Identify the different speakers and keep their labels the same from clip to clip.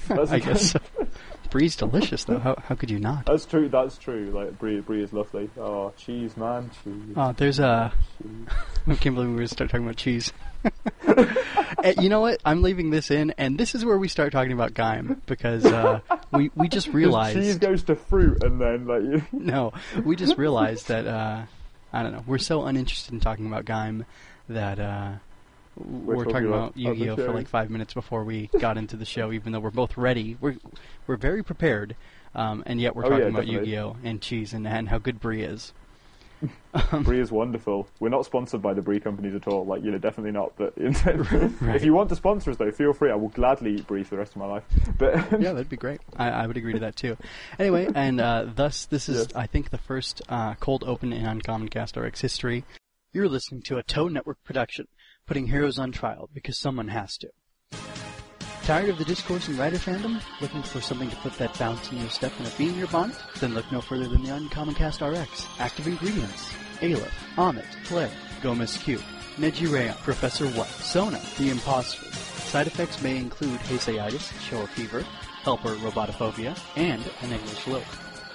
Speaker 1: I guess so. Brie's delicious, though. How could you not?
Speaker 2: That's true. Like, brie is lovely. Oh, cheese, man, cheese.
Speaker 1: Oh, there's a... I can't believe we're going to start talking about cheese. You know what? I'm leaving this in, and this is where we start talking about Gaim, because we just realized...
Speaker 2: Cheese goes to fruit, and then, like...
Speaker 1: No, we just realized that, I don't know, we're so uninterested in talking about Gaim that we're talking about Yu-Gi-Oh! For like 5 minutes before we got into the show, even though we're both ready. We're very prepared, and yet we're talking about
Speaker 2: definitely.
Speaker 1: Yu-Gi-Oh! And cheese and how good Brie is.
Speaker 2: Brie is wonderful. We're not sponsored by the Brie companies at all. Like, definitely not. But
Speaker 1: Right.
Speaker 2: if you want to sponsor us, though, feel free. I will gladly eat Brie for the rest of my life. But
Speaker 1: Yeah, that'd be great. I would agree to that too. Anyway, and thus this is,
Speaker 2: Yes.
Speaker 1: I think, the first cold open in Uncommon Cast RX history. You're listening to a Toe Network production, putting heroes on trial because someone has to. Tired of the discourse and writer fandom? Looking for something to put that bounce in your step and a bee in your bonnet? Then look no further than the Uncommon Cast RX. Active ingredients: Aleph, Amit, Claire, Gomez Q, Neji Rayon, Professor White, Sona, the Imposter. Side effects may include Haseiitis, Showa fever, Helper robotophobia, and an English lilt.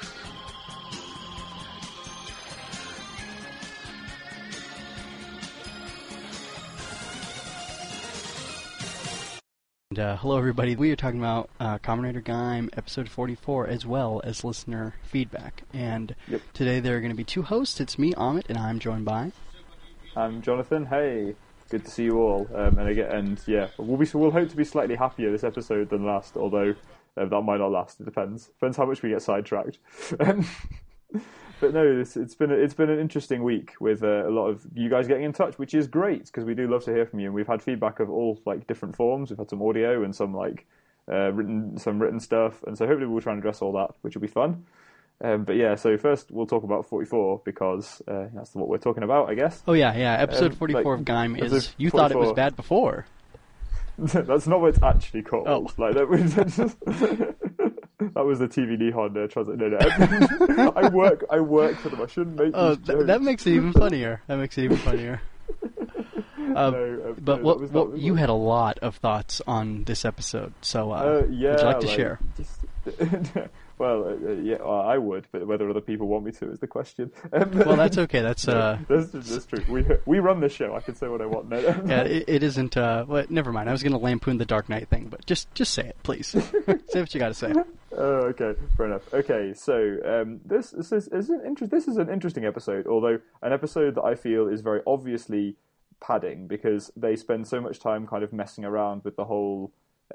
Speaker 1: And hello everybody, we are talking about Kamen Rider Gaim episode 44 as well as listener feedback. And Today there are going to be two hosts. It's me, Amit, and I'm joined by...
Speaker 2: I'm Jonathan. Hey, good to see you all. We'll hope to be slightly happier this episode than last, although that might not last. It depends. Depends how much we get sidetracked. But no, it's been an interesting week with a lot of you guys getting in touch, which is great because we do love to hear from you. And we've had feedback of all like different forms. We've had some audio and some like written stuff, and so hopefully we'll try and address all that, which will be fun. But yeah, so first we'll talk about 44 because that's what we're talking about, I guess.
Speaker 1: Oh yeah. Episode 44 of Gaim is you
Speaker 2: 44.
Speaker 1: thought it was bad before.
Speaker 2: That's not what it's actually called.
Speaker 1: Oh.
Speaker 2: Like that was the TV Nihon translation. No. I work for them. I shouldn't make these jokes.
Speaker 1: That makes it even funnier. But you had a lot of thoughts on this episode, so would you like to share?
Speaker 2: I would, but whether other people want me to is the question.
Speaker 1: Well, that's okay. That's
Speaker 2: true. We run this show. I can say what I want. No.
Speaker 1: Yeah, it isn't. Well, never mind. I was going to lampoon the Dark Knight thing, but just say it, please. Say what you got to say.
Speaker 2: Okay, fair enough. Okay, so this is an interesting episode, although an episode that I feel is very obviously padding because they spend so much time kind of messing around with the whole.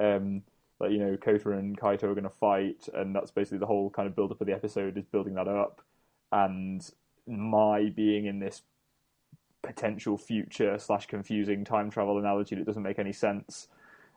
Speaker 2: Kota and Kaito are going to fight, and that's basically the whole kind of build-up of the episode is building that up. And my being in this potential future / confusing time travel analogy that doesn't make any sense.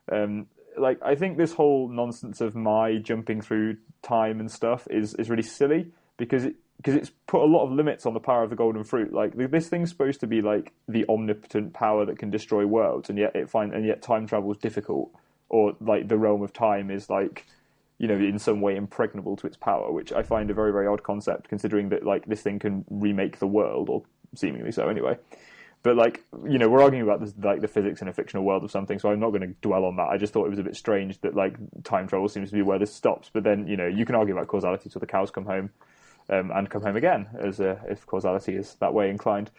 Speaker 2: I think this whole nonsense of my jumping through time and stuff is really silly because it's put a lot of limits on the power of the golden fruit. Like this thing's supposed to be like the omnipotent power that can destroy worlds, and yet time travel is difficult. Or like the realm of time is like, in some way impregnable to its power, which I find a very, very odd concept considering that like this thing can remake the world, or seemingly so anyway. But we're arguing about this, like the physics in a fictional world of something, so I'm not going to dwell on that. I just thought it was a bit strange that like time travel seems to be where this stops. But then, you can argue about causality till the cows come home, and come home again, as if causality is that way inclined.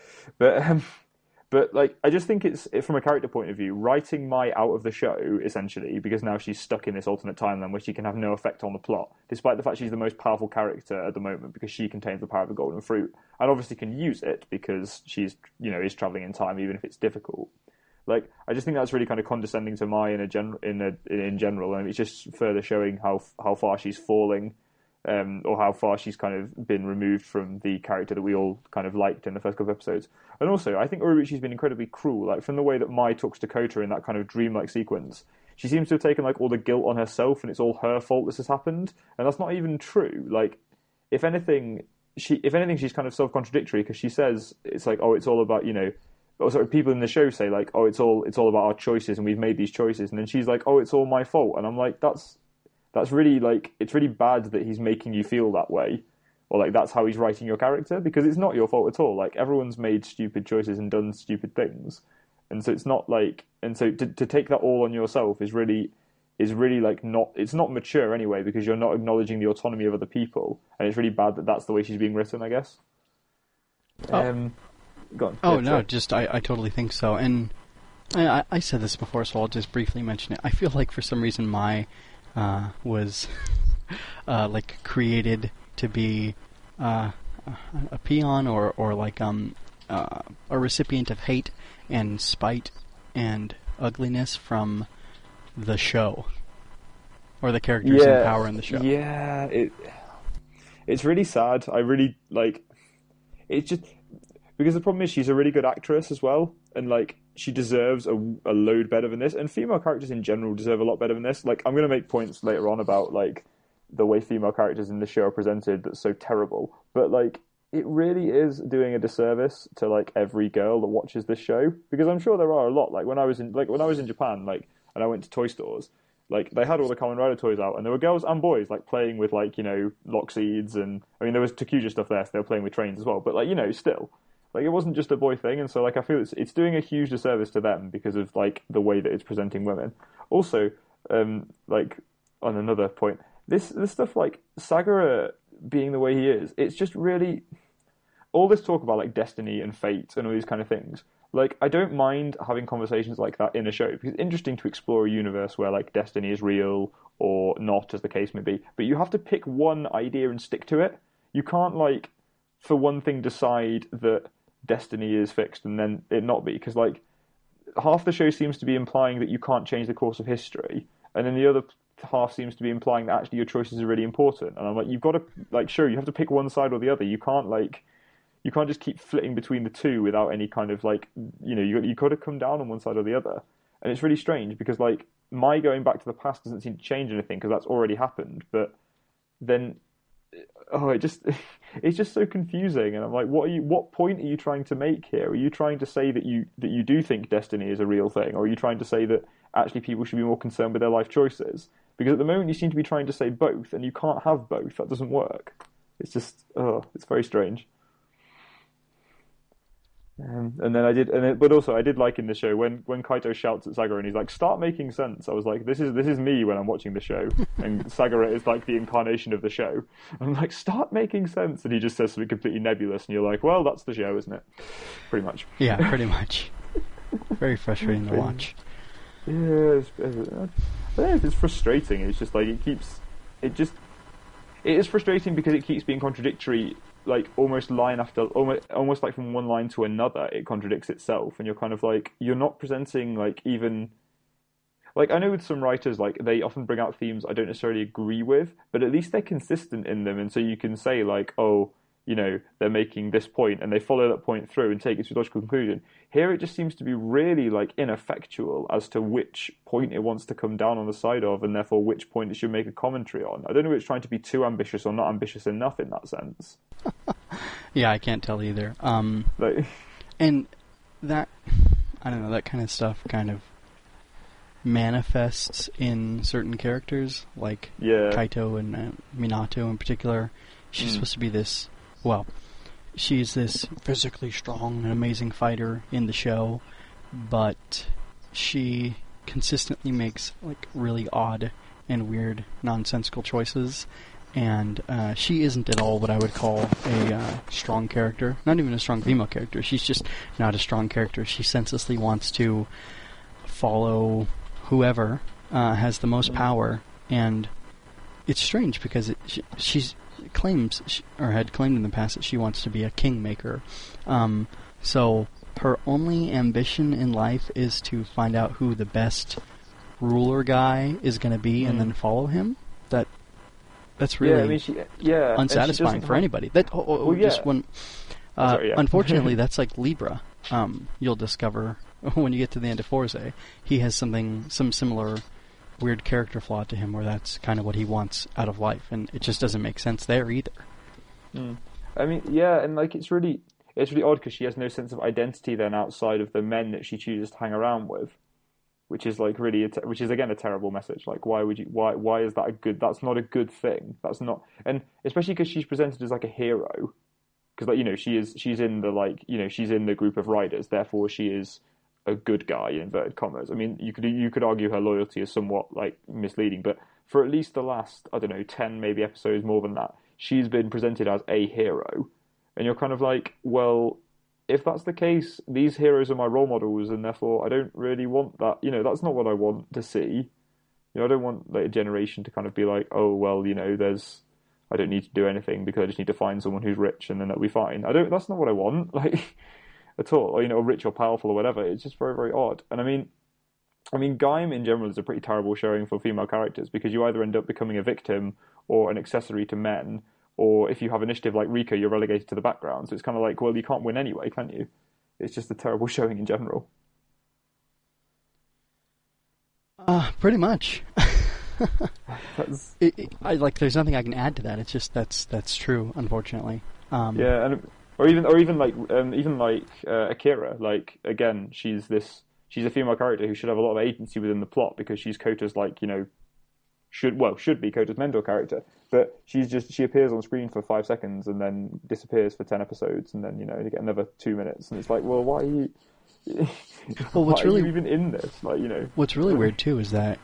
Speaker 2: But I just think it's from a character point of view, writing Mai out of the show, essentially, because now she's stuck in this alternate timeline where she can have no effect on the plot, despite the fact she's the most powerful character at the moment because she contains the power of the golden fruit, and obviously can use it because she's, is travelling in time, even if it's difficult. I just think that's really kind of condescending to Mai in general, and it's just further showing how far she's falling, or how far she's kind of been removed from the character that we all kind of liked in the first couple of episodes. And also, I think Urobuchi's been incredibly cruel. Like, from the way that Mai talks to Kota in that kind of dreamlike sequence, she seems to have taken, like, all the guilt on herself, and it's all her fault this has happened. And that's not even true. Like, if anything, she's kind of self-contradictory, because she says, it's like, oh, it's all about, people in the show say, like, oh, it's all about our choices, and we've made these choices. And then she's like, oh, it's all my fault. And I'm like, that's really, like, it's really bad that he's making you feel that way, or like that's how he's writing your character, because it's not your fault at all. Like, everyone's made stupid choices and done stupid things, and so it's not like, and so to take that all on yourself is really, is really like it's not mature anyway, because you're not acknowledging the autonomy of other people, and it's really bad that that's the way she's being written, I guess. Go on.
Speaker 1: Oh,
Speaker 2: Yeah,
Speaker 1: no,
Speaker 2: sorry.
Speaker 1: just I totally think so. And I said this before, so I'll just briefly mention it. I feel like for some reason Mai was like created to be a peon or like a recipient of hate and spite and ugliness from the show, or the characters in power in the show.
Speaker 2: Yeah, it's really sad. I really like. It's just because the problem is she's a really good actress as well, and like she deserves a load better than this. And female characters in general deserve a lot better than this. Like I'm going to make points later on about like the way female characters in the show are presented that's so terrible, but like it really is doing a disservice to like every girl that watches this show, because I'm sure there are a lot. Like when I was in Japan, like, and I went to toy stores, like they had all the Kamen Rider toys out, and there were girls and boys like playing with like, you know, Lockseeds, and I mean there was Takuja stuff there, so they were playing with trains as well. But like, you know, still, like it wasn't just a boy thing, and so like I feel it's doing a huge disservice to them because of like the way that it's presenting women. Also, like on another point, this stuff like Sagara being the way he is, it's just really all this talk about like destiny and fate and all these kind of things. Like I don't mind having conversations like that in a show, because it's interesting to explore a universe where like destiny is real or not, as the case may be. But you have to pick one idea and stick to it. You can't like for one thing decide that destiny is fixed and then it not be, because like half the show seems to be implying that you can't change the course of history, and then the other half seems to be implying that actually your choices are really important. And I'm like, you've got to like, sure, you have to pick one side or the other. You can't just keep flitting between the two without any kind of like, you know, you got to come down on one side or the other. And it's really strange because like my going back to the past doesn't seem to change anything because that's already happened. But then, it's just so confusing. And I'm like, what point are you trying to make here? Are you trying to say that you do think destiny is a real thing, or are you trying to say that actually people should be more concerned with their life choices? Because at the moment you seem to be trying to say both, and you can't have both. That doesn't work. It's just, it's very strange. But also I did like in the show when Kaito shouts at Sagara and he's like, "Start making sense." I was like, this is me when I'm watching the show, and Sagara is like the incarnation of the show. I'm like, "Start making sense," and he just says something completely nebulous, and you're like, "Well, that's the show, isn't it?" Pretty much.
Speaker 1: Yeah, pretty much. Very frustrating to watch.
Speaker 2: Yeah, I don't know if it's frustrating. It's just like it is frustrating because it keeps being contradictory. Like almost line after almost like from one line to another, it contradicts itself, and you're kind of like, you're not presenting like even like, I know with some writers like they often bring out themes I don't necessarily agree with, but at least they're consistent in them, and so you can say like, oh, you know, they're making this point and they follow that point through and take it to a logical conclusion. Here it just seems to be really like ineffectual as to which point it wants to come down on the side of, and therefore which point it should make a commentary on. I don't know if it's trying to be too ambitious or not ambitious enough in that sense.
Speaker 1: Yeah, I can't tell either. And that, I don't know, that kind of stuff kind of manifests in certain characters, like Kaito and Minato in particular. She's supposed to be this, well, she's this physically strong and amazing fighter in the show, but she consistently makes like really odd and weird nonsensical choices, and she isn't at all what I would call a strong character, not even a strong female character. She's just not a strong character. She senselessly wants to follow whoever has the most power, and it's strange because she's claims, or had claimed in the past, that she wants to be a kingmaker. So her only ambition in life is to find out who the best ruler guy is going to be and then follow him. That's really unsatisfying for anybody. Just one. Unfortunately, that's like Libra. You'll discover when you get to the end of Forze, he has some similar weird character flaw to him, where that's kind of what he wants out of life, and it just doesn't make sense there either.
Speaker 2: I mean, yeah, and like it's really odd because she has no sense of identity then outside of the men that she chooses to hang around with, which is like really, which is again a terrible message. Like, why is that a good? That's not a good thing. That's not, and especially because she's presented as like a hero, because like, you know, she's in the like, you know, she's in the group of riders, therefore she is a good guy in inverted commas. I mean, you could argue her loyalty is somewhat like misleading, but for at least the last, I don't know, 10 maybe episodes, more than that, she's been presented as a hero, and you're kind of like, well, if that's the case, these heroes are my role models, and therefore I don't really want that. You know, that's not what I want to see. You know, I don't want like a generation to kind of be like, oh well, you know, I don't need to do anything because I just need to find someone who's rich and then that'll be fine. That's not what I want, like, at all. Or, you know, rich or powerful or whatever. It's just very, very odd. And I mean, Gaim in general is a pretty terrible showing for female characters because you either end up becoming a victim or an accessory to men, or if you have initiative like Rika, you're relegated to the background. So it's kind of like, well, you can't win anyway, can you? It's just a terrible showing in general.
Speaker 1: Pretty much. There's nothing I can add to that. It's just that's true, unfortunately.
Speaker 2: Yeah, and or even like Akira. Like, again, she's a female character who should have a lot of agency within the plot because she's Kota's, like, you know, should be Kota's mentor character, but she appears on screen for 5 seconds and then disappears for 10 episodes, and then, you know, you get another 2 minutes, and it's like, well, why are you?
Speaker 1: Well,
Speaker 2: why are you even in this? Like, you know,
Speaker 1: what's really weird too is that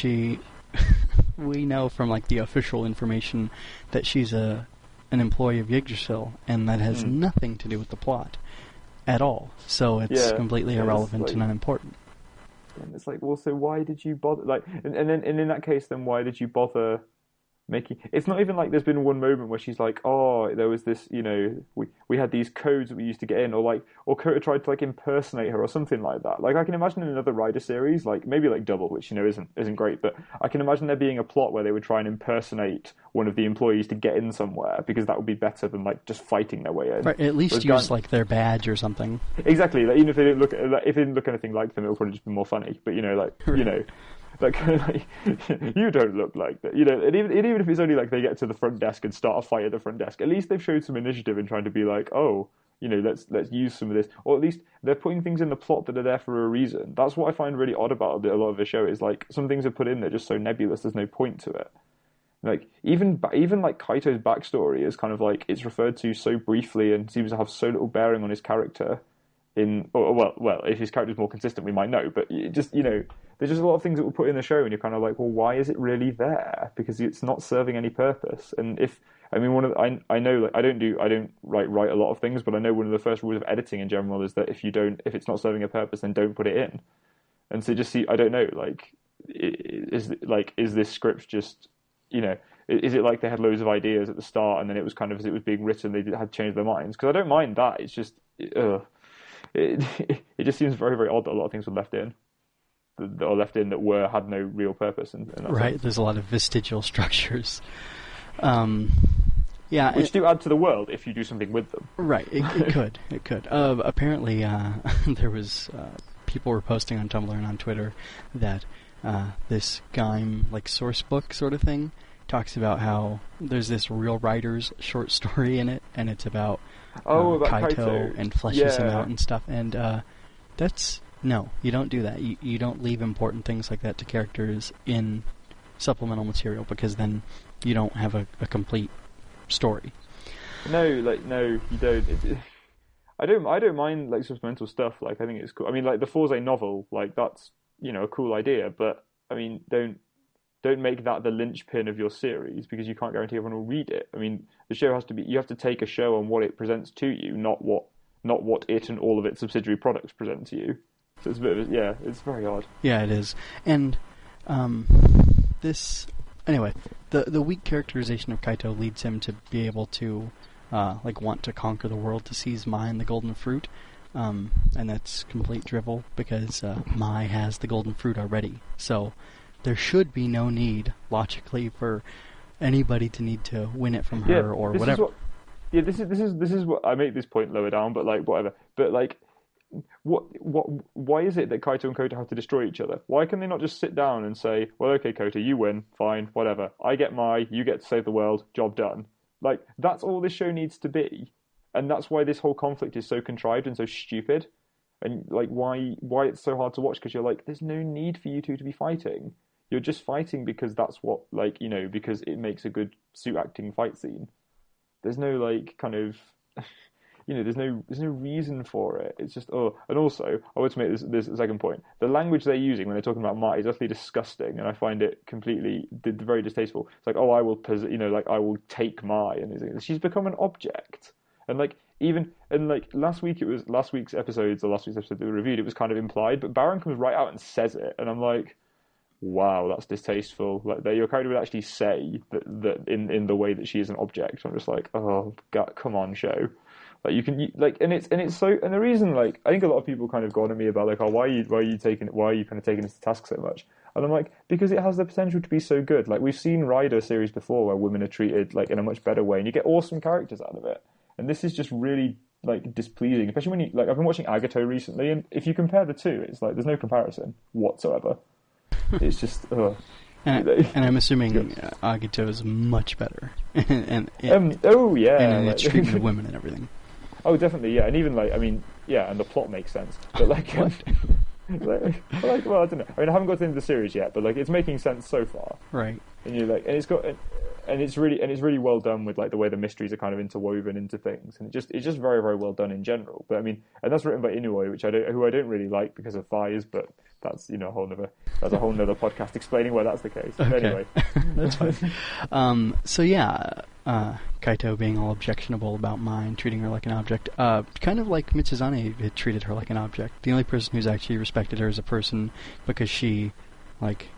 Speaker 1: we know from like the official information that she's an employee of Yggdrasil, and that has nothing to do with the plot at all. So it's completely irrelevant and unimportant.
Speaker 2: And it's like, well, so why did you bother? Like, and in that case, then why did you bother making? It's not even like there's been one moment where she's like, oh, there was this, you know, we had these codes that we used to get in, or Kota tried to like impersonate her or something like that. Like, I can imagine in another Rider series, like maybe like Double, which, you know, isn't great, but I can imagine there being a plot where they would try and impersonate one of the employees to get in somewhere, because that would be better than like just fighting their way in.
Speaker 1: Right, at least use like their badge or something.
Speaker 2: Exactly. Like, even if they didn't look anything like them, it would probably just be more funny. But, you know, like, you know. Like, you don't look like that, you know. And even if it's only like they get to the front desk and start a fight at the front desk, at least they've showed some initiative in trying to be like, oh, you know, let's use some of this, or at least they're putting things in the plot that are there for a reason. That's what I find really odd about a lot of the show, is like some things are put in there just so nebulous. There's no point to it. Like, even like Kaito's backstory is kind of like, it's referred to so briefly and seems to have so little bearing on his character. Well, if his character's more consistent, we might know. But just, you know, there's just a lot of things that were put in the show, and you're kind of like, well, why is it really there? Because it's not serving any purpose. And I know, like, I don't write a lot of things, but I know one of the first rules of editing in general is that if it's not serving a purpose, then don't put it in. And so I don't know, like, is this script just, you know, is it like they had loads of ideas at the start, and then it was kind of, as it was being written, they had to change their minds? Because I don't mind that. It's just, it just seems very, very odd that a lot of things were left in that had no real purpose. And
Speaker 1: right, sense. There's a lot of vestigial structures.
Speaker 2: Which do add to the world if you do something with them.
Speaker 1: Right, it could. Apparently, there was people were posting on Tumblr and on Twitter that this Gaim, like, source book sort of thing, talks about how there's this Real Riders short story in it, and it's about Kaito and fleshes him out and stuff. And no, you don't do that. You don't leave important things like that to characters in supplemental material, because then you don't have a complete story.
Speaker 2: No, you don't. I don't mind, like, supplemental stuff. Like, I think it's cool. I mean, like, the Forze novel, like, that's, you know, a cool idea. But I mean, don't make that the linchpin of your series, because you can't guarantee everyone will read it. I mean, the show has to be. You have to take a show on what it presents to you, not what it and all of its subsidiary products present to you. So it's a bit of it's very odd.
Speaker 1: Yeah, it is. And this, anyway, the weak characterization of Kaito leads him to be able to want to conquer the world, to seize Mai and the golden fruit. And that's complete drivel, because Mai has the golden fruit already. So there should be no need, logically, for anybody to need to win it from her or whatever.
Speaker 2: This is what I make this point lower down, but like whatever. But like, why is it that Kaito and Kota have to destroy each other? Why can they not just sit down and say, well, okay, Kota, you win, fine, whatever. I get Mai, you get to save the world, job done. Like, that's all this show needs to be. And that's why this whole conflict is so contrived and so stupid. And like, why it's so hard to watch, because you're like, there's no need for you two to be fighting. You're just fighting because that's what, like, you know, because it makes a good suit acting fight scene. There's no, like, kind of... there's no reason for it. It's just and also I want to make this second point. The language they're using when they're talking about Marty is utterly disgusting, and I find it completely very distasteful. It's like, I will I will take Mai, and she's become an object, and last week's episode that we reviewed, it was kind of implied, but Baron comes right out and says it, and I'm like, wow, that's distasteful. Like, that your character would actually say that in the way that she is an object. I'm just like, oh God, come on, show. Like, you can and the reason, like, I think a lot of people kind of go on at me about, like, why are you kind of taking this to task so much? And I'm like, because it has the potential to be so good. Like, we've seen Rider series before where women are treated like in a much better way, and you get awesome characters out of it. And this is just really, like, displeasing, especially when I've been watching Agato recently, and if you compare the two, it's like there's no comparison whatsoever. It's just,
Speaker 1: and I'm assuming Agato is much better, and
Speaker 2: oh yeah,
Speaker 1: and its treatment of women and everything.
Speaker 2: Oh, definitely, yeah, and even and the plot makes sense, but well, I don't know. I mean, I haven't got into the series yet, but like, it's making sense so far,
Speaker 1: right?
Speaker 2: And you're like, and it's really well done with, like, the way the mysteries are kind of interwoven into things, and it's just very, very well done in general. But I mean, and that's written by Inoue, who I don't really like because of Fires, but that's a whole nother podcast explaining why that's the case. Okay. But anyway,
Speaker 1: that's fine. So yeah, Kaito being all objectionable about Mai, treating her like an object, kind of like Michizane had treated her like an object. The only person who's actually respected her as a person because she, like,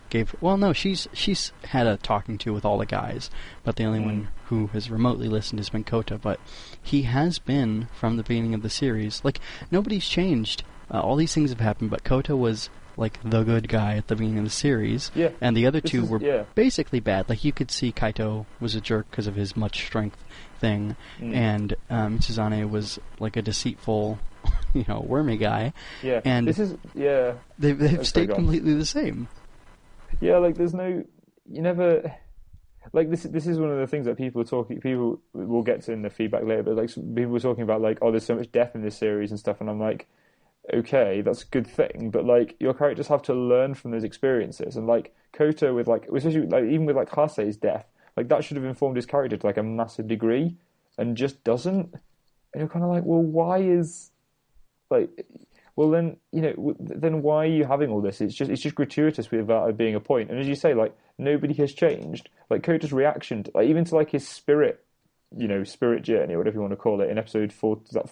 Speaker 1: she's had a talking to with all the guys, but the only one who has remotely listened has been Kota. But he has been, from the beginning of the series, like, nobody's changed. All these things have happened, but Kota was, like, the good guy at the beginning of the series, and the other two were basically bad. Like, you could see Kaito was a jerk because of his much strength thing, and Michizane was, like, a deceitful, wormy guy. Yeah, and they've stayed completely the same.
Speaker 2: Yeah, like, there's no, you never, like, this is one of the things that people will get to in the feedback later, but, like, people were talking about, like, there's so much death in this series and stuff, and I'm like, okay, that's a good thing, but, like, your characters have to learn from those experiences, and, like, Kota with, like, especially, like, even with, like, Hase's death, like, that should have informed his character to, like, a massive degree, and just doesn't, and you're kind of like, well, why is, like, well, then, then why are you having all this? It's just gratuitous without it being a point. And as you say, like, nobody has changed. Like, Kota's reaction, even to, like, his spirit journey, or whatever you want to call it, in episode 4, was that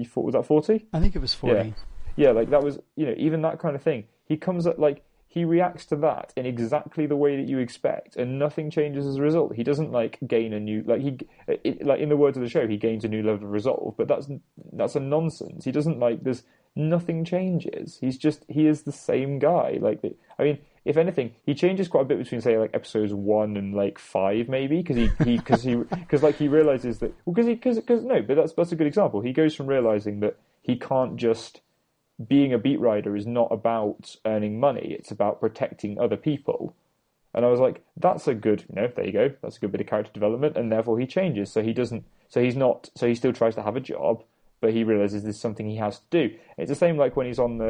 Speaker 2: 40?
Speaker 1: I think it was 40.
Speaker 2: Yeah, like, that was, even that kind of thing. He comes at, like, he reacts to that in exactly the way that you expect, and nothing changes as a result. He doesn't, like, gain a new, like, in the words of the show, he gains a new level of resolve, but that's a nonsense. He doesn't, like, nothing changes. He is the same guy. Like, I mean, if anything, he changes quite a bit between, say, like, episodes 1 and, like, 5, maybe, because he realizes that, but that's a good example. He goes from realizing that he can't just, being a beat rider is not about earning money, it's about protecting other people. And I was like, that's a good, there you go, that's a good bit of character development, and therefore he changes. So he still tries to have a job, but he realizes this is something he has to do. It's the same like when he's on the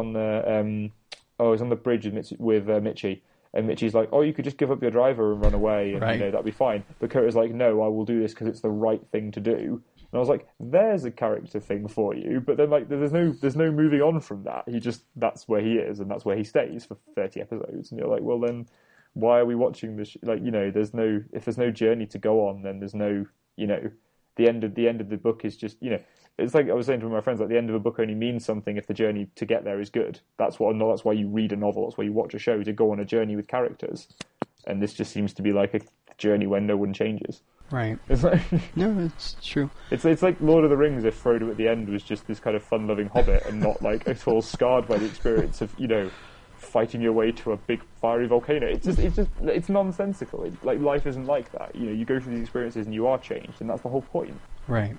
Speaker 2: bridge with Michi, and Michi's like, you could just give up your driver and run away, and
Speaker 1: right.
Speaker 2: That'd be fine. But Kota's like, no, I will do this because it's the right thing to do. And I was like, there's a character thing for you, but then, like, there's no moving on from that. That's where he is, and that's where he stays for 30 episodes. And you're like, well, then why are we watching this? Like, if there's no journey to go on, then there's no, the end of the book is just, it's like I was saying to my friends, like, the end of a book only means something if the journey to get there is good. That's why you read a novel. That's why you watch a show, to go on a journey with characters. And this just seems to be like a journey when no one changes.
Speaker 1: Right.
Speaker 2: It's like,
Speaker 1: no, it's true.
Speaker 2: It's like Lord of the Rings if Frodo at the end was just this kind of fun-loving hobbit and not, like, at all scarred by the experience of, fighting your way to a big fiery volcano. It's nonsensical. Like, life isn't like that. You go through these experiences and you are changed, and that's the whole point.
Speaker 1: Right.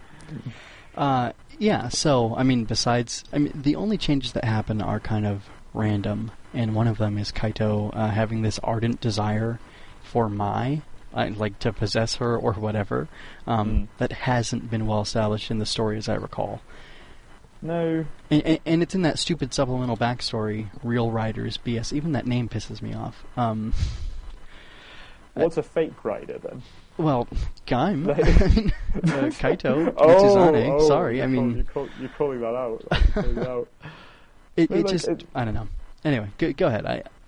Speaker 1: Yeah, so, the only changes that happen are kind of random, and one of them is Kaito having this ardent desire for Mai, like to possess her or whatever, that hasn't been well established in the story as I recall.
Speaker 2: No.
Speaker 1: And it's in that stupid supplemental backstory, Real Riders BS. Even that name pisses me off.
Speaker 2: What's a fake rider then?
Speaker 1: Well, Gaim, Kaito,
Speaker 2: Oh,
Speaker 1: Mitsuzane. Sorry, I mean,
Speaker 2: you're calling that out. Like, calling it out.
Speaker 1: I don't know. Anyway, go ahead.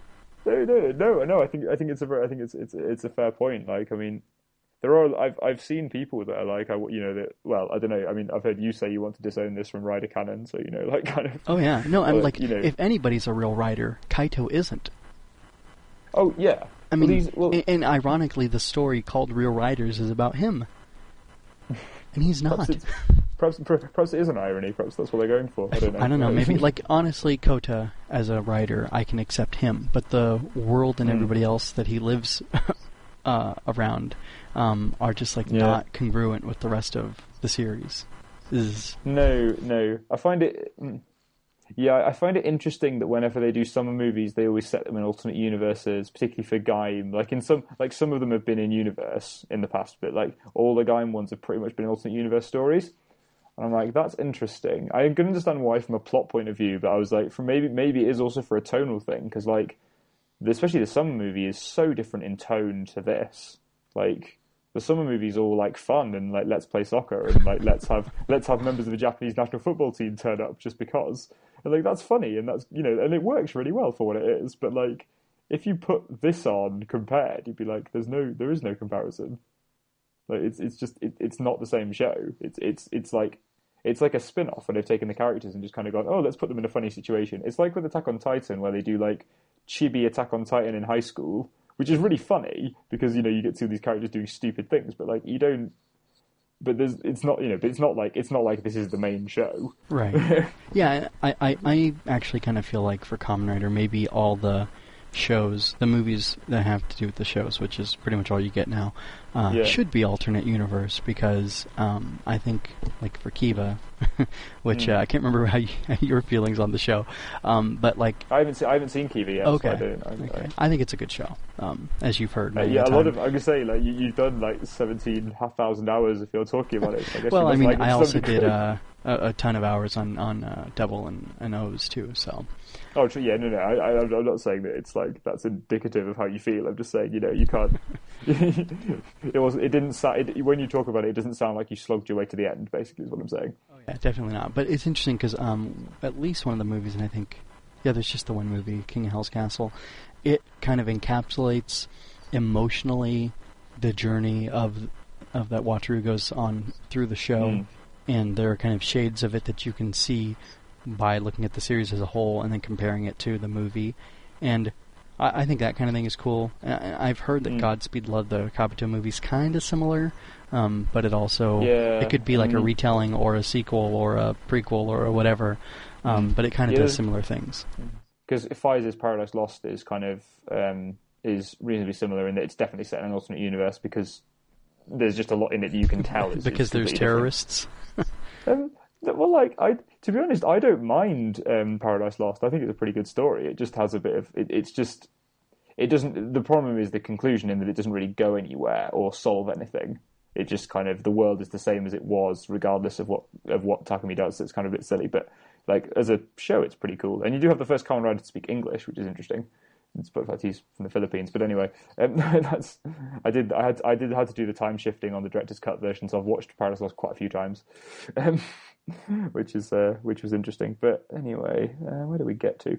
Speaker 2: No. I think it's a fair point. Like, I mean, I've seen people that are like, I don't know. I mean, I've heard you say you want to disown this from rider canon, so like kind of.
Speaker 1: Oh yeah, no, I'm like, if anybody's a real rider, Kaito isn't.
Speaker 2: Oh yeah.
Speaker 1: I mean, and ironically, the story called Real Riders is about him, and he's not.
Speaker 2: Perhaps it is an irony. Perhaps that's what they're going for. I don't know.
Speaker 1: Maybe, like, honestly, Kota as a writer, I can accept him, but the world and everybody else that he lives around are just like not congruent with the rest of the series.
Speaker 2: No. I find it. Yeah, I find it interesting that whenever they do summer movies, they always set them in alternate universes, particularly for Gaim. Like some of them have been in universe in the past, but like all the Gaim ones have pretty much been alternate universe stories. And I'm like, that's interesting. I can understand why from a plot point of view, but I was like, maybe it is also for a tonal thing, because like, especially the summer movie is so different in tone to this. Like, the summer movie's all like fun and like let's play soccer and like let's have members of the Japanese national football team turn up just because. And like that's funny and that's and it works really well for what it is. But like if you put this on compared, you'd be like, there is no comparison. Like it's not the same show. It's like a spin-off where they've taken the characters and just kind of gone, oh, let's put them in a funny situation. It's like with Attack on Titan where they do like chibi Attack on Titan in high school, which is really funny because you get to see these characters doing stupid things, but like you don't. But it's not like this is the main show,
Speaker 1: right? Yeah, I actually kind of feel like for Kamen Rider, maybe all the shows, the movies that have to do with the shows, which is pretty much all you get now, should be alternate universe because I think, like for Kiva, which I can't remember how your feelings on the show, but like
Speaker 2: I haven't seen Kiva yet.
Speaker 1: Okay,
Speaker 2: so
Speaker 1: I think it's a good show, as you've heard.
Speaker 2: A lot of I'm gonna say like you've done like 17,500 hours if you're talking about it. So I guess
Speaker 1: well, I mean, I also did a ton of hours on Devil and O's too, so.
Speaker 2: Oh, yeah, no. I'm not saying that it's like that's indicative of how you feel. I'm just saying, you can't. It didn't. When you talk about it, it doesn't sound like you slogged your way to the end. Basically, is what I'm saying.
Speaker 1: Oh yeah, definitely not. But it's interesting because at least one of the movies, and I think, there's just the one movie, King of Hell's Castle. It kind of encapsulates emotionally the journey of that Wataru goes on through the show, and there are kind of shades of it that you can see by looking at the series as a whole and then comparing it to the movie. And I think that kind of thing is cool. I've heard that Godspeed Love, the Kabuto movie's kind of similar, but it also it could be like a retelling or a sequel or a prequel or whatever, but it kind of does similar things.
Speaker 2: Because Pfizer's Paradise Lost is kind of is reasonably similar in that it's definitely set in an alternate universe because there's just a lot in it that you can tell.
Speaker 1: Because there's terrorists?
Speaker 2: Well, like, to be honest, I don't mind Paradise Lost. I think it's a pretty good story. It just has a bit of... It doesn't... The problem is the conclusion in that it doesn't really go anywhere or solve anything. It just kind of... The world is the same as it was, regardless of what Takumi does. It's kind of a bit silly, but like as a show, it's pretty cool. And you do have the first Kamen Rider to speak English, which is interesting. Despite the fact he's from the Philippines, but anyway, I had to do the time shifting on the director's cut version, so I've watched Paradise Lost quite a few times, which was interesting. But anyway, where do we get to?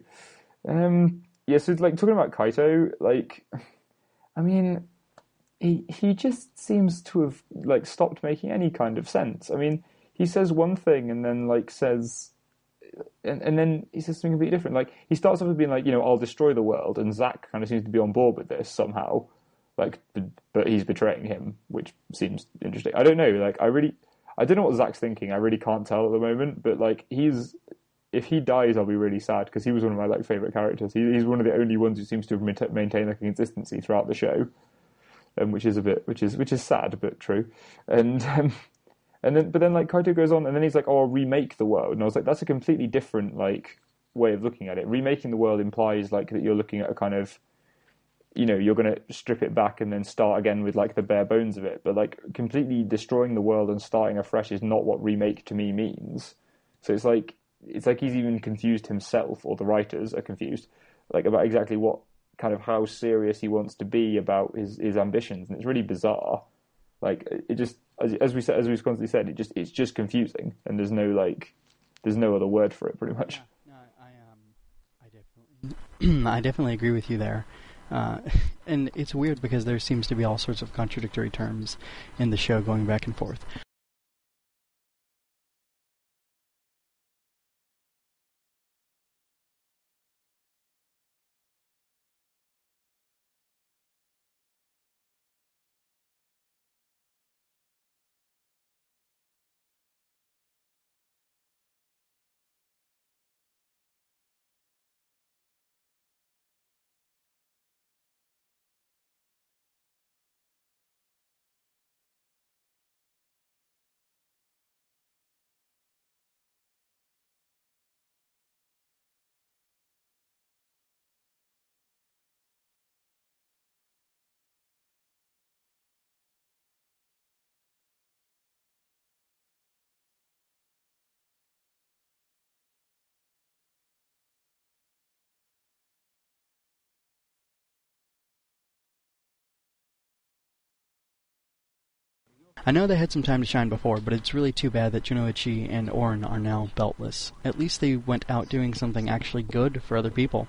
Speaker 2: So like talking about Kaito, like, I mean, he just seems to have like stopped making any kind of sense. I mean, he says one thing and then like says. And then he says something completely different. Like he starts off with being like, I'll destroy the world, and Zack kind of seems to be on board with this somehow. Like, but he's betraying him, which seems interesting. I don't know. Like, I don't know what Zack's thinking. I really can't tell at the moment. But like, if he dies, I'll be really sad because he was one of my like favorite characters. He's one of the only ones who seems to have maintained like a consistency throughout the show, which is sad but true. But then like Kaito goes on and then he's like, oh, I'll remake the world. And I was like, that's a completely different like way of looking at it. Remaking the world implies like that you're looking at a kind of, you're going to strip it back and then start again with like the bare bones of it. But like completely destroying the world and starting afresh is not what remake to me means. So it's like he's even confused himself, or the writers are confused, like about exactly what kind of how serious he wants to be about his ambitions, and it's really bizarre. Like it just, as we constantly said, it's just confusing, and there's no other word for it, pretty much.
Speaker 1: Yeah, no, I definitely I definitely agree with you there. And it's weird because there seems to be all sorts of contradictory terms in the show going back and forth. I know they had some time to shine before, but it's really too bad that Junoichi and Orin are now beltless. At least they went out doing something actually good for other people.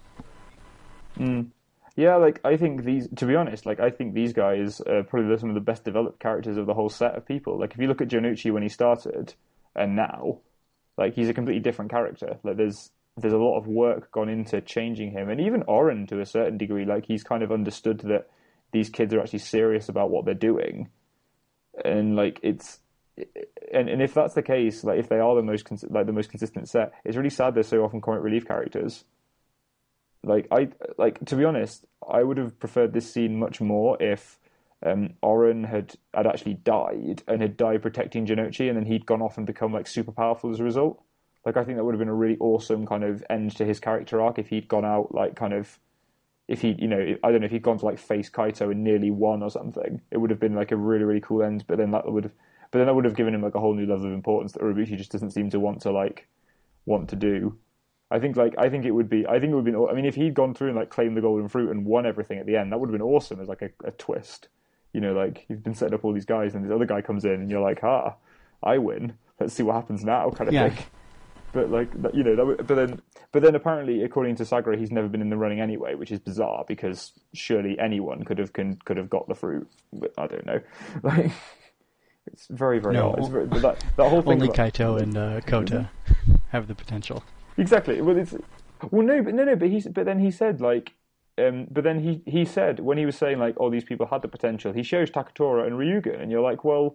Speaker 2: Yeah, like I think to be honest, like I think these guys are probably some of the best developed characters of the whole set of people. Like if you look at Junoichi when he started and now, like he's a completely different character. Like there's a lot of work gone into changing him, and even Orin to a certain degree, like he's kind of understood that these kids are actually serious about what they're doing. And like and if that's the case, like if they are the most consistent set, it's really sad they're so often comic relief characters. Like to be honest, I would have preferred this scene much more if Orin had actually died and had died protecting Junoichi, and then he'd gone off and become like super powerful as a result. Like I think that would have been a really awesome kind of end to his character arc if he'd gone out like kind of. If he, I don't know, if he'd gone to like face Kaito and nearly won or something, it would have been like a really, really cool end. But then that would have given him like a whole new level of importance that Urobuchi just doesn't seem to want to do. I think it would be. I mean, if he'd gone through and like claimed the golden fruit and won everything at the end, that would have been awesome as like a twist. Like you've been setting up all these guys, and this other guy comes in, and you're like, I win. Let's see what happens now, kind of thing. But like but then apparently, according to Sagara, he's never been in the running anyway, which is bizarre because surely anyone could have got the fruit. But I don't know. Like it's very, very odd. It's that whole thing.
Speaker 1: Only Kaito and Kota have the potential.
Speaker 2: Exactly. Well, but then he said like. But then he said when he was saying like, oh, these people had the potential. He shows Takatora and Ryuga, and you're like, well.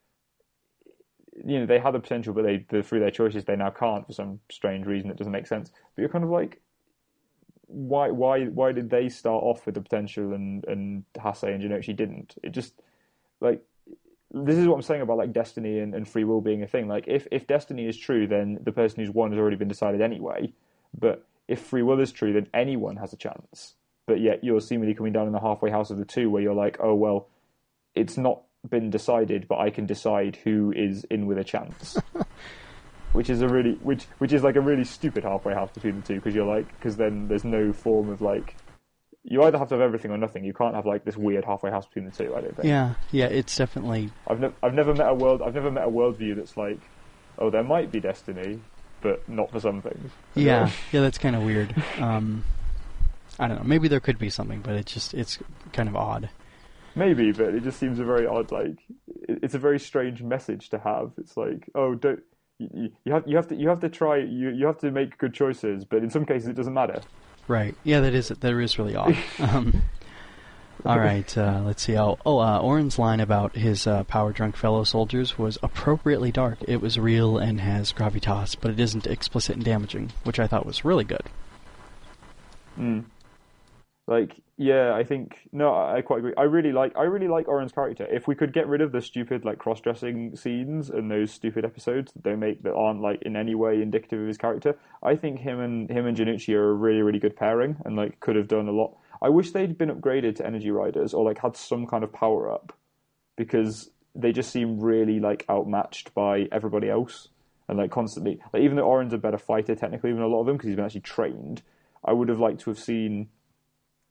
Speaker 2: They had the potential, but through their choices, they now can't for some strange reason that doesn't make sense. But you're kind of like, why did they start off with the potential and Hase and Junoichi didn't? It just like this is what I'm saying about like destiny and free will being a thing. Like if destiny is true, then the person who's won has already been decided anyway. But if free will is true, then anyone has a chance. But yet you're seemingly coming down in the halfway house of the two, where you're like, oh well, it's not been decided, but I can decide who is in with a chance, which is which is like a really stupid halfway house between the two, because then there's no form of like you either have to have everything or nothing. You can't have like this weird halfway house between the two. I don't think.
Speaker 1: Yeah, it's definitely.
Speaker 2: I've never met a worldview that's like, oh, there might be destiny, but not for some things.
Speaker 1: Yeah, that's kind of weird. I don't know. Maybe there could be something, but it's kind of odd.
Speaker 2: Maybe, but it just seems a very odd, like, it's a very strange message to have. It's like, oh, don't you have to try, you have to make good choices, but in some cases it doesn't matter.
Speaker 1: Right. Yeah, that is really odd. All right, let's see. Orin's line about his power-drunk fellow soldiers was appropriately dark. It was real and has gravitas, but it isn't explicit and damaging, which I thought was really good.
Speaker 2: Like, yeah, I quite agree. I really like Oren's character. If we could get rid of the stupid like cross-dressing scenes and those stupid episodes that aren't like in any way indicative of his character, I think him and Junichi are a really, really good pairing and like could have done a lot. I wish they'd been upgraded to Energy Riders or like had some kind of power up, because they just seem really like outmatched by everybody else, and like constantly, like even though Oren's a better fighter technically than a lot of them because he's been actually trained, I would have liked to have seen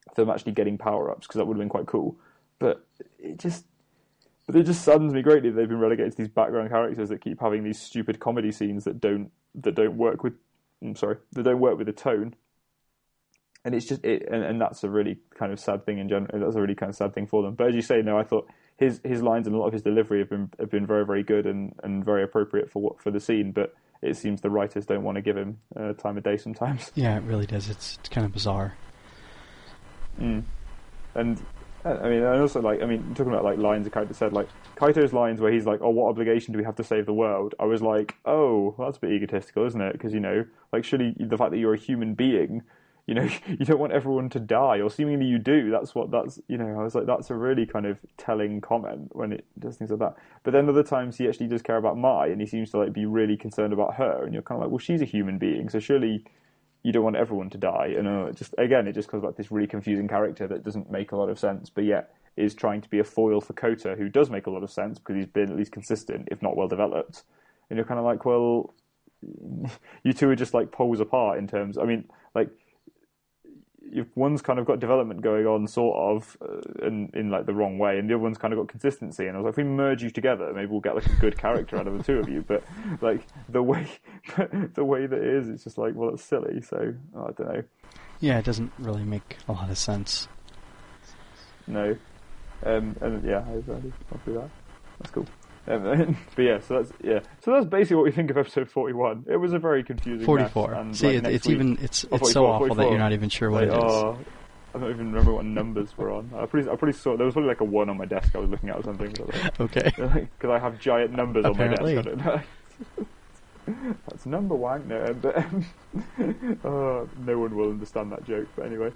Speaker 2: them actually getting power-ups, because that would have been quite cool. But it just saddens me greatly that they've been relegated to these background characters that keep having these stupid comedy scenes that don't work with the tone. And it's just and that's a really kind of sad thing in general. That's a really kind of sad thing for them. But as you say, no, I thought his lines and a lot of his delivery have been very, very good and very appropriate for the scene. But it seems the writers don't want to give him time of day sometimes.
Speaker 1: Yeah, it really does. It's kind of bizarre.
Speaker 2: And I mean, and also talking about like lines a character said, like Kaito's lines where he's like, "Oh, what obligation do we have to save the world?" I was like, "Oh, well, that's a bit egotistical, isn't it?" Because like surely the fact that you're a human being. You don't want everyone to die, or seemingly you do. I was like, that's a really kind of telling comment when it does things like that. But then other times he actually does care about Mai, and he seems to like be really concerned about her. And you're kind of like, well, she's a human being, so surely you don't want everyone to die. And it just comes back to this really confusing character that doesn't make a lot of sense, but yet is trying to be a foil for Kota, who does make a lot of sense because he's been at least consistent, if not well developed. And you're kind of like, well, you two are just like poles apart in terms. I mean, like. One's kind of got development going on, sort of, in like the wrong way, and the other one's kind of got consistency. And I was like, if we merge you together, maybe we'll get like a good character out of the two of you. But like the way that it is, it's just like, well, it's silly. So I don't know.
Speaker 1: Yeah, it doesn't really make a lot of sense.
Speaker 2: No, and yeah, I'll do that. That's cool. But yeah, so that's basically what we think of episode 41. It was a very confusing
Speaker 1: 44.
Speaker 2: Mess, and,
Speaker 1: see,
Speaker 2: like,
Speaker 1: it's even it's so awful 44. That you're not even sure what it is.
Speaker 2: I don't even remember what numbers were on. I pretty saw there was probably like a 1 on my desk. I was looking at or something.
Speaker 1: Okay.
Speaker 2: Because I have giant numbers
Speaker 1: Apparently.
Speaker 2: on my desk. I don't know. That's number one. No, but no one will understand that joke. But anyway.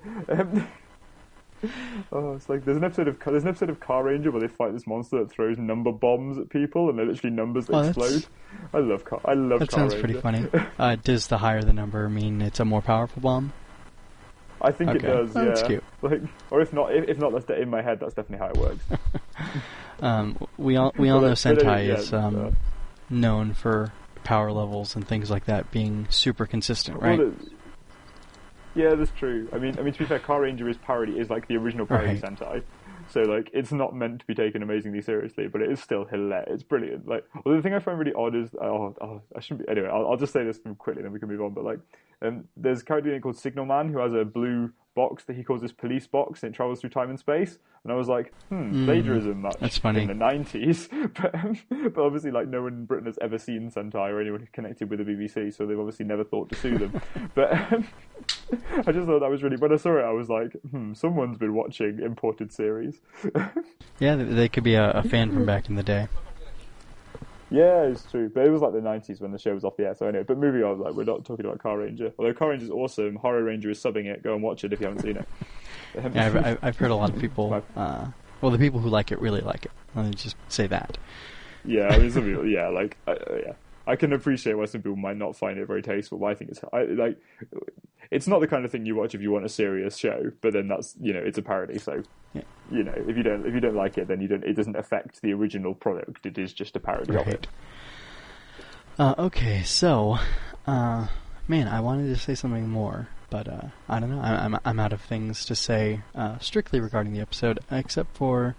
Speaker 2: It's like there's an episode of Car Ranger where they fight this monster that throws number bombs at people, and they're literally numbers that explode. I love Car Ranger.
Speaker 1: That sounds pretty funny. Does the higher the number mean it's a more powerful bomb?
Speaker 2: I think it does.
Speaker 1: Oh,
Speaker 2: yeah,
Speaker 1: that's cute.
Speaker 2: Like, or if not, that's in my head. That's definitely how it works.
Speaker 1: We all know Sentai is known for power levels and things like that being super consistent, right?
Speaker 2: Yeah, that's true. I mean, to be fair, Car Ranger is like the original parody Sentai, so like it's not meant to be taken amazingly seriously, but it is still hilarious. It's brilliant. Like, well, the thing I find really odd is, I shouldn't be. Anyway, I'll just say this quickly, then we can move on. But like, there's a character called Signal Man who has a blue box that he calls his police box, and it travels through time and space. And I was like, plagiarism much
Speaker 1: that's funny.
Speaker 2: In the 90s. But obviously, like, no one in Britain has ever seen Sentai or anyone connected with the BBC, so they've obviously never thought to sue them. But I just thought that was really... When I saw it, I was like, someone's been watching imported series.
Speaker 1: Yeah, they could be a fan from back in the day.
Speaker 2: Yeah, it's true. But it was like the 90s when the show was off the air. So anyway, but moving on, like, we're not talking about Car Ranger. Although Car Ranger's awesome. Horror Ranger is subbing it. Go and watch it if you haven't seen it.
Speaker 1: Yeah, I've heard a lot of people... the people who like it really like it. Let me just say that.
Speaker 2: Yeah, I mean, some people... Yeah, like... I can appreciate why some people might not find it very tasteful, but I think it's not the kind of thing you watch if you want a serious show. But then that's it's a parody, so if you don't like it, then it doesn't affect the original product. It is just a parody of it.
Speaker 1: Okay, so man, I wanted to say something more, but I don't know. I'm out of things to say strictly regarding the episode, except for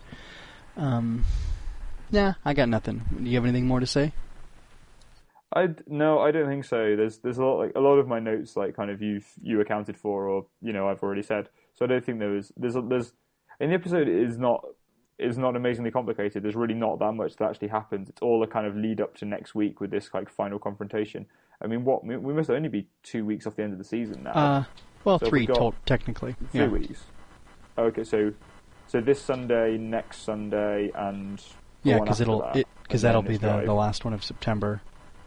Speaker 1: I got nothing. Do you have anything more to say?
Speaker 2: No, I don't think so. There's a lot of my notes like kind of you accounted for, or I've already said. So I don't think there's in the episode is not amazingly complicated. There's really not that much that actually happens. It's all a kind of lead up to next week with this like final confrontation. I mean, we must only be 2 weeks off the end of the season now.
Speaker 1: Well, so 3 technically.
Speaker 2: 3 weeks. Okay, so this Sunday, next Sunday, and
Speaker 1: because that'll be the last one of September.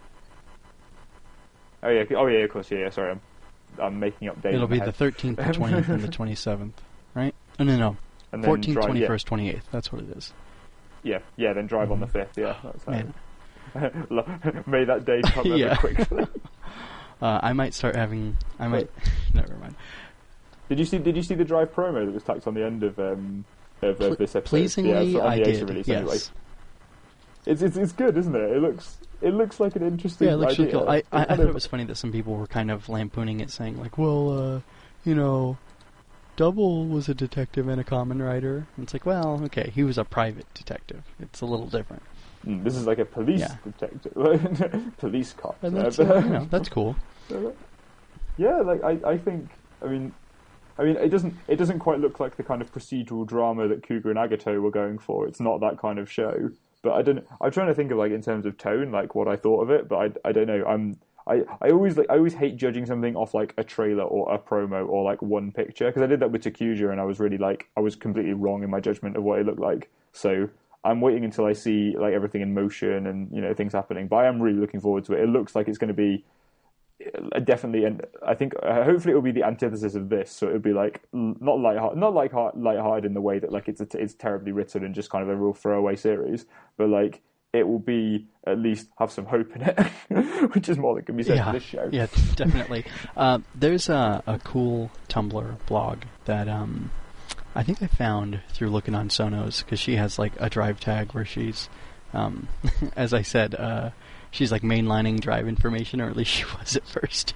Speaker 2: Oh yeah, of course, yeah. Sorry, I'm making up dates.
Speaker 1: It'll be the 13th, the 20th, and the 27th, right? Oh, no. And 14th, 21st, 28th. That's what it is.
Speaker 2: Yeah. Then drive on the 5th. Yeah, that's May that day come quickly.
Speaker 1: I might start having. Never mind.
Speaker 2: Did you see the drive promo that was tacked on the end of this episode?
Speaker 1: Pleasingly, I did. Yes.
Speaker 2: Anyway. It's good, isn't it? It looks like an interesting.
Speaker 1: Yeah, it looks
Speaker 2: idea.
Speaker 1: really cool. I thought it was funny that some people were kind of lampooning it, saying like, well, Double was a detective and a common writer. And it's like, well, okay, he was a private detective. It's a little different.
Speaker 2: This is like a police detective, police cop.
Speaker 1: And that's, that's cool.
Speaker 2: Yeah, like I think, I mean, it doesn't quite look like the kind of procedural drama that Cougar and Agato were going for. It's not that kind of show. But I don't know. I'm trying to think of, like, in terms of tone, like what I thought of it. But I don't know. I always hate judging something off like a trailer or a promo or like one picture, because I did that with Takuja and I was really like, I was completely wrong in my judgment of what it looked like. So I'm waiting until I see like everything in motion and, you know, things happening. But I am really looking forward to it. It looks like it's going to be definitely, and I think hopefully it will be the antithesis of this. So it would be like not lighthearted in the way that like it's terribly written and just kind of a real throwaway series, but like it will be at least have some hope in it, which is more than can be said for this show.
Speaker 1: Yeah, definitely. There's a cool Tumblr blog that I think I found through looking on Sonos, because she has like a drive tag where she's, as I said, she's like mainlining drive information, or at least she was at first.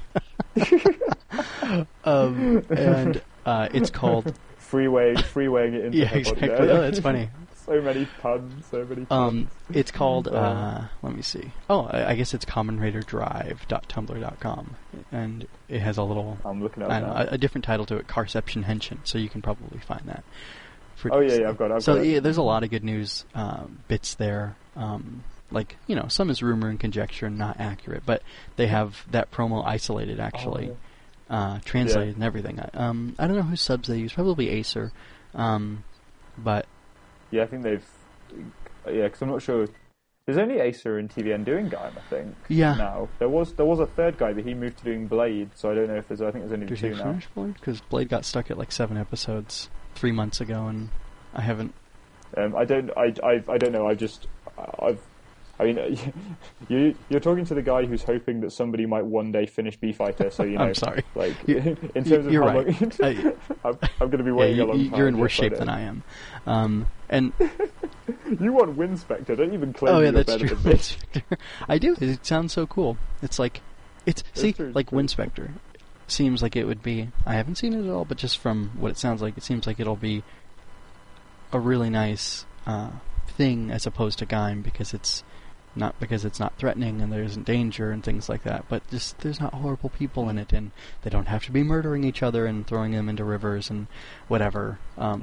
Speaker 1: And it's called
Speaker 2: freewaying it into
Speaker 1: yeah, exactly. Oh, that's funny.
Speaker 2: So many puns.
Speaker 1: It's called, let me see. Oh, I guess it's commonraderdrive.tumblr.com. And it has a little,
Speaker 2: I'm looking at
Speaker 1: a different title to it, Carception Henshin, so you can probably find that.
Speaker 2: I've got it.
Speaker 1: Yeah, there's a lot of good news bits there. Like, you know, some is rumor and conjecture and not accurate, but they have that promo isolated, actually, translated and everything. I don't know whose subs they use, probably Acer, but...
Speaker 2: Yeah, I think they've... Yeah, because I'm not sure... There's only Acer and TVN doing Gaim, I think, now. There was a third guy, but he moved to doing Blade, so I don't know if there's... I think there's only
Speaker 1: two now. Did they finish Blade? Because Blade got stuck at like 7 episodes 3 months ago, and I haven't...
Speaker 2: I don't know, I mean, you're talking to the guy who's hoping that somebody might one day finish B-Fighter, so, you know... I'm
Speaker 1: sorry.
Speaker 2: Like, in terms of
Speaker 1: you're
Speaker 2: how
Speaker 1: right.
Speaker 2: long... I'm going to be waiting a long time.
Speaker 1: You're in worse shape than I am. And...
Speaker 2: You want Winspector, don't even claim you're better than me.
Speaker 1: I do, it sounds so cool. It's like... like Winspector seems like it would be... I haven't seen it at all, but just from what it sounds like, it seems like it'll be a really nice thing as opposed to Gaim, because it's not threatening and there isn't danger and things like that, but just there's not horrible people in it, and they don't have to be murdering each other and throwing them into rivers and whatever.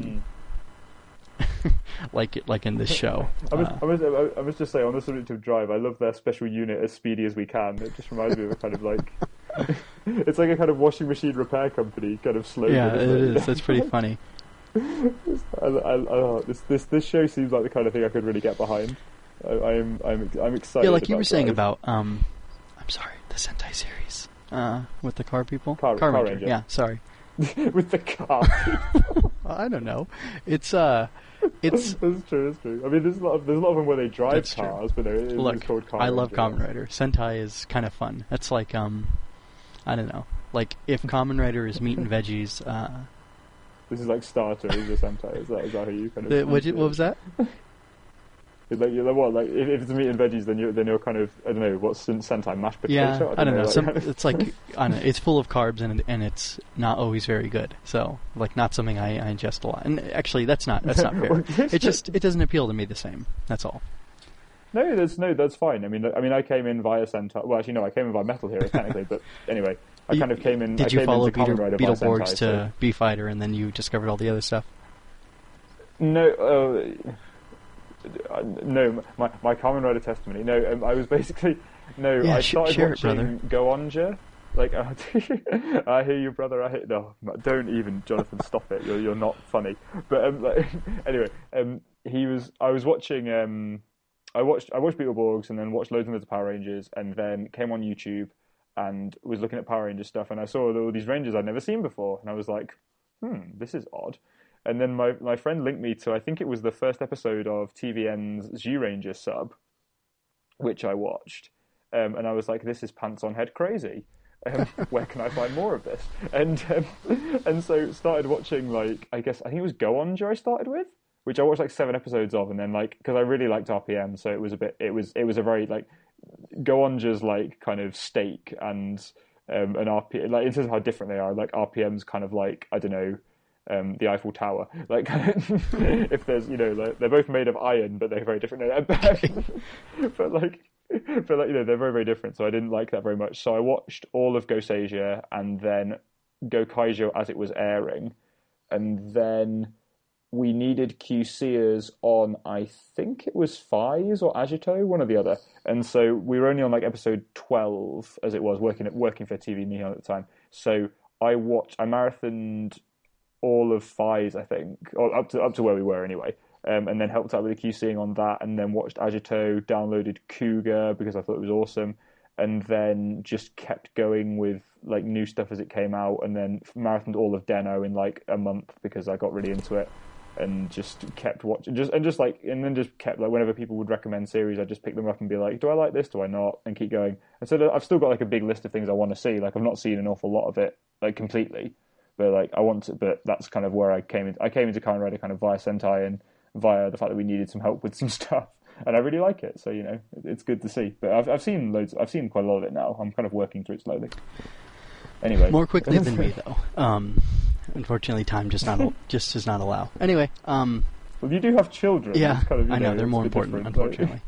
Speaker 1: like in this show.
Speaker 2: I must just say, on the subject of Drive, I love their special unit, As Speedy As We Can. It just reminds me of a kind of like... it's like a kind of washing machine repair company kind of slogan.
Speaker 1: Yeah, it is. That's pretty funny.
Speaker 2: This show seems like the kind of thing I could really get behind. I'm excited.
Speaker 1: Yeah, like you were saying
Speaker 2: Drive.
Speaker 1: about I'm sorry, the Sentai series with the car people.
Speaker 2: Car Ranger.
Speaker 1: Yeah, sorry.
Speaker 2: With the car people.
Speaker 1: I don't know. It's
Speaker 2: That's true. I mean, there's a lot of them where they drive cars, but it's called Car Ranger.
Speaker 1: I love Kamen Rider. Sentai is kind of fun. That's like I don't know. Like if Kamen Rider is meat and veggies.
Speaker 2: This is like starter, is a Sentai. Is that how you kind of...
Speaker 1: What was that?
Speaker 2: Like, what? Like if it's meat and veggies, then you're kind of, I don't know, what's Sentai, mashed potato?
Speaker 1: Yeah, I don't know. It's like I don't know, it's full of carbs and it's not always very good. So like not something I ingest a lot. And actually, that's not fair. It doesn't appeal to me the same. That's all.
Speaker 2: No, that's fine. I mean, I came in via Sentai. Well, actually, no, I came in via Metal Hero technically, but anyway, I kind of came in.
Speaker 1: Did you follow
Speaker 2: Beetleborgs
Speaker 1: to B-Fighter and then you discovered all the other stuff?
Speaker 2: No. No, my Kamen Rider testimony. No, I was basically I started watching Go-Onja. Like, I hear you, brother. No, don't even, Jonathan. Stop it. You're not funny. But anyway, I was watching. I watched Beetleborgs and then watched loads and loads of Power Rangers, and then came on YouTube and was looking at Power Rangers stuff, and I saw all these Rangers I'd never seen before, and I was like, this is odd. And then my friend linked me to, I think it was the first episode of TVN's Zyuranger sub, which I watched. And I was like, this is pants on head crazy. Where can I find more of this? And so started watching, like, I think it was Go-Onja I started with, which I watched like 7 episodes of, and then like, because I really liked RPM, so it was a very like, Go-Onja's like kind of stake and RPM, like in terms of how different they are, like RPM's kind of like, I don't know, the Eiffel Tower. Like, if there's, like, they're both made of iron, but they're very different. But like, they're very, very different. So I didn't like that very much. So I watched all of Goseiger and then Gokaijo as it was airing, and then we needed QCers on, I think it was Faiz or Agito, one or the other. And so we were only on like episode 12 as it was, working for TV Nihon at the time. So I marathoned all of Faiz, I think, or up to where we were anyway. And then helped out with the QCing on that, and then watched Agito, downloaded Cougar because I thought it was awesome, and then just kept going with like new stuff as it came out, and then marathoned all of Den-O in like a month because I got really into it. And just kept watching, and then just kept like whenever people would recommend series, I'd just pick them up and be like, do I like this? Do I not? And keep going. And so I've still got like a big list of things I want to see. Like I've not seen an awful lot of it like completely, but like I want to. But that's kind of where I came into Kamen Rider kind of via Sentai and via the fact that we needed some help with some stuff, and I really like it. So it's good to see. But I've seen loads. I've seen quite a lot of it now. I'm kind of working through it slowly. Anyway,
Speaker 1: more quickly than me though. Unfortunately, time just does not allow. Anyway,
Speaker 2: well, you do have children.
Speaker 1: Yeah, kind of, I know they're more important. Unfortunately,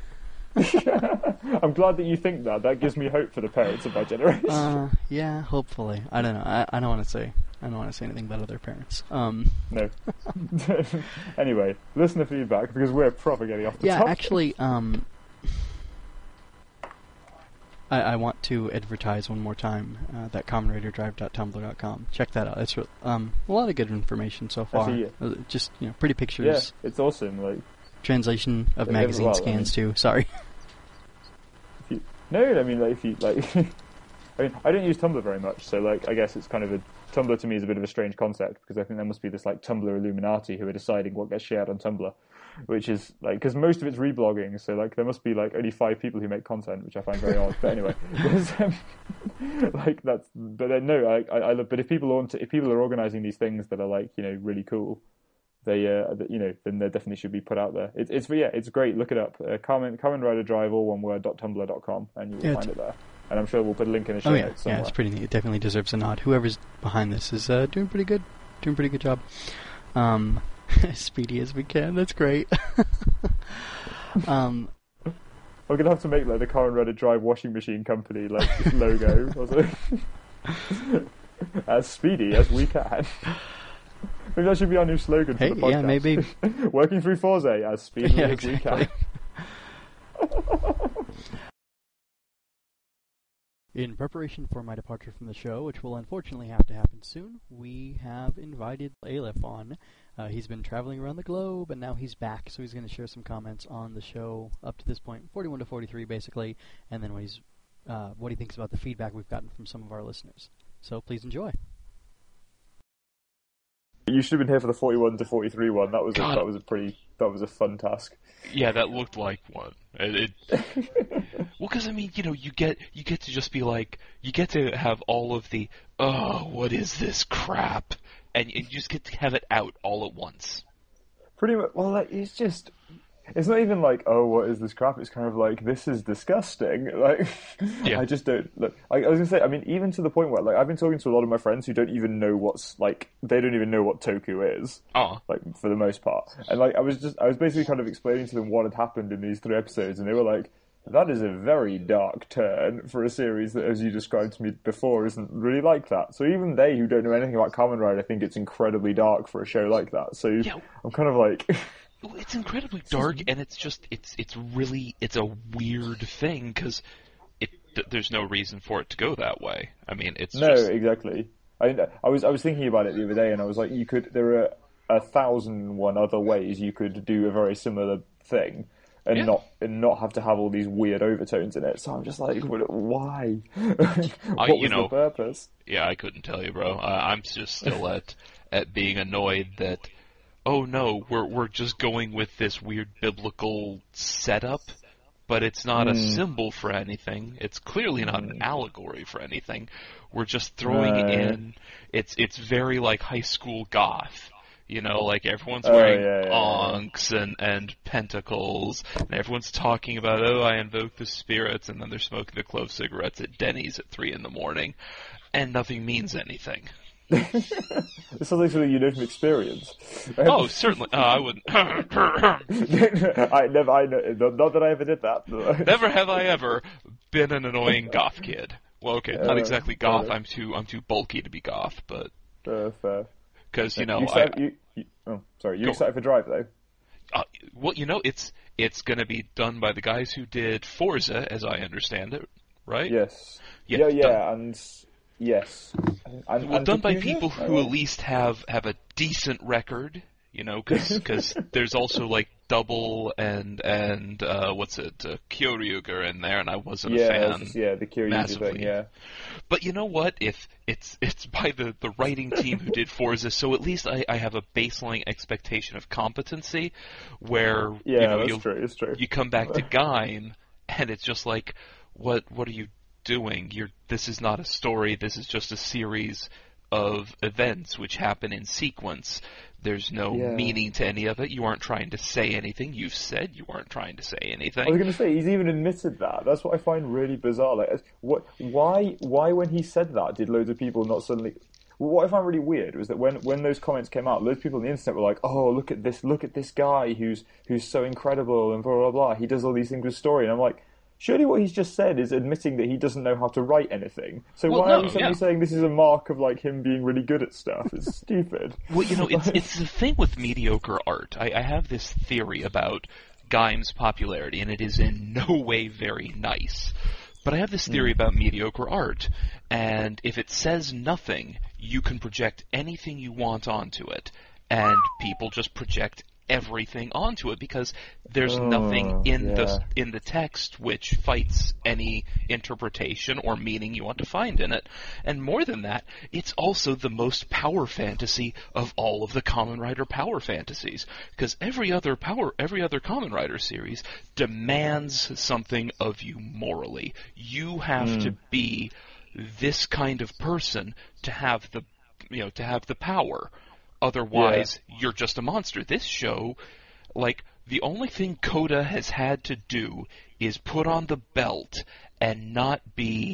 Speaker 2: I'm glad that you think that. That gives me hope for the parents of my generation.
Speaker 1: Yeah, hopefully. I don't know. I don't want to say anything about other parents.
Speaker 2: No. Anyway, listener feedback because we're probably getting off the topic.
Speaker 1: Yeah, actually, I want to advertise one more time that KamenRiderDrive.tumblr.com. Check that out. It's a lot of good information so far. Just pretty pictures.
Speaker 2: Yeah, it's awesome. Like
Speaker 1: translation of magazine scans too. Sorry.
Speaker 2: If you I don't use Tumblr very much, so like I guess it's kind of Tumblr to me is a bit of a strange concept because I think there must be this like Tumblr Illuminati who are deciding what gets shared on Tumblr, which is like because most of it's reblogging, so like there must be like only 5 people who make content, which I find very odd. But anyway, like that's. But then no, I love. But if people are organizing these things that are like really cool, they then they definitely should be put out there. It's great. Look it up. Kamen Rider Drive all one word .tumblr.com and you will find it there. And I'm sure we'll put a link in the show notes somewhere.
Speaker 1: Yeah, it's pretty neat. It definitely deserves a nod. Whoever's behind this is doing pretty good. Doing a pretty good job. As speedy as we can. That's great.
Speaker 2: We're gonna have to make like the Kamen Rider Drive washing machine company like logo or something. As speedy as we can. Maybe that should be our new slogan for the podcast.
Speaker 1: Yeah, maybe.
Speaker 2: Working through Forze as speedily as we can.
Speaker 1: In preparation for my departure from the show, which will unfortunately have to happen soon, we have invited Aleph on. He's been traveling around the globe, and now he's back, so he's going to share some comments on the show up to this point, 41 to 43 basically, and then what he thinks about the feedback we've gotten from some of our listeners. So please enjoy.
Speaker 2: You should have been here for the 41 to 43 one. That was a fun task.
Speaker 3: Yeah, that looked like one. Well, because you get to just be like, you get to have all of the what is this crap, and you just get to have it out all at once.
Speaker 2: Pretty much. Well, it's not even like, oh, what is this crap? It's kind of like, this is disgusting. Like,
Speaker 3: yeah.
Speaker 2: I just don't look. I was gonna say, even to the point where, like, I've been talking to a lot of my friends who don't even know they don't even know what Toku is. Like, for the most part. And like, I was basically kind of explaining to them what had happened in these 3 episodes, and they were like, that is a very dark turn for a series that, as you described to me before, isn't really like that. So even they who don't know anything about Kamen Rider think it's incredibly dark for a show like that. So yeah. I'm kind of like.
Speaker 3: It's incredibly dark, and it's a weird thing because there's no reason for it to go that way. I mean,
Speaker 2: exactly. I was thinking about it the other day, and I was like, there are 1,001 other ways you could do a very similar thing, and not have to have all these weird overtones in it. So I'm just like, why? What was the purpose?
Speaker 3: Yeah, I couldn't tell you, bro. I'm just still at being annoyed that. Oh no, we're just going with this weird biblical setup, but it's not a symbol for anything. It's clearly not an allegory for anything. We're just throwing in. It's very like high school goth. Like everyone's wearing onks and pentacles, and everyone's talking about, I invoke the spirits, and then they're smoking the clove cigarettes at Denny's at 3 a.m, and nothing means anything.
Speaker 2: This sounds like something you know from experience.
Speaker 3: Oh, certainly. I wouldn't.
Speaker 2: I know, not that I ever did that.
Speaker 3: Never have I ever been an annoying goth kid. Well, okay, not exactly goth. I'm too bulky to be goth, but
Speaker 2: fair.
Speaker 3: Because
Speaker 2: you excited for Drive though?
Speaker 3: Well, it's going to be done by the guys who did Forza, as I understand it, right?
Speaker 2: Yes.
Speaker 3: Yeah.
Speaker 2: Yes.
Speaker 3: And done by people who at least have a decent record, because there's also like Double and Kyoryuger in there, and I wasn't a fan.
Speaker 2: The Kyoryuger thing, yeah.
Speaker 3: But you know what? If it's by the writing team who did Forza, so at least I have a baseline expectation of competency, where
Speaker 2: it's true.
Speaker 3: You come back to Gaim, and it's just like, what are you doing? This is not a story. This is just a series of events which happen in sequence. There's no meaning to any of it. You aren't trying to say anything. You've said you weren't trying to say anything.
Speaker 2: I was going to say, he's even admitted that. That's what I find really bizarre. Like, why when he said that, did loads of people not suddenly... What I found really weird was that when those comments came out, loads of people on the internet were like, "Oh, look at this guy who's so incredible and blah blah blah. He does all these things with story." And I'm like, surely what he's just said is admitting that he doesn't know how to write anything. So why are you suddenly saying this is a mark of like him being really good at stuff? It's stupid.
Speaker 3: Well, it's the thing with mediocre art. I have this theory about Gaim's popularity, and it is in no way very nice. But I have this theory about mediocre art, and if it says nothing, you can project anything you want onto it, and people just project everything onto it because there's nothing in the text which fights any interpretation or meaning you want to find in it. And more than that, it's also the most power fantasy of all of the Kamen Rider power fantasies, because every other Kamen Rider series demands something of you morally. You have to be this kind of person to have the power. Otherwise, you're just a monster. This show, like, the only thing Koda has had to do is put on the belt and not be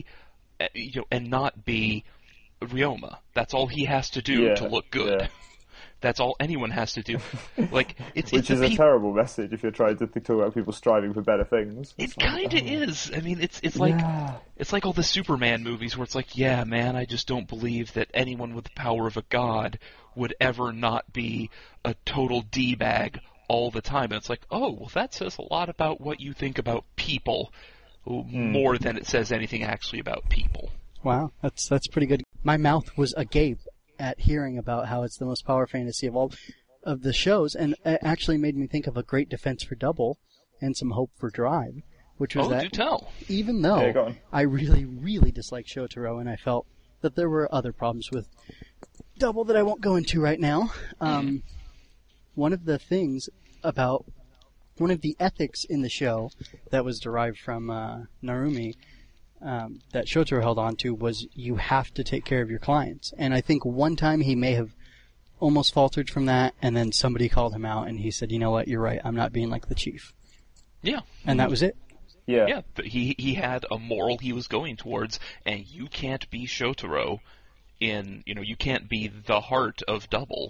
Speaker 3: Ryoma. That's all he has to do to look good. Yeah. That's all anyone has to do. Like,
Speaker 2: Which is a terrible message if you're trying to talk about people striving for better things.
Speaker 3: It kind of is. I mean, it's like all the Superman movies where it's like, yeah, man, I just don't believe that anyone with the power of a god would ever not be a total D-bag all the time. And it's like, oh, well, that says a lot about what you think about people, more than it says anything actually about people.
Speaker 1: Wow, that's pretty good. My mouth was agape at hearing about how it's the most power fantasy of all of the shows, and it actually made me think of a great defense for Double and some hope for Drive, which was that
Speaker 3: do tell.
Speaker 1: Even though I really, really disliked Shotaro, and I felt that there were other problems with Double that I won't go into right now, one of the things about one of the ethics in the show that was derived from Narumi that Shotaro held on to was you have to take care of your clients. And I think one time he may have almost faltered from that, and then somebody called him out, and he said, you know what, you're right, I'm not being like the chief.
Speaker 3: Yeah.
Speaker 1: And that was it.
Speaker 3: Yeah, he had a moral he was going towards, and you can't be Shotaro you can't be the heart of Double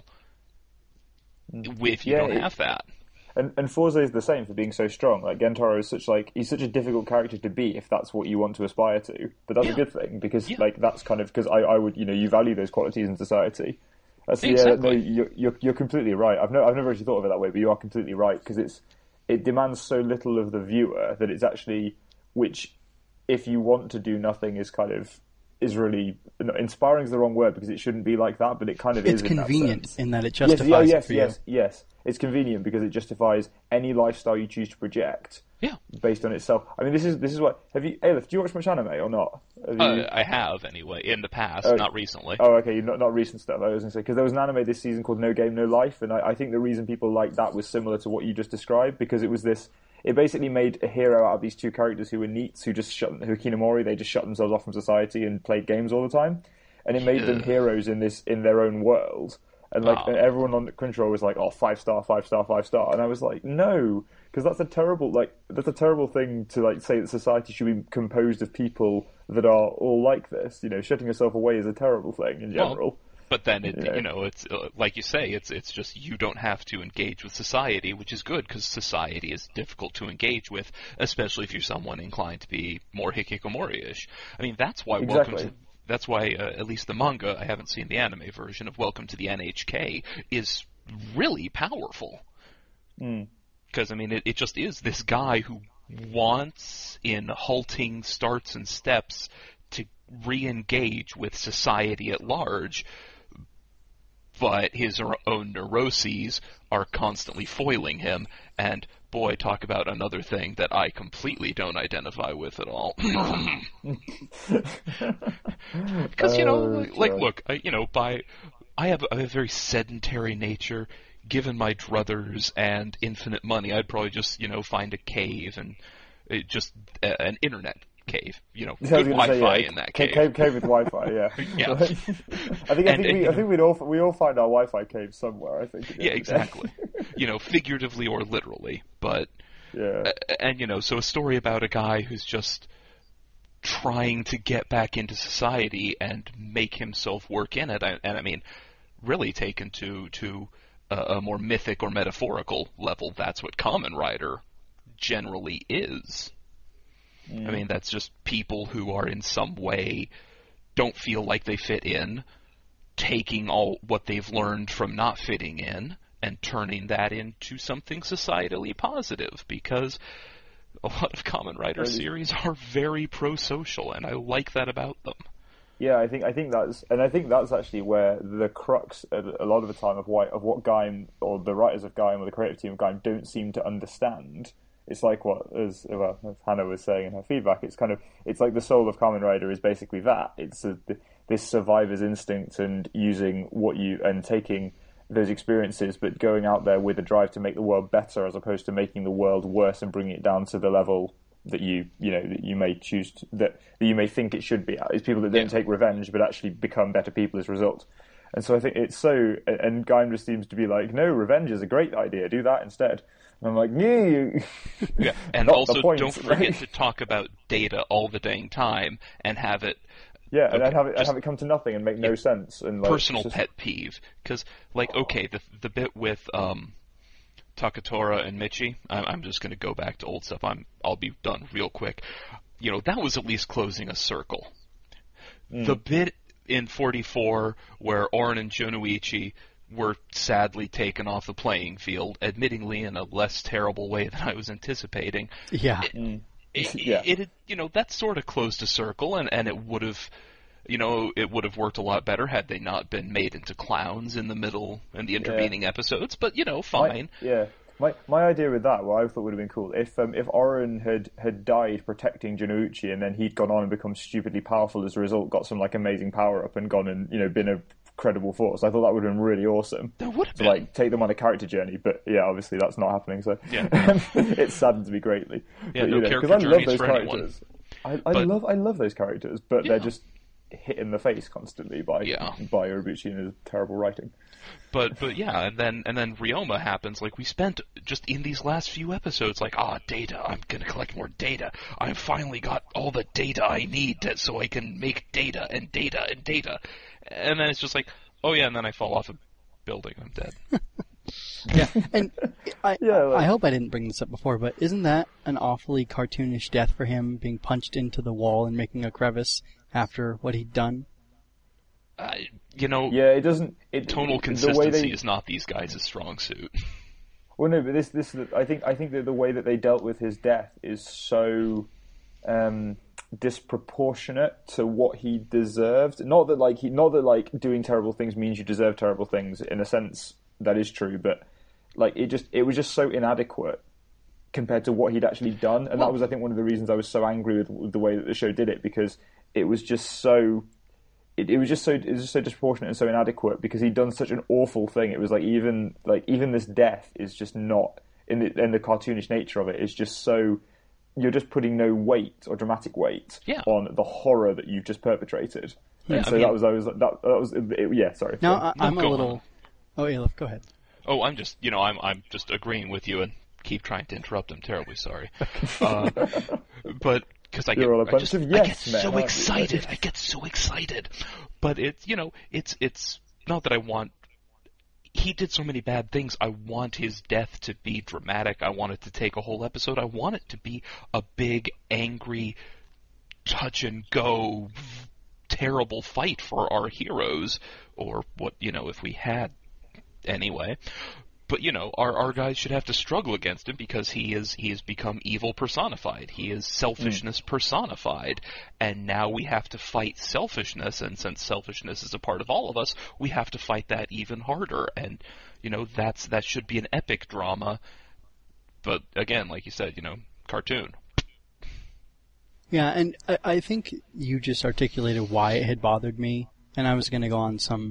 Speaker 3: if you don't have that.
Speaker 2: And Forza is the same for being so strong. Like, Gentaro is he's such a difficult character to be if that's what you want to aspire to. But that's a good thing, because that's kind of, because I would, you value those qualities in society.
Speaker 3: Exactly.
Speaker 2: You're completely right. I've never actually thought of it that way, but you are completely right, because it demands so little of the viewer that it's actually, which, if you want to do nothing, is really, inspiring is the wrong word, because it shouldn't be like that, but it kind of is.
Speaker 1: It's convenient in that it justifies it for you.
Speaker 2: Yes. It's convenient because it justifies any lifestyle you choose to project.
Speaker 3: Yeah.
Speaker 2: Based on itself. I mean, this is what. Aleph, do you watch much anime or not?
Speaker 3: I have, anyway, in the past, not recently.
Speaker 2: Oh, okay, not recent stuff. I was going to say, because there was an anime this season called No Game, No Life, and I think the reason people liked that was similar to what you just described, because it was this. It basically made a hero out of these two characters who were NEETs, who were Kinemori. They just shut themselves off from society and played games all the time, and it made them heroes in their own world. And everyone on Crunchyroll was like, "Oh, 5-star, 5-star, 5-star," and I was like, "No," because that's a terrible thing to say that society should be composed of people that are all like this. Shutting yourself away is a terrible thing in general.
Speaker 3: But then it's like you say, it's just you don't have to engage with society, which is good because society is difficult to engage with, especially if you're someone inclined to be more hikikomori-ish. I mean, that's why
Speaker 2: Exactly.
Speaker 3: That's why at least the manga, I haven't seen the anime version of Welcome to the NHK, is really powerful. Because I mean, it just is this guy who wants, in halting starts and steps, to re-engage with society at large, but his own neuroses are constantly foiling him, and boy, talk about another thing that I completely don't identify with at all. Because, look, I have a very sedentary nature. Given my druthers and infinite money, I'd probably just, find a cave and just an internet cave, good Wi-Fi in that cave.
Speaker 2: Cave with Wi-Fi, yeah.
Speaker 3: Yeah.
Speaker 2: I think we all find our Wi-Fi cave somewhere. I think.
Speaker 3: Yeah, exactly. Figuratively or literally, but
Speaker 2: yeah.
Speaker 3: And so a story about a guy who's just trying to get back into society and make himself work in it, and I mean, really taken to a more mythic or metaphorical level. That's what Kamen Rider generally is. I mean, that's just people who are in some way don't feel like they fit in, taking all what they've learned from not fitting in and turning that into something societally positive, because a lot of Kamen Rider series are very pro-social, and I like that about them.
Speaker 2: Yeah, I think that's actually where the crux a lot of the time of what Gaim, or the writers of Gaim, or the creative team of Gaim, don't seem to understand. It's like as Hannah was saying in her feedback, it's like the soul of Kamen Rider is basically that. It's this survivor's instinct and using and taking those experiences, but going out there with a drive to make the world better, as opposed to making the world worse and bringing it down to the level that you may choose that you may think it should be at. It's people that don't take revenge, but actually become better people as a result. And so I think it's so, and Gaim just seems to be like, no, revenge is a great idea, do that instead. And I'm like,
Speaker 3: yeah, and also don't forget to talk about data all the dang time and have it.
Speaker 2: Yeah, and have it come to nothing and make no sense. And
Speaker 3: personal pet peeve, because the bit with Takatora and Michi, I'm just going to go back to old stuff. I'll be done real quick. That was at least closing a circle. The bit in 44 where Oren and Jonuichi were sadly taken off the playing field, admittingly in a less terrible way than I was anticipating.
Speaker 1: Yeah.
Speaker 3: That sort of closed a circle, and it would have, it would have worked a lot better had they not been made into clowns in the middle and the intervening episodes. But fine.
Speaker 2: My idea with that, what I thought would have been cool, if Oren had died protecting Jonuichi, and then he'd gone on and become stupidly powerful as a result, got some amazing power up, and gone and been a credible force. I thought that would have been really awesome.
Speaker 3: That would have been.
Speaker 2: To take them on a character journey, but yeah, obviously that's not happening. So
Speaker 3: yeah.
Speaker 2: It saddens me greatly.
Speaker 3: Yeah,
Speaker 2: but,
Speaker 3: no character journeys for anyone.
Speaker 2: I love those characters, but they're just hit in the face constantly by Urobuchi and his terrible writing.
Speaker 3: But yeah, and then Ryoma happens. Like, we spent just in these last few episodes, data. I'm gonna collect more data. I've finally got all the data I need so I can make data and data and data. And then it's just like, oh yeah, and then I fall off a building. I'm dead.
Speaker 1: Yeah, and I hope I didn't bring this up before, but isn't that an awfully cartoonish death for him, being punched into the wall and making a crevice after what he'd done?
Speaker 2: It doesn't.
Speaker 3: Tonal consistency is not these guys' strong suit.
Speaker 2: Well, no, but this I think that the way that they dealt with his death is so disproportionate to what he deserved. Not that doing terrible things means you deserve terrible things. In a sense, that is true, but it was just so inadequate compared to what he'd actually done, and that was, I think, one of the reasons I was so angry with the way that the show did it, because it was just so. It was just so disproportionate and so inadequate, because he'd done such an awful thing. It was even this death is just not in the cartoonish nature of it is just so. You're just putting no weight or dramatic weight on the horror that you've just perpetrated.
Speaker 3: Yeah,
Speaker 2: and so sorry.
Speaker 1: No, I'm a little. Oh, Aleph, go ahead.
Speaker 3: Oh, I'm just agreeing with you and keep trying to interrupt. I'm terribly sorry. But because I get so excited. I get so excited. But it's not that I want. He did so many bad things. I want his death to be dramatic. I want it to take a whole episode. I want it to be a big, angry, touch-and-go, terrible fight for our heroes, or what, if we had anyway. But, our guys should have to struggle against him because he has become evil personified. He is selfishness personified. And now we have to fight selfishness, and since selfishness is a part of all of us, we have to fight that even harder. And, that should be an epic drama. But, again, like you said, cartoon.
Speaker 1: Yeah, and I think you just articulated why it had bothered me, and I was going to go on some...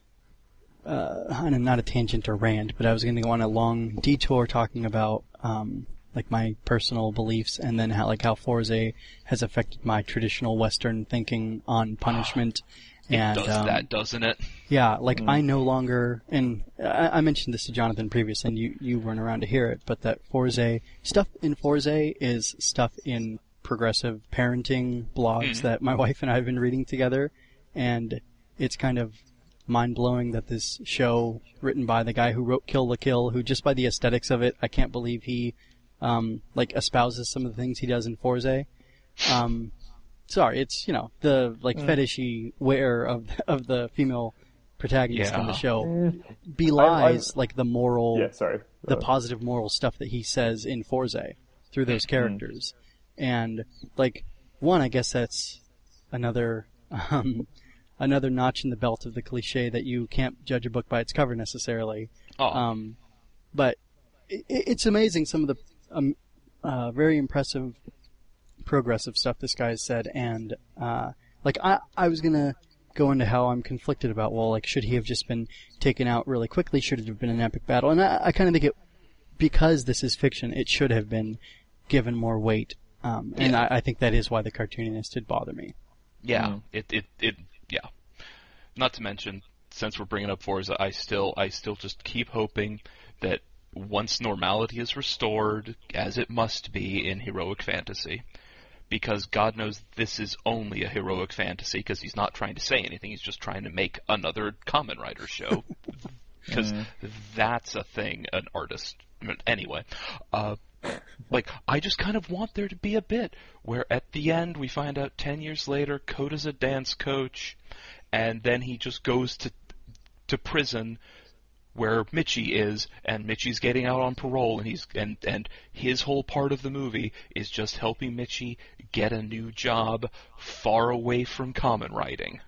Speaker 1: not a tangent or rant, but I was going to go on a long detour talking about my personal beliefs, and then how Forze has affected my traditional Western thinking on punishment.
Speaker 3: It does that, doesn't it?
Speaker 1: Yeah, I no longer, and I mentioned this to Jonathan previous, and you weren't around to hear it, but that stuff in Forze is stuff in progressive parenting blogs that my wife and I have been reading together, and it's kind of mind-blowing that this show, written by the guy who wrote Kill la Kill, who just by the aesthetics of it, I can't believe he, espouses some of the things he does in Forze. Sorry, it's, the, fetishy wear of the female protagonist in the show belies, the moral, the positive moral stuff that he says in Forze through those characters. And, I guess that's another notch in the belt of the cliche that you can't judge a book by its cover necessarily. But it's amazing some of the very impressive, progressive stuff this guy has said. And I was gonna go into how I'm conflicted about should he have just been taken out really quickly? Should it have been an epic battle? And I kind of think because this is fiction, it should have been given more weight. And I think that is why the cartooniness did bother me.
Speaker 3: Yeah, yeah. Not to mention, since we're bringing up Forza, I still just keep hoping that once normality is restored, as it must be in heroic fantasy, because God knows this is only a heroic fantasy, because he's not trying to say anything, he's just trying to make another Kamen Rider show, because that's a thing an artist... Anyway, I just kind of want there to be a bit where at the end we find out 10 years later Koda's a dance coach, and then he just goes to prison where Michi is, and Michi's getting out on parole, and his whole part of the movie is just helping Michi get a new job far away from Kamen Riding.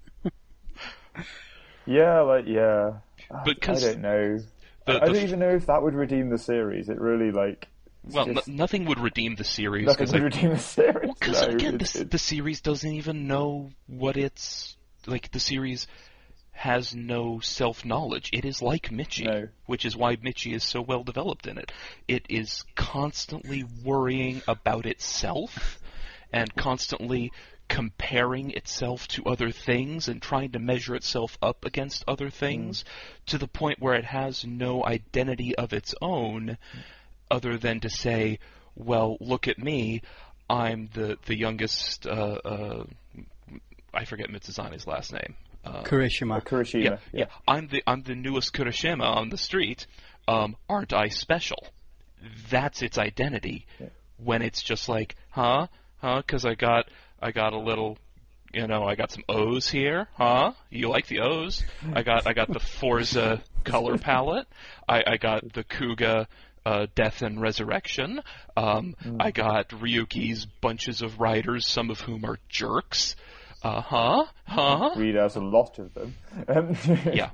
Speaker 2: Because I don't know. I don't even know if that would redeem the series. It really
Speaker 3: nothing would redeem the series.
Speaker 2: Nothing would redeem the series.
Speaker 3: Because again, the series doesn't even know what it's like. The series has no self-knowledge. It is like Michi, which is why Michi is so well developed in it. It is constantly worrying about itself and constantly comparing itself to other things and trying to measure itself up against other things to the point where it has no identity of its own other than to say, well, look at me, I'm the youngest, I forget Mitsuzane's last name.
Speaker 1: Kurishima.
Speaker 3: Yeah. I'm the newest Kurishima on the street. Aren't I special? That's its identity. Yeah. When it's just like, huh? Because I got a little, I got some O's here, huh? You like the O's? I got the Forza color palette. I got the Kuga Death and Resurrection. I got Ryuki's bunches of riders, some of whom are jerks.
Speaker 2: Reed has a lot of them.
Speaker 3: Yeah.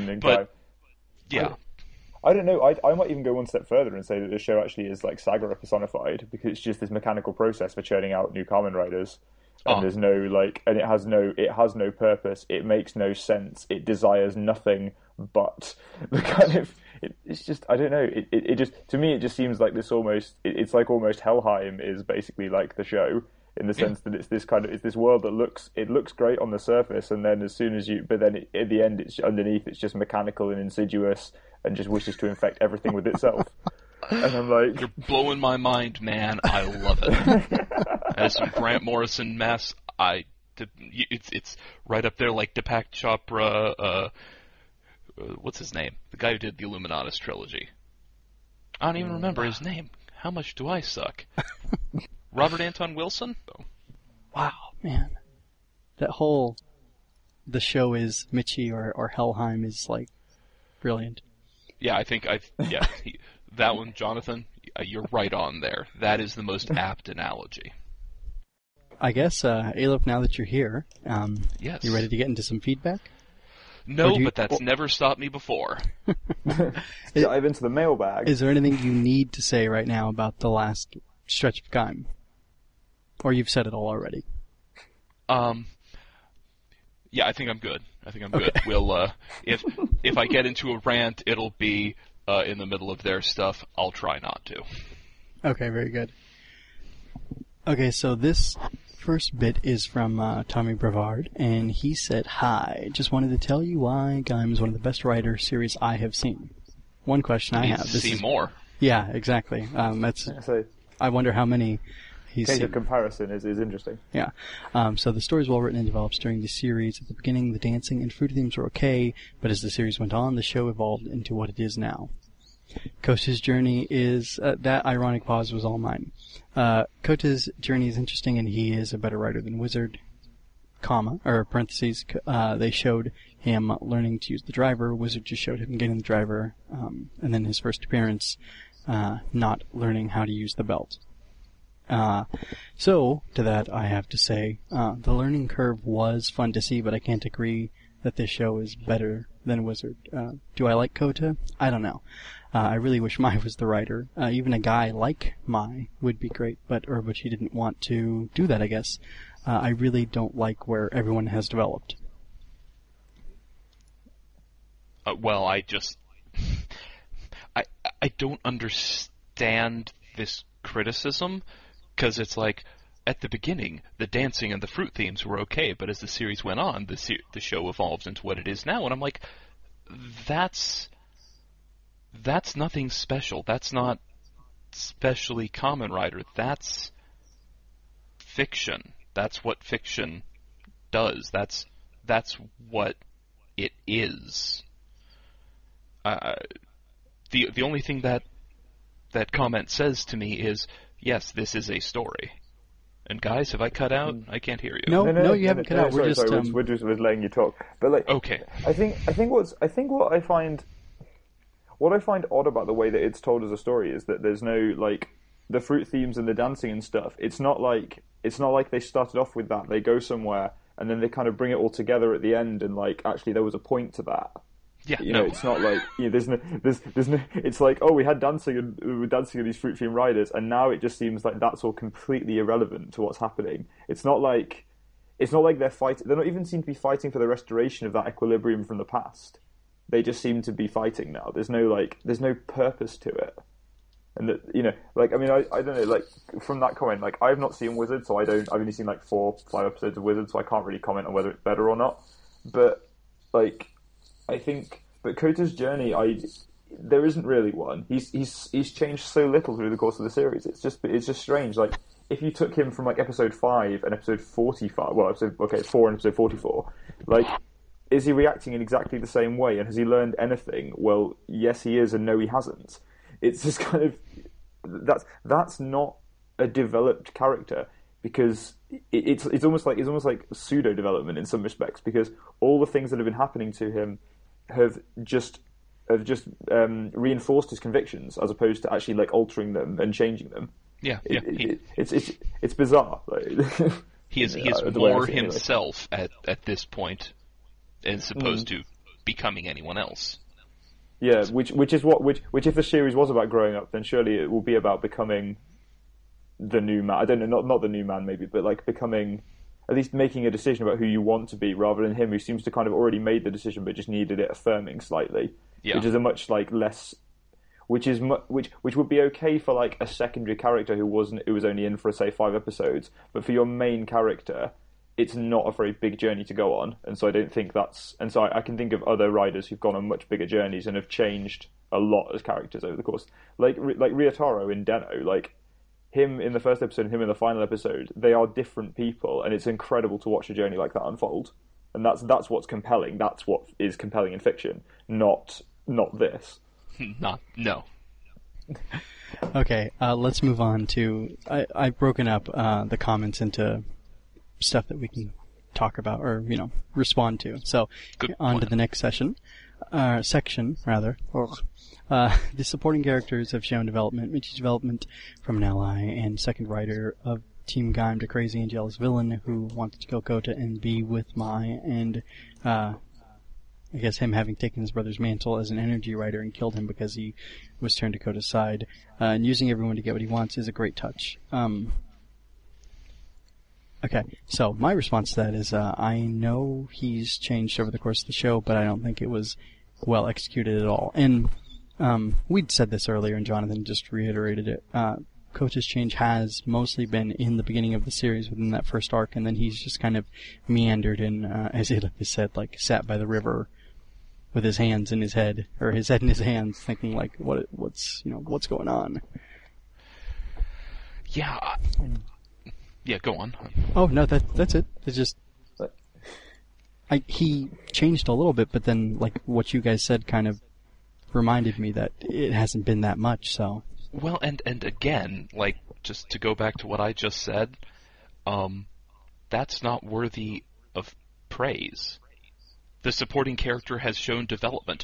Speaker 2: I don't know. I might even go one step further and say that the show actually is like Sagara personified, because it's just this mechanical process for churning out new Kamen Riders. And there's no and it has no purpose. It makes no sense. It desires nothing but the kind of. It's just, I don't know. It just, to me, it just seems like this almost. It's like almost Helheim is basically like the show, in the sense that it's this world that looks great on the surface, and then at the end, it's underneath. It's just mechanical and insidious, and just wishes to infect everything with itself. And I'm like,
Speaker 3: you're blowing my mind, man. I love it. As some Grant Morrison mess, it's right up there like Deepak Chopra, what's his name? The guy who did the Illuminatus trilogy. I don't even remember his name. How much do I suck? Robert Anton Wilson?
Speaker 1: Wow, man. The show is Mitchie or Helheim is, like, brilliant.
Speaker 3: Yeah, I think that one, Jonathan, you're right on there. That is the most apt analogy.
Speaker 1: I guess, Alok, now that you're here,
Speaker 3: yes.
Speaker 1: You ready to get into some feedback?
Speaker 3: No, but that's never stopped me before.
Speaker 2: Dive into the mailbag.
Speaker 1: Is there anything you need to say right now about the last stretch of time? Or you've said it all already?
Speaker 3: Yeah, I think I'm good. Good. We'll, if I get into a rant, it'll be in the middle of their stuff. I'll try not to.
Speaker 1: Okay, very good. Okay, so this first bit is from Tommy Brevard, and he said, "Hi, just wanted to tell you why Gaim is one of the best writer series I have seen. One question I have.
Speaker 3: See more.
Speaker 1: Yeah, exactly. I wonder how many he's seen.
Speaker 2: The comparison is interesting.
Speaker 1: Yeah. So the story is well written and develops during the series. At the beginning, the dancing and fruit themes were okay, but as the series went on, the show evolved into what it is now. Kota's journey is, that ironic pause was all mine. Kota's journey is interesting and he is a better writer than Wizard, parentheses, they showed him learning to use the driver. Wizard just showed him getting the driver, and then his first appearance, not learning how to use the belt. So, to that I have to say, the learning curve was fun to see, but I can't agree that this show is better than Wizard. Do I like Kota? I don't know. I really wish Mai was the writer. Even a guy like Mai would be great, but she didn't want to do that, I guess. I really don't like where everyone has developed.
Speaker 3: Well, I don't understand this criticism, because it's like, at the beginning, the dancing and the fruit themes were okay, but as the series went on, the show evolves into what it is now, and I'm like, that's nothing special. That's not specially Kamen Rider. That's fiction. That's what fiction does. That's what it is. The only thing that comment says to me is, yes, this is a story. And guys, have I cut out? I can't hear you.
Speaker 1: No, you haven't cut out. We're
Speaker 2: just letting you talk. But like,
Speaker 3: okay.
Speaker 2: I think what I find odd about the way that it's told as a story is that there's no, like, the fruit themes and the dancing and stuff. It's not like they started off with that. They go somewhere and then they kind of bring it all together at the end, and like, actually there was a point to that.
Speaker 3: Yeah,
Speaker 2: It's not like, there's no. It's like, oh, we had dancing and we're dancing with these fruit themed riders, and now it just seems like that's all completely irrelevant to what's happening. It's not like they're fighting. They don't even seem to be fighting for the restoration of that equilibrium from the past. They just seem to be fighting now. There's no purpose to it, and that, like, I mean, I don't know, like, from that comment, like, I've not seen Wizard, so I've only seen like 4-5 episodes of Wizard, so I can't really comment on whether it's better or not. But like, I think, but Kota's journey, there isn't really one. He's changed so little through the course of the series. It's just strange. Like, if you took him from like episode 5 and episode 45, 4 and episode 44, like, is he reacting in exactly the same way? And has he learned anything? Well, yes, he is, and no, he hasn't. It's just kind of, that's not a developed character, because it's almost like pseudo development in some respects, because all the things that have been happening to him have just reinforced his convictions, as opposed to actually like altering them and changing them.
Speaker 3: Yeah,
Speaker 2: it's bizarre. Like,
Speaker 3: he is more himself at this point, as opposed to becoming anyone else.
Speaker 2: Yeah, which if the series was about growing up, then surely it will be about becoming the new man. I don't know, not the new man maybe, but like becoming, at least making a decision about who you want to be, rather than him who seems to kind of already made the decision but just needed it affirming slightly. Yeah. Which is a much like less, which would be okay for like a secondary character who was only in for, say, 5 episodes, but for your main character, it's not a very big journey to go on, and so I don't think that's. And so I can think of other writers who've gone on much bigger journeys and have changed a lot as characters over the course, like Ryotaro in Den-O, like him in the first episode and him in the final episode. They are different people, and it's incredible to watch a journey like that unfold. and that's what's compelling. That's what is compelling in fiction, not this.
Speaker 3: No.
Speaker 1: Okay, let's move on to... I've broken up the comments into stuff that we can talk about or, respond to. So, on to the next section, rather. The supporting characters have shown development. Mitchie's development from an ally and second writer of Team Gaim to crazy and jealous villain who wanted to kill Kota and be with Mai, and I guess him having taken his brother's mantle as an energy writer and killed him because he was turned to Kota's side, and using everyone to get what he wants is a great touch. Okay, so my response to that is I know he's changed over the course of the show, but I don't think it was well executed at all. And we'd said this earlier, and Jonathan just reiterated it. Kota's change has mostly been in the beginning of the series within that first arc, and then he's just kind of meandered and, as Ilip has said, like sat by the river with his hands in his head, or his head in his hands, thinking like, what's going on?
Speaker 3: Yeah. Yeah, go on.
Speaker 1: Oh no, that's it. It's just he changed a little bit, but then like what you guys said kind of reminded me that it hasn't been that much. So.
Speaker 3: Well, and again, like, just to go back to what I just said, that's not worthy of praise. The supporting character has shown development.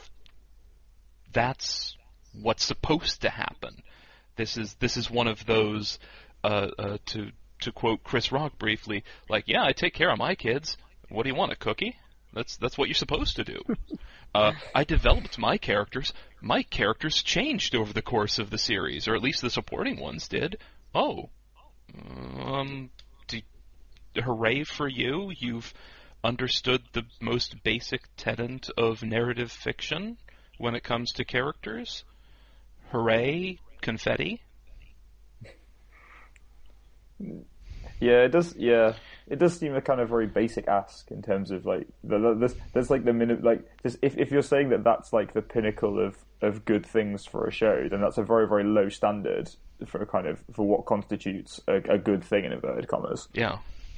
Speaker 3: That's what's supposed to happen. This is one of those, to quote Chris Rock briefly, like, yeah, I take care of my kids. What do you want, a cookie? That's what you're supposed to do. I developed my characters. My characters changed over the course of the series, or at least the supporting ones did. Oh. Hooray for you. You've understood the most basic tenet of narrative fiction when it comes to characters. Hooray, confetti.
Speaker 2: Yeah, it does. Yeah, it does seem a kind of very basic ask in terms of like there's like the minute like just if you're saying that that's like the pinnacle of good things for a show, then that's a very, very low standard for what constitutes a good thing in inverted commas.
Speaker 3: Yeah.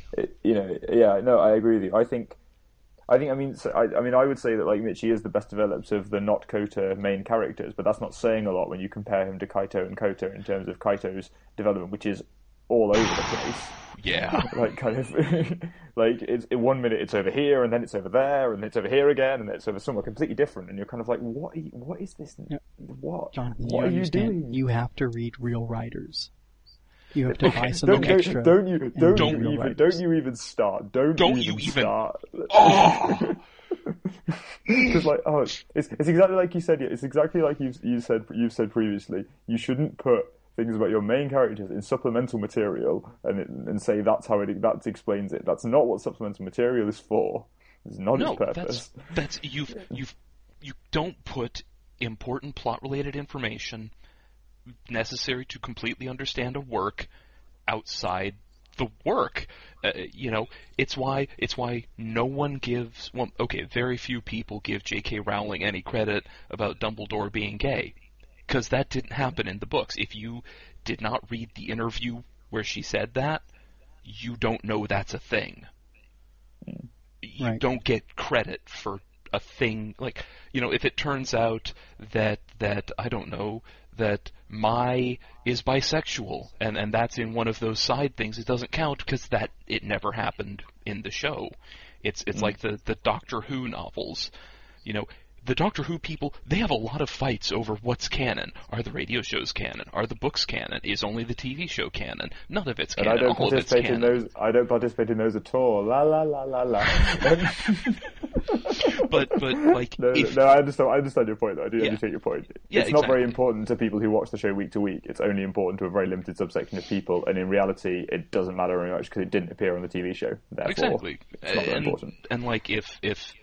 Speaker 2: I agree with you. I would say that like Michi is the best developed of the not Kota main characters, but that's not saying a lot when you compare him to Kaito and Kota in terms of Kaito's development, which is all over the place.
Speaker 3: Yeah.
Speaker 2: Like kind of like it's in 1 minute it's over here and then it's over there and it's over here again and it's over somewhere completely different and you're kind of like what is this?
Speaker 1: Yeah.
Speaker 2: What?
Speaker 1: Jonathan,
Speaker 2: what are you doing?
Speaker 1: You have to read real writers. You have to buy some
Speaker 2: don't
Speaker 1: extra.
Speaker 2: Don't you even start. Don't you even start.
Speaker 3: Oh!
Speaker 2: Because like it's exactly like you said. It's exactly like you've said previously. You shouldn't put things about your main characters in supplemental material and say that explains it. That's not what supplemental material is for. It's not its purpose.
Speaker 3: That's you don't put important plot related information necessary to completely understand a work outside the work. It's why no one gives very few people give J.K. Rowling any credit about Dumbledore being gay. Because that didn't happen in the books. If you did not read the interview where she said that, you don't know that's a thing. You don't get credit for a thing. Like, if it turns out that I don't know, that Mai is bisexual, and that's in one of those side things, it doesn't count because it never happened in the show. It's like the Doctor Who novels. The Doctor Who people, they have a lot of fights over what's canon. Are the radio shows canon? Are the books canon? Is only the TV show canon? None of it's canon.
Speaker 2: And I don't participate in those. I don't participate in those at all. La la la la la.
Speaker 3: but like
Speaker 2: no, I understand your point though. I do take your point.
Speaker 3: Yeah,
Speaker 2: it's not very important to people who watch the show week to week. It's only important to a very limited subsection of people, and in reality, it doesn't matter very much because it didn't appear on the TV show. Therefore,
Speaker 3: exactly.
Speaker 2: It's not very important.
Speaker 3: And like if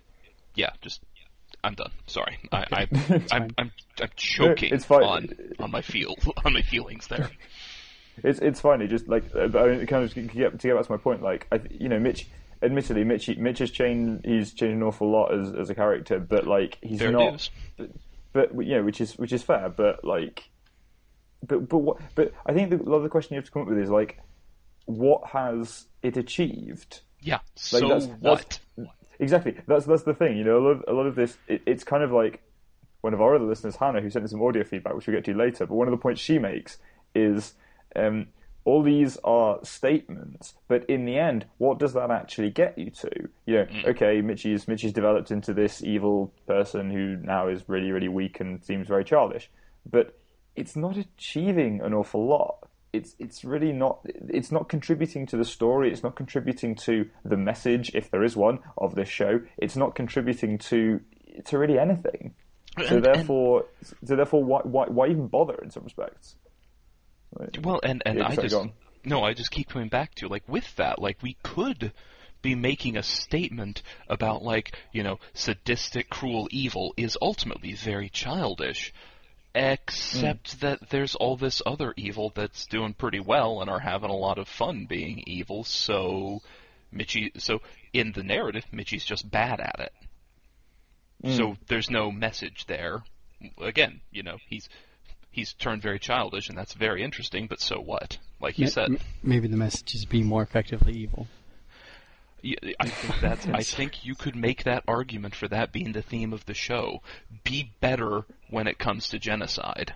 Speaker 3: I'm done. Sorry, I'm choking on my feelings there.
Speaker 2: It's fine. It just like kind of to get back to my point. Like Mitch. Admittedly, Mitch has changed. He's changed an awful lot as a character, but like he's
Speaker 3: fair
Speaker 2: not.
Speaker 3: News.
Speaker 2: But which is fair. But like, but I think a lot of the question you have to come up with is like, what has it achieved?
Speaker 3: Yeah.
Speaker 2: Like,
Speaker 3: so what?
Speaker 2: exactly. That's the thing. You know, a lot of this. It's kind of like one of our other listeners, Hannah, who sent us some audio feedback, which we'll get to later. But one of the points she makes is all these are statements, but in the end, what does that actually get you to? You know, okay, Mitchie's developed into this evil person who now is really, really weak and seems very childish, but it's not achieving an awful lot. It's really not. It's not contributing to the story. It's not contributing to the message, if there is one, of this show. It's not contributing to really anything. So therefore, why even bother in some respects?
Speaker 3: Well, and
Speaker 2: yeah,
Speaker 3: I just keep coming back to, like, with that, like, we could be making a statement about, like, you know, sadistic, cruel evil is ultimately very childish, except that there's all this other evil that's doing pretty well and are having a lot of fun being evil, so in the narrative, Mitchie's just bad at it. So there's no message there. Again, you know, he's turned very childish, and that's very interesting, but so what? Like you said.
Speaker 1: Maybe the message is be more effectively evil.
Speaker 3: Yeah, I think you could make that argument for that being the theme of the show. Be better when it comes to genocide.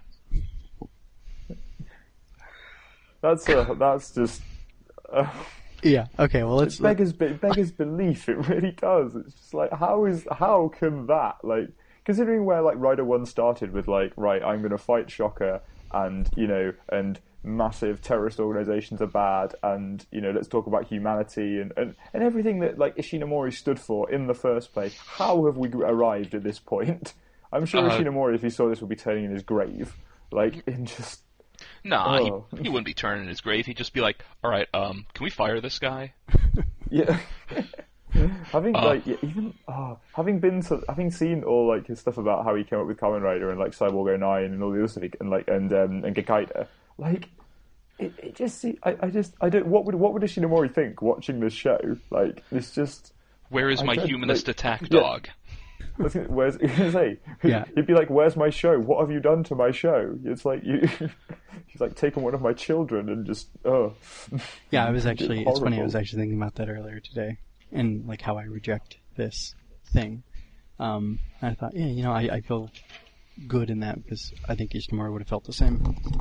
Speaker 2: That's just...
Speaker 1: yeah, okay, well, let's...
Speaker 2: Beggars belief, it really does. It's just like, how can that, like... Considering where, like, Rider 1 started with, like, right, I'm going to fight Shocker, and, you know, and massive terrorist organizations are bad, and, you know, let's talk about humanity, and everything that, like, Ishinomori stood for in the first place. How have we arrived at this point? I'm sure Ishinomori, if he saw this, would be turning in his grave. Like, in just...
Speaker 3: Nah, he wouldn't be turning in his grave. He'd just be like, alright, can we fire this guy?
Speaker 2: Yeah. Having seen all, like, his stuff about how he came up with Kamen Rider and, like, Cyborg 09 and all the other stuff, and Gekida, like, it just I don't what would Ishinomori think watching this show? Like, it's just,
Speaker 3: where is my humanist attack dog?
Speaker 2: Where's he'd be like, where's my show? What have you done to my show? It's like he's like taken one of my children and just
Speaker 1: yeah, it's funny, I was actually thinking about that earlier today. And, like, how I reject this thing. And I thought, yeah, you know, I feel good in that because I think Ishinomori would have felt the same.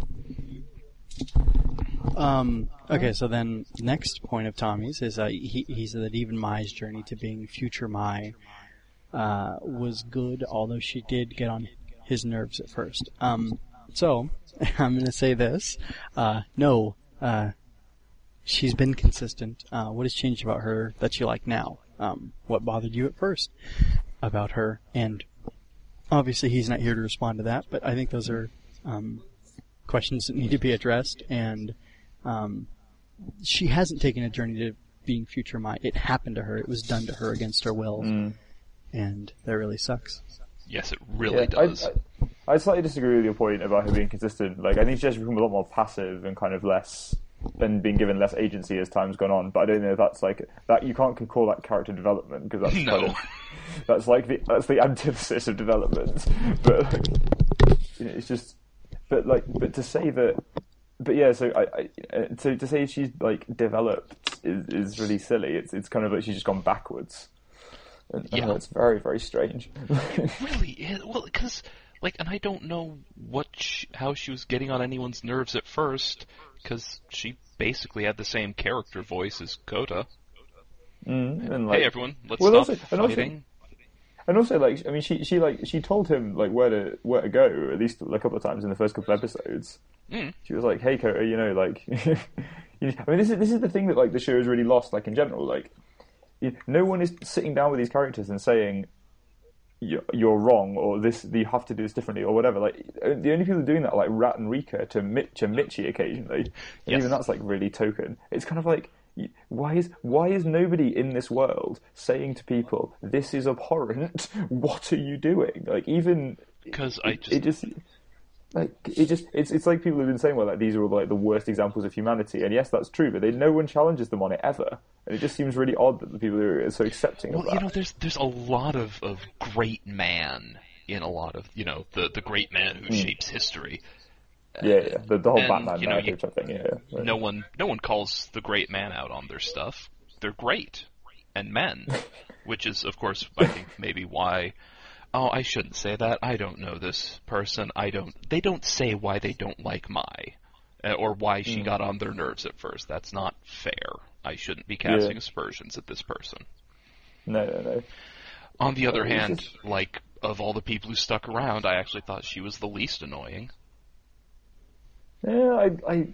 Speaker 1: Okay, so then next point of Tommy's is he said that even Mai's journey to being future Mai was good, although she did get on his nerves at first. So, I'm going to say this. No, she's been consistent. What has changed about her that you like now? What bothered you at first about her? And obviously he's not here to respond to that, but I think those are questions that need to be addressed. And she hasn't taken a journey to being future Mai. It happened to her. It was done to her against her will. And that really sucks.
Speaker 3: Yes, it really does.
Speaker 2: I slightly disagree with your point about her being consistent. Like, I think she has become a lot more passive and kind of less... been given less agency as time's gone on, but I don't know if that's like that. You can't call that character development because that's kind of, that's the antithesis of development. But like, you know, it's just, but to say that, but yeah. So to say she's like developed is really silly. It's kind of like she's just gone backwards. And,
Speaker 3: yeah,
Speaker 2: it's very, very strange.
Speaker 3: It really is. Well, because like, and I don't know how she was getting on anyone's nerves at first. Because she basically had the same character voice as Kota.
Speaker 2: And like,
Speaker 3: hey everyone, let's stop fighting.
Speaker 2: And also, like, I mean, she told him like where to go at least a couple of times in the first couple of episodes. She was like, "Hey Kota, you know, like, I mean, this is the thing that like the show has really lost. Like in general, like, no one is sitting down with these characters and saying, you're wrong, or you have to do this differently, or whatever. Like, the only people doing that are like Rat and Rika to Michi occasionally, and even that's like really token. It's kind of like, why is nobody in this world saying to people, this is abhorrent? What are you doing? Like, even
Speaker 3: because
Speaker 2: it's like people have been saying, well, like, these are all like the worst examples of humanity, and yes, that's true, but no one challenges them on it ever, and it just seems really odd that the people who are so accepting of that.
Speaker 3: Well, you know, there's a lot of great man in a lot of, you know, the great man who shapes history.
Speaker 2: Yeah, the whole Batman narrative thing. Yeah,
Speaker 3: no one calls the great man out on their stuff. They're great. and men, which is, of course, I think maybe why. Oh, I shouldn't say that. I don't know this person. They don't say why they don't like Mai, or why she got on their nerves at first. That's not fair. I shouldn't be casting aspersions at this person.
Speaker 2: No.
Speaker 3: On the other hand, like, of all the people who stuck around, I actually thought she was the least annoying.
Speaker 2: Yeah,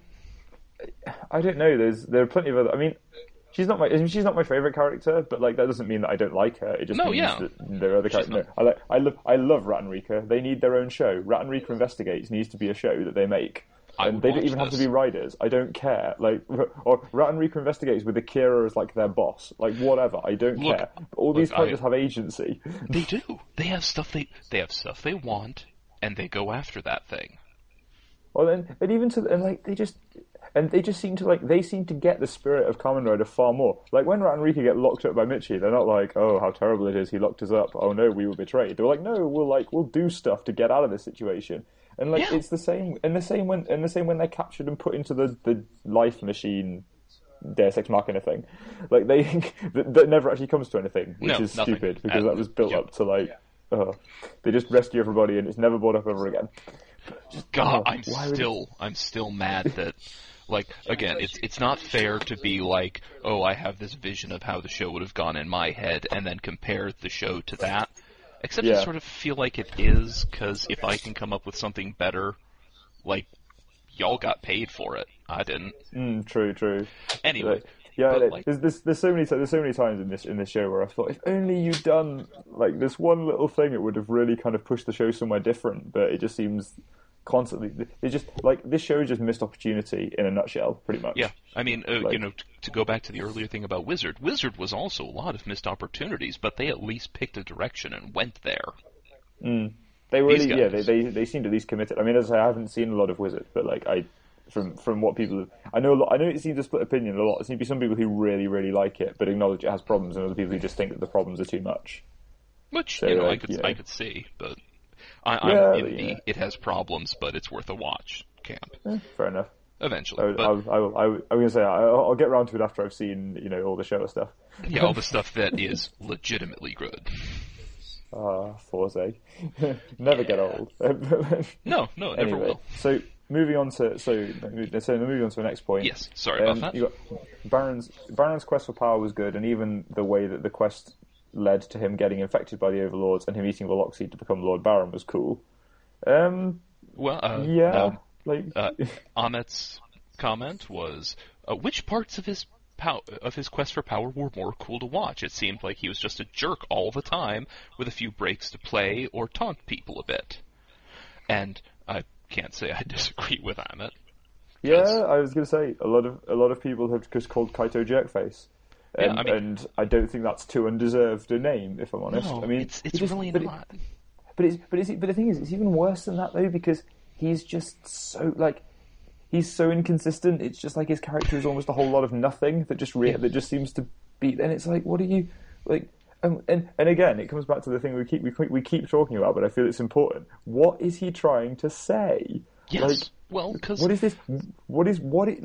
Speaker 2: I don't know. There are plenty of other. I mean, she's not my favorite character, but like that doesn't mean that I don't like her. It just means that there are other characters. No, I love Rat and Rika. They need their own show. Rat and Rika Investigates needs to be a show that they make. And they don't even have to be writers. I don't care. Like, or Rat and Rika Investigates with Akira as like their boss. Like, whatever. I don't care. But all these characters have agency.
Speaker 3: They do. They have stuff they want, and they go after that thing.
Speaker 2: Well, and even to and like they just seem to get the spirit of Kamen Rider far more. Like when Rat and Rika get locked up by Michi, they're not like, oh, how terrible it is, he locked us up. Oh no, we were betrayed. They're like, no, we'll do stuff to get out of this situation. And like it's the same when they're captured and put into the life machine Deus Ex Machina thing. Like that never actually comes to anything, which is nothing. Stupid because that was built up to like they just rescue everybody and it's never brought up ever again.
Speaker 3: God, I'm still mad that, like, again, it's not fair to be like, oh, I have this vision of how the show would have gone in my head, and then compare the show to that. Except I sort of feel like it is, because if I can come up with something better, like, y'all got paid for it. I didn't.
Speaker 2: True.
Speaker 3: Anyway.
Speaker 2: Yeah, like, there's so many times in this show where I thought, if only you'd done like this one little thing, it would have really kind of pushed the show somewhere different. But it just seems constantly, it's just like this show just missed opportunity in a nutshell, pretty much.
Speaker 3: Yeah, I mean, to go back to the earlier thing about Wizard was also a lot of missed opportunities, but they at least picked a direction and went there.
Speaker 2: They really, they seemed at least committed. I mean, as I say, I haven't seen a lot of Wizard, but like From what people, I know it seems to split opinion a lot. There seems to be some people who really, really like it, but acknowledge it has problems, and other people who just think that the problems are too much.
Speaker 3: Which so, I could see, but I'm in the it has problems, but it's worth a watch camp.
Speaker 2: Fair enough.
Speaker 3: Eventually,
Speaker 2: I'm going to say I'll get around to it after I've seen all the show stuff.
Speaker 3: Yeah, all the stuff that is legitimately good.
Speaker 2: Forze. Never get old.
Speaker 3: No, it never will.
Speaker 2: So. Moving on to the next point.
Speaker 3: Yes, sorry about that.
Speaker 2: You got Baron's quest for power was good, and even the way that the quest led to him getting infected by the Overlords and him eating Veloxi to become Lord Baron was cool.
Speaker 3: Ahmet's comment was, which parts of his quest for power were more cool to watch? It seemed like he was just a jerk all the time, with a few breaks to play or taunt people a bit. And I can't say I disagree with Ahmet.
Speaker 2: Yeah, I was going to say a lot of people have just called Kaito Jerkface, and I don't think that's too undeserved a name, if I'm honest.
Speaker 3: No,
Speaker 2: I mean,
Speaker 3: it's really not.
Speaker 2: But the thing is, it's even worse than that though, because he's just so he's so inconsistent. It's just like his character is almost a whole lot of nothing that just seems to be. And it's like, what are you like? And again, it comes back to the thing we keep talking about, but I feel it's important. What is he trying to say?
Speaker 3: Yes. Because
Speaker 2: what is this? Because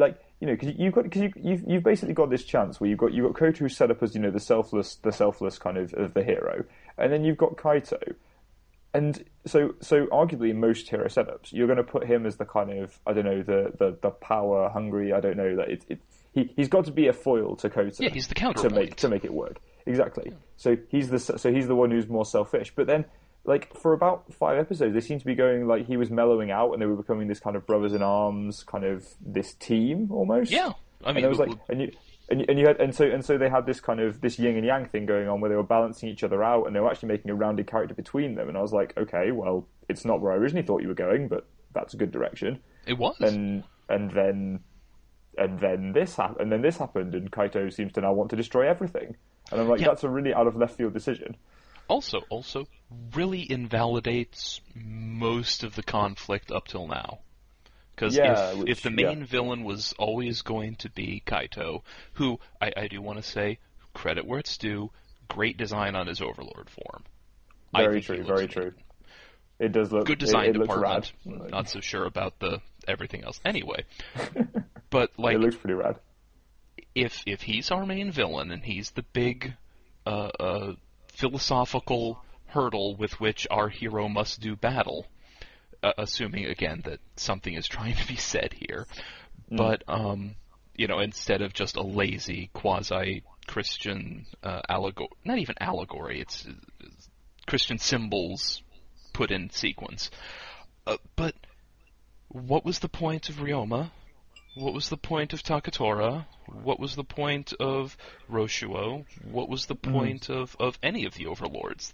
Speaker 2: you've basically got this chance where you've got Koto set up as the selfless kind of the hero, and then you've got Kaito, and so arguably in most hero setups you're going to put him as the kind of the power hungry. I don't know that he's got to be a foil to Koto.
Speaker 3: Yeah, he's the counterpoint
Speaker 2: to make it work. Exactly. So he's the one who's more selfish. But then, for about 5 episodes, they seem to be going like he was mellowing out, and they were becoming this kind of brothers in arms, kind of this team almost.
Speaker 3: Yeah, I mean,
Speaker 2: and it was like, so they had this kind of this yin and yang thing going on where they were balancing each other out, and they were actually making a rounded character between them. And I was like, okay, well, it's not where I originally thought you were going, but that's a good direction.
Speaker 3: It was.
Speaker 2: And then this happened, and Kaito seems to now want to destroy everything. And I'm like, that's a really out of left field decision.
Speaker 3: Also, really invalidates most of the conflict up till now. Because if the main villain was always going to be Kaito, who, I do want to say, credit where it's due, great design on his Overlord form.
Speaker 2: Very true. It does look...
Speaker 3: Good design
Speaker 2: department.
Speaker 3: Not so sure about everything else. Anyway. But,
Speaker 2: it looks pretty rad.
Speaker 3: If he's our main villain and he's the big a philosophical hurdle with which our hero must do battle, assuming again that something is trying to be said here. But instead of just a lazy quasi-Christian allegory, not even allegory, it's Christian symbols put in sequence. But what was the point of Ryoma? What was the point of Takatora? What was the point of Roshuo? What was the point of any of the overlords?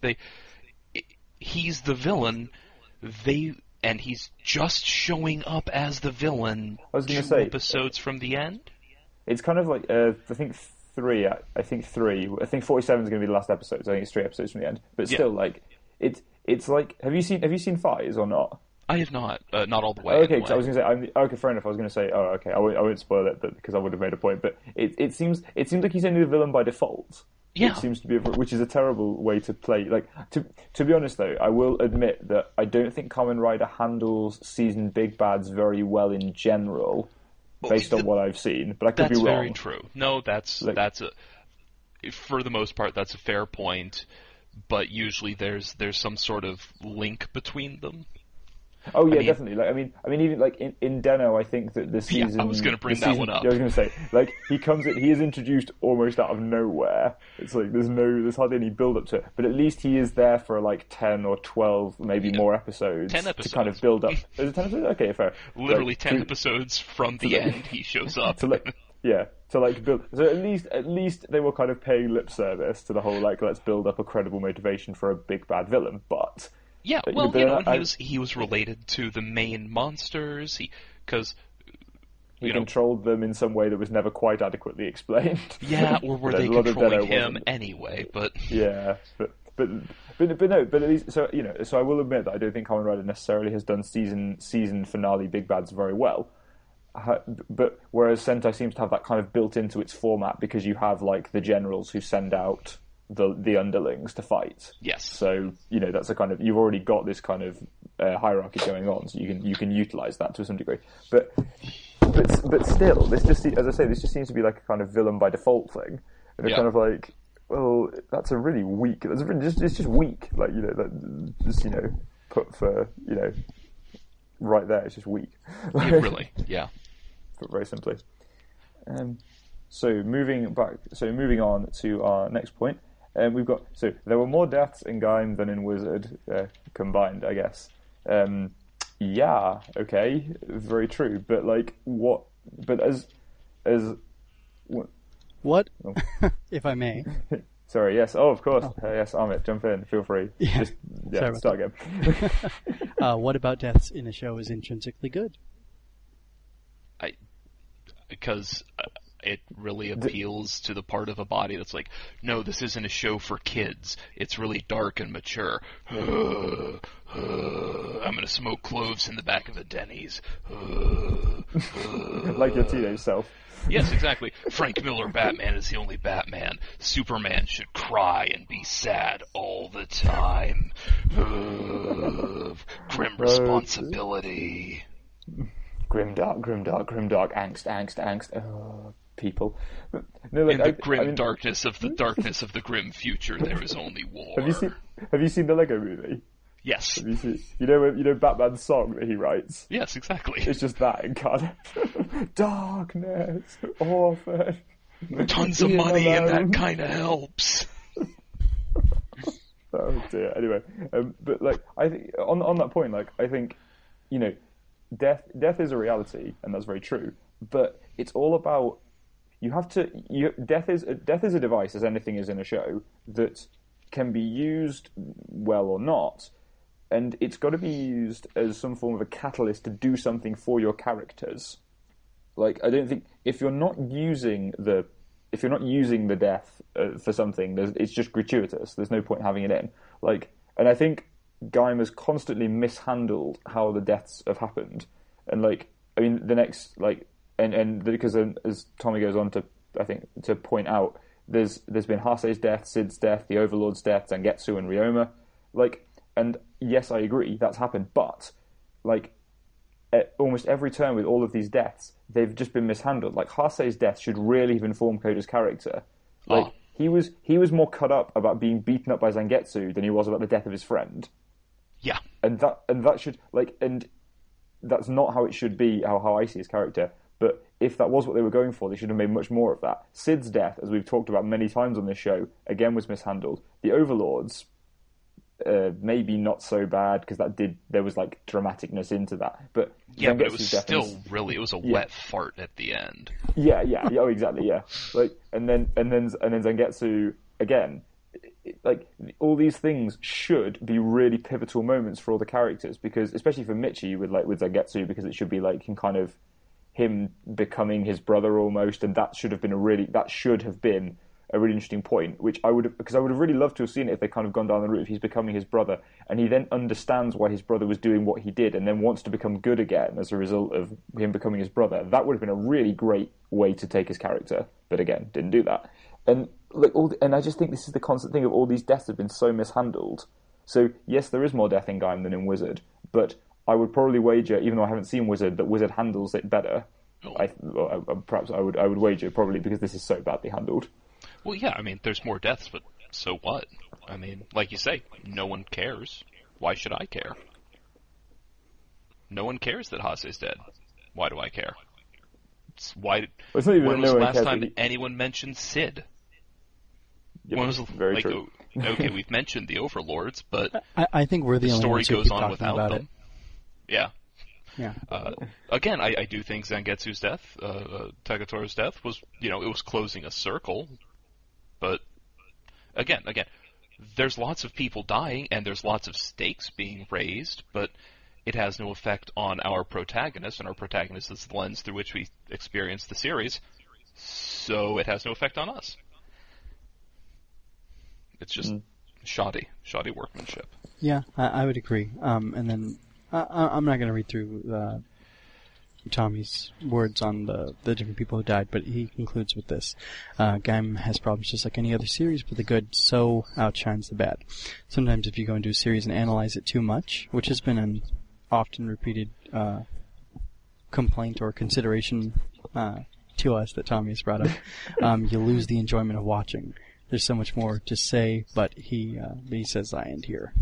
Speaker 3: He's the villain. And he's just showing up as the villain.
Speaker 2: I was going to
Speaker 3: 2
Speaker 2: say
Speaker 3: episodes from the end.
Speaker 2: It's kind of like I think 3. I think 47 is going to be the last episode. So I think it's 3 episodes from the end. But still, like it's like have you seen Fires or not?
Speaker 3: I have not. Not all the way.
Speaker 2: Okay,
Speaker 3: anyway.
Speaker 2: so I was going to say okay, fair enough. I was going to say okay, I won't spoil it because I would have made a point. But it seems like he's only the villain by default.
Speaker 3: Yeah.
Speaker 2: It seems to be, which is a terrible way to play. Like to be honest, though, I will admit that I don't think Kamen Rider handles season big bads very well in general, based on what I've seen. But I could be wrong.
Speaker 3: That's very true. No, that's for the most part that's a fair point. But usually there's some sort of link between them.
Speaker 2: Oh yeah, definitely. Like I mean, even like in Deno, I think that the season.
Speaker 3: I was going to bring that one up.
Speaker 2: Yeah, I was going to say, like he is introduced almost out of nowhere. It's like there's hardly any build up to it, but at least he is there for like 10 or 12, maybe more episodes.
Speaker 3: 10 episodes
Speaker 2: to kind of build up. Is it 10 episodes? Okay, fair.
Speaker 3: Literally 10 episodes from the end, he shows up.
Speaker 2: To build. So at least they were kind of paying lip service to the whole like let's build up a credible motivation for a big bad villain, but.
Speaker 3: Yeah, well, he was related to the main monsters, because
Speaker 2: he controlled them in some way that was never quite adequately explained.
Speaker 3: Yeah, or were they controlling him anyway? But
Speaker 2: yeah, but at least so I will admit that I don't think Kamen Rider necessarily has done season finale big bads very well. But whereas Sentai seems to have that kind of built into its format because you have like the generals who send out the underlings to fight.
Speaker 3: Yes.
Speaker 2: So that's a kind of you've already got this kind of hierarchy going on, so you can utilize that to some degree. But still, this just seems to be like a kind of villain by default thing, and it's kind of like, well, that's a really weak. It's just weak. Like put for right there. It's just weak.
Speaker 3: Really, yeah.
Speaker 2: Put very simply. So moving on to our next point. We've got there were more deaths in Gaim than in Wizard combined, I guess. Yeah, okay, very true. But like what? But as
Speaker 1: what? Oh. If I may.
Speaker 2: Sorry. Yes. Oh, of course. Yes, Amit, jump in. Feel free.
Speaker 1: Yeah.
Speaker 2: Start again.
Speaker 1: What about deaths in a show is intrinsically good?
Speaker 3: Because it really appeals to the part of a body that's like, no, this isn't a show for kids. It's really dark and mature. I'm going to smoke cloves in the back of a Denny's.
Speaker 2: Like your teenage self.
Speaker 3: Yes, exactly. Frank Miller Batman is the only Batman. Superman should cry and be sad all the time. Grim responsibility.
Speaker 2: Grimdark, angst. Oh, people. No,
Speaker 3: in the grim darkness of the grim future, there is only war.
Speaker 2: Have you seen the Lego Movie?
Speaker 3: Yes.
Speaker 2: Have you seen, you know Batman's song that he writes?
Speaker 3: Yes, exactly.
Speaker 2: It's just that incarnate. Darkness, orphan.
Speaker 3: Tons of money and that kind of helps.
Speaker 2: Oh dear. Anyway, but like I think on that point, like I think death is a reality, and that's very true. But it's all about death is a device, as anything is in a show, that can be used well or not, and it's got to be used as some form of a catalyst to do something for your characters. Like I don't think if you're not using the death for something, it's just gratuitous. There's no point having it in. And I think Gaim has constantly mishandled how the deaths have happened, and the next and because as Tommy goes on to point out, there's been Hasei's death, Sid's death, the Overlord's death, Zangetsu and Ryoma, and yes, I agree that's happened, but at almost every turn with all of these deaths, they've just been mishandled. Hasei's death should really have informed Koda's character. he was more cut up about being beaten up by Zangetsu than he was about the death of his friend.
Speaker 3: Yeah.
Speaker 2: And that should and that's not how it should be, how I see his character. But if that was what they were going for, they should have made much more of that. Sid's death, as we've talked about many times on this show, again was mishandled. The Overlords, maybe not so bad because there was like dramaticness into that. But
Speaker 3: yeah, but it was still it was a wet fart at the end.
Speaker 2: Yeah, oh, exactly, yeah. And then Zangetsu again. Like, all these things should be really pivotal moments for all the characters, because especially for Michi with Zangetsu, because it should be like him becoming his brother almost, and that should have been a really interesting point, which because I would have really loved to have seen it if they kind of gone down the route of he's becoming his brother, and he then understands why his brother was doing what he did, and then wants to become good again as a result of him becoming his brother. That would have been a really great way to take his character, but again, didn't do that. And I just think this is the constant thing of all these deaths have been so mishandled. So yes, there is more death in Gaim than in Wizard, but I would probably wager, even though I haven't seen Wizard, that Wizard handles it better. Perhaps I would wager probably because this is so badly handled.
Speaker 3: Well, yeah, I mean, there's more deaths, but so what? I mean, like you say, no one cares. Why should I care? No one cares that Hase's dead. Why do I care? When was the last time anyone mentioned Sid?
Speaker 2: Yep,
Speaker 3: when was
Speaker 2: very true.
Speaker 3: Okay, we've mentioned the Overlords, but
Speaker 1: I think we're the only ones who
Speaker 3: story goes
Speaker 1: keep
Speaker 3: on
Speaker 1: talking
Speaker 3: without
Speaker 1: about
Speaker 3: them. Yeah.
Speaker 1: Yeah.
Speaker 3: Again, I do think Zangetsu's death, Tagatoro's death, was, it was closing a circle. But again, there's lots of people dying and there's lots of stakes being raised, but it has no effect on our protagonist, and our protagonist is the lens through which we experience the series, so it has no effect on us. It's just shoddy workmanship.
Speaker 1: Yeah, I would agree. And then I'm not going to read through Tommy's words on the different people who died, but he concludes with this. Gaim has problems just like any other series, but the good so outshines the bad. Sometimes if you go into a series and analyze it too much, which has been an often repeated complaint or consideration to us that Tommy has brought up, you lose the enjoyment of watching. There's so much more to say, but he says I end here.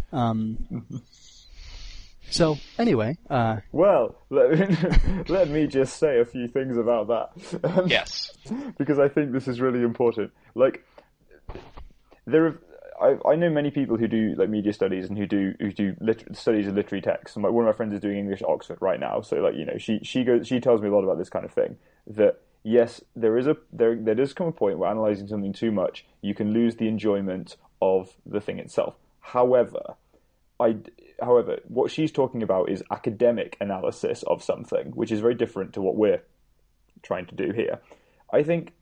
Speaker 1: So, anyway...
Speaker 2: well, let me just say a few things about that.
Speaker 3: Yes.
Speaker 2: Because I think this is really important. Like, I know many people who do like media studies and who do studies of literary text. And one of my friends is doing English at Oxford right now, so she tells me a lot about this kind of thing. That yes, there does come a point where analysing something too much, you can lose the enjoyment of the thing itself. However, what she's talking about is academic analysis of something, which is very different to what we're trying to do here. I think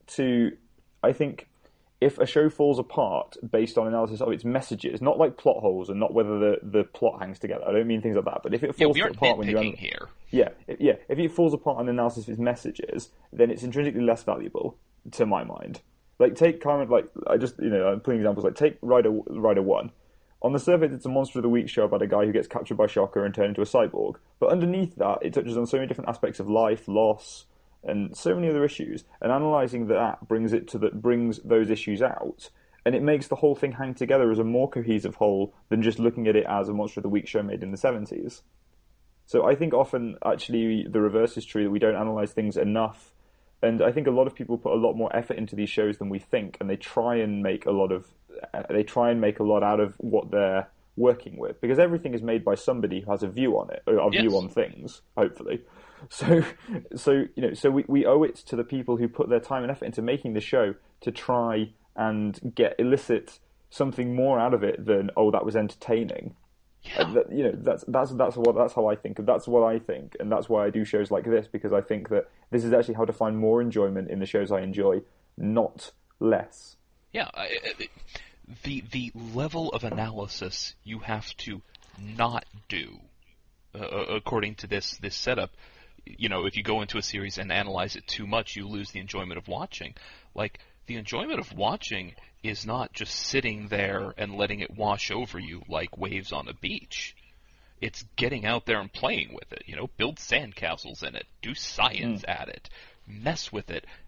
Speaker 2: if a show falls apart based on analysis of its messages, not like plot holes and not whether the plot hangs together, I don't mean things like that, but if it falls apart when you're
Speaker 3: here.
Speaker 2: If it falls apart on analysis of its messages, then it's intrinsically less valuable, to my mind. Like, take kind of like, I'm putting examples, like take Rider 1. On the surface, it's a Monster of the Week show about a guy who gets captured by Shocker and turned into a cyborg. But underneath that, it touches on so many different aspects of life, loss, and so many other issues. And analysing that brings those issues out, and it makes the whole thing hang together as a more cohesive whole than just looking at it as a Monster of the Week show made in the 70s. So I think often, actually, the reverse is true, that we don't analyse things enough. And I think a lot of people put a lot more effort into these shows than we think, and they try and make a lot out of what they're working with, because everything is made by somebody who has a view on it, or a view on things, hopefully. So we owe it to the people who put their time and effort into making the show to try and elicit something more out of it than, oh, that was entertaining. Yeah. That's how I think. That's what I think, and that's why I do shows like this, because I think that this is actually how to find more enjoyment in the shows I enjoy, not less.
Speaker 3: Yeah, the level of analysis you have to not do, according to this setup. If you go into a series and analyze it too much, you lose the enjoyment of watching. Like, the enjoyment of watching is not just sitting there and letting it wash over you like waves on a beach. It's getting out there and playing with it. Build sandcastles in it, do science at it, mess with it,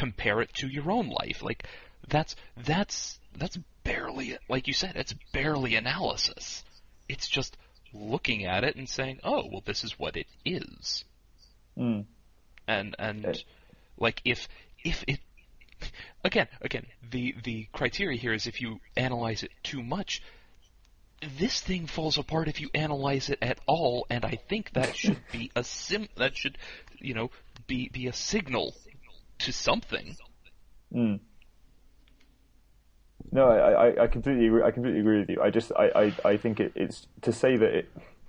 Speaker 3: compare it to your own life. Like, that's barely, like you said, it's barely analysis. It's just looking at it and saying, oh, well, this is what it is.
Speaker 2: Mm.
Speaker 3: And like, if it, again, the criteria here is if you analyze it too much, this thing falls apart if you analyze it at all, and I think that should be that should, be a signal to something.
Speaker 2: Mm. No, I completely agree. I completely agree with you. I think it's to say that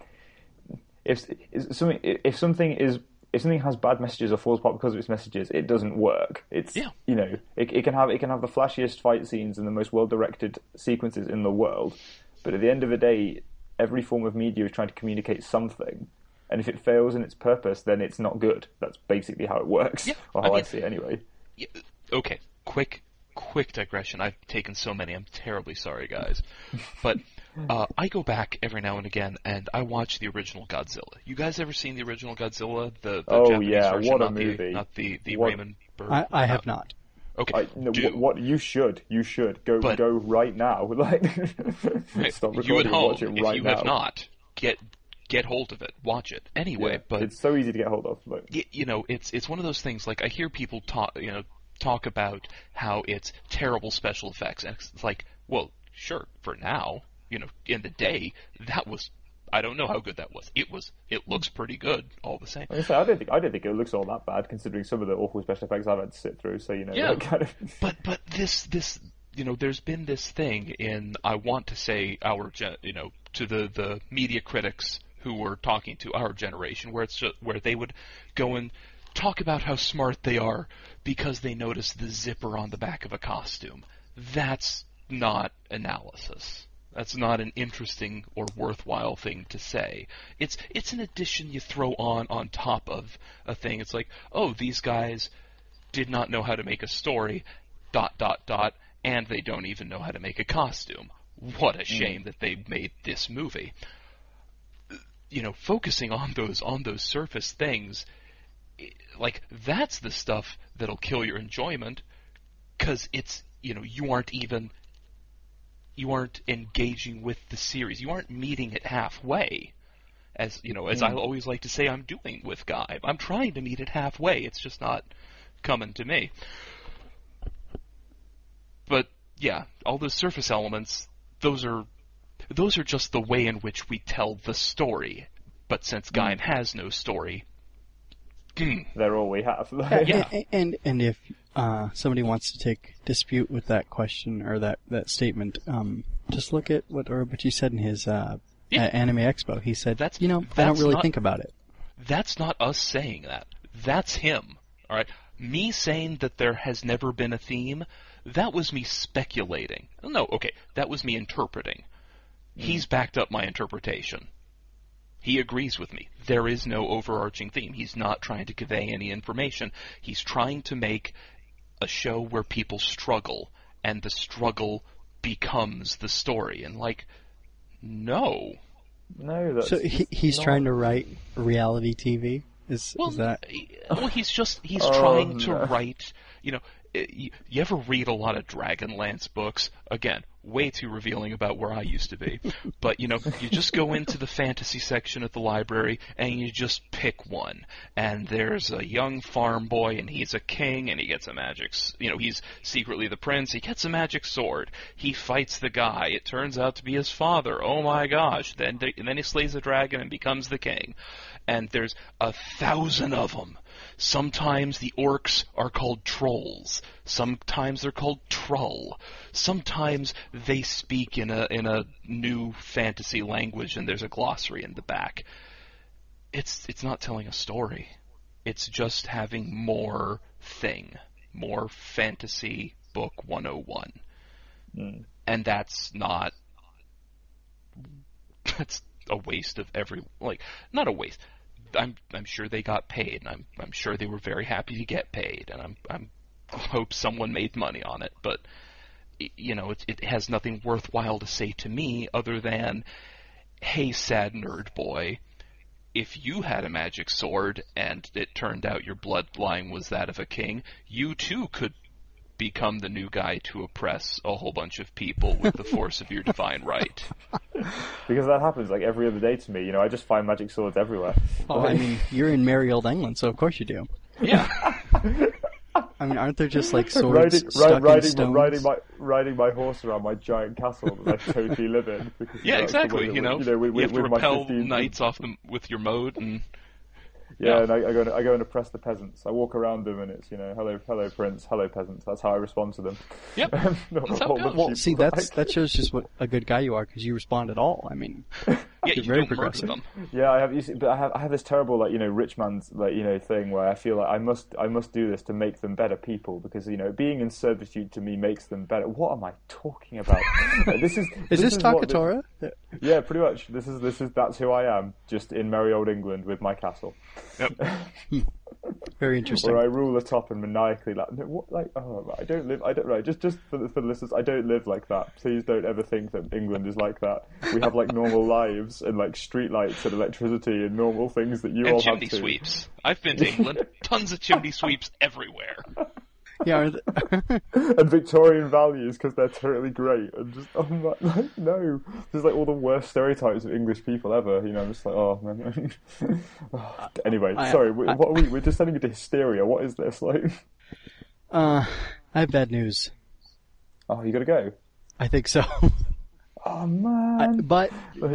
Speaker 2: if something has bad messages or falls apart because of its messages, it doesn't work. It's it can have the flashiest fight scenes and the most well-directed sequences in the world, but at the end of the day, every form of media is trying to communicate something, and if it fails in its purpose, then it's not good. That's basically how it works, or how I see it anyway.
Speaker 3: Yeah, okay, quick digression. I've taken so many. I'm terribly sorry, guys. But I go back every now and again, and I watch the original Godzilla. You guys ever seen the original Godzilla? The Japanese version,
Speaker 2: what a movie!
Speaker 3: Not the Raymond Burr.
Speaker 1: I have not.
Speaker 3: Okay,
Speaker 2: what you should go right now. Like, stop recording.
Speaker 3: You at home,
Speaker 2: watch it right
Speaker 3: if you
Speaker 2: now.
Speaker 3: have not, get hold of it, watch it anyway. But
Speaker 2: it's so easy to get hold of. But
Speaker 3: it's one of those things. Like, I hear people talk about how it's terrible special effects, and it's like, well, sure, for now, in the day, that was, I don't know how good that was. It looks pretty good all the same.
Speaker 2: I don't think it looks all that bad considering some of the awful special effects I've had to sit through. So
Speaker 3: yeah,
Speaker 2: kind of...
Speaker 3: but this there's been this thing in, I want to say, to the media critics who were talking to our generation, where they would go and talk about how smart they are because they noticed the zipper on the back of a costume. That's not analysis. That's not an interesting or worthwhile thing to say. It's an addition you throw on top of a thing. It's like, oh, these guys did not know how to make a story, ... and they don't even know how to make a costume. What a shame that they made this movie. Focusing on those surface things, like, that's the stuff that'll kill your enjoyment, because it's, you aren't engaging with the series. You aren't meeting it halfway. As I always like to say I'm doing with Guy. I'm trying to meet it halfway. It's just not coming to me. But yeah, all those surface elements, those are just the way in which we tell the story. But since Gaim has no story,
Speaker 2: they're all we have.
Speaker 1: Yeah. And if somebody wants to take dispute with that question or that statement, just look at what Orobuchi said in his Anime Expo. He said, I don't really think about it.
Speaker 3: That's not us saying that. That's him. All right. Me saying that there has never been a theme, that was me speculating. No, okay, that was me interpreting. He's backed up my interpretation. He agrees with me. There is no overarching theme. He's not trying to convey any information. He's trying to make a show where people struggle, and the struggle becomes the story. And, like, no.
Speaker 2: No, that's...
Speaker 1: So he's trying to write reality TV? Is that...
Speaker 3: Well, he's trying to write, you ever read a lot of Dragonlance books? Again, way too revealing about where I used to be. But, you just go into the fantasy section at the library and you just pick one. And there's a young farm boy and he's a king and he gets a magic, he's secretly the prince. He gets a magic sword. He fights the guy. It turns out to be his father. Oh my gosh. Then he slays a dragon and becomes the king. And there's 1,000 of them. Sometimes the orcs are called trolls. Sometimes they're called trull. Sometimes they speak in a new fantasy language and there's a glossary in the back. It's not telling a story. It's just having more fantasy book 101. And that's a waste of not a waste. I'm sure they got paid, and I'm sure they were very happy to get paid, and I hope someone made money on it. But it has nothing worthwhile to say to me other than, "Hey, sad nerd boy, if you had a magic sword and it turned out your bloodline was that of a king, you too could become the new guy to oppress a whole bunch of people with the force of your divine right.
Speaker 2: Because that happens like every other day to me. I just find magic swords everywhere.
Speaker 1: Oh, I mean, you're in merry old England, so of course you do.
Speaker 3: Yeah.
Speaker 1: I mean, aren't there just like swords stuck in stones?
Speaker 2: riding my horse around my giant castle that I totally live in. Because,
Speaker 3: Yeah, exactly.
Speaker 2: With,
Speaker 3: you have to repel knights off them with your mode, and
Speaker 2: and I go and oppress the peasants. I walk around them, and it's hello prince, hello peasants. That's how I respond to them.
Speaker 3: Yep. That's how it goes.
Speaker 1: Well, see, that shows just what a good guy you are, because you respond at all. I mean,
Speaker 3: yeah,
Speaker 1: you're
Speaker 3: you
Speaker 1: very
Speaker 3: don't
Speaker 1: progressive.
Speaker 3: murder them.
Speaker 2: Yeah, I have this terrible rich man's thing where I feel like I must do this to make them better people, because being in servitude to me makes them better. What am I talking about? This is
Speaker 1: Takatora?
Speaker 2: Yeah, pretty much. That's who I am, just in merry old England with my castle.
Speaker 3: Yep.
Speaker 1: Very interesting.
Speaker 2: Where I rule atop and maniacally just for the listeners, I don't live like that. Please don't ever think that England is like that. We have like normal lives and like street lights and electricity and normal things that you all have
Speaker 3: chimney
Speaker 2: too.
Speaker 3: sweeps. I've been to England. Tons of chimney sweeps everywhere.
Speaker 1: Yeah,
Speaker 2: and Victorian values, because they're totally great. And just no, there's like all the worst stereotypes of English people ever. I'm just like, oh man. Anyway, sorry. What are we? We're just sending into hysteria. What is this like?
Speaker 1: I have bad news.
Speaker 2: Oh, you gotta go.
Speaker 1: I think so.
Speaker 2: Oh man.
Speaker 1: But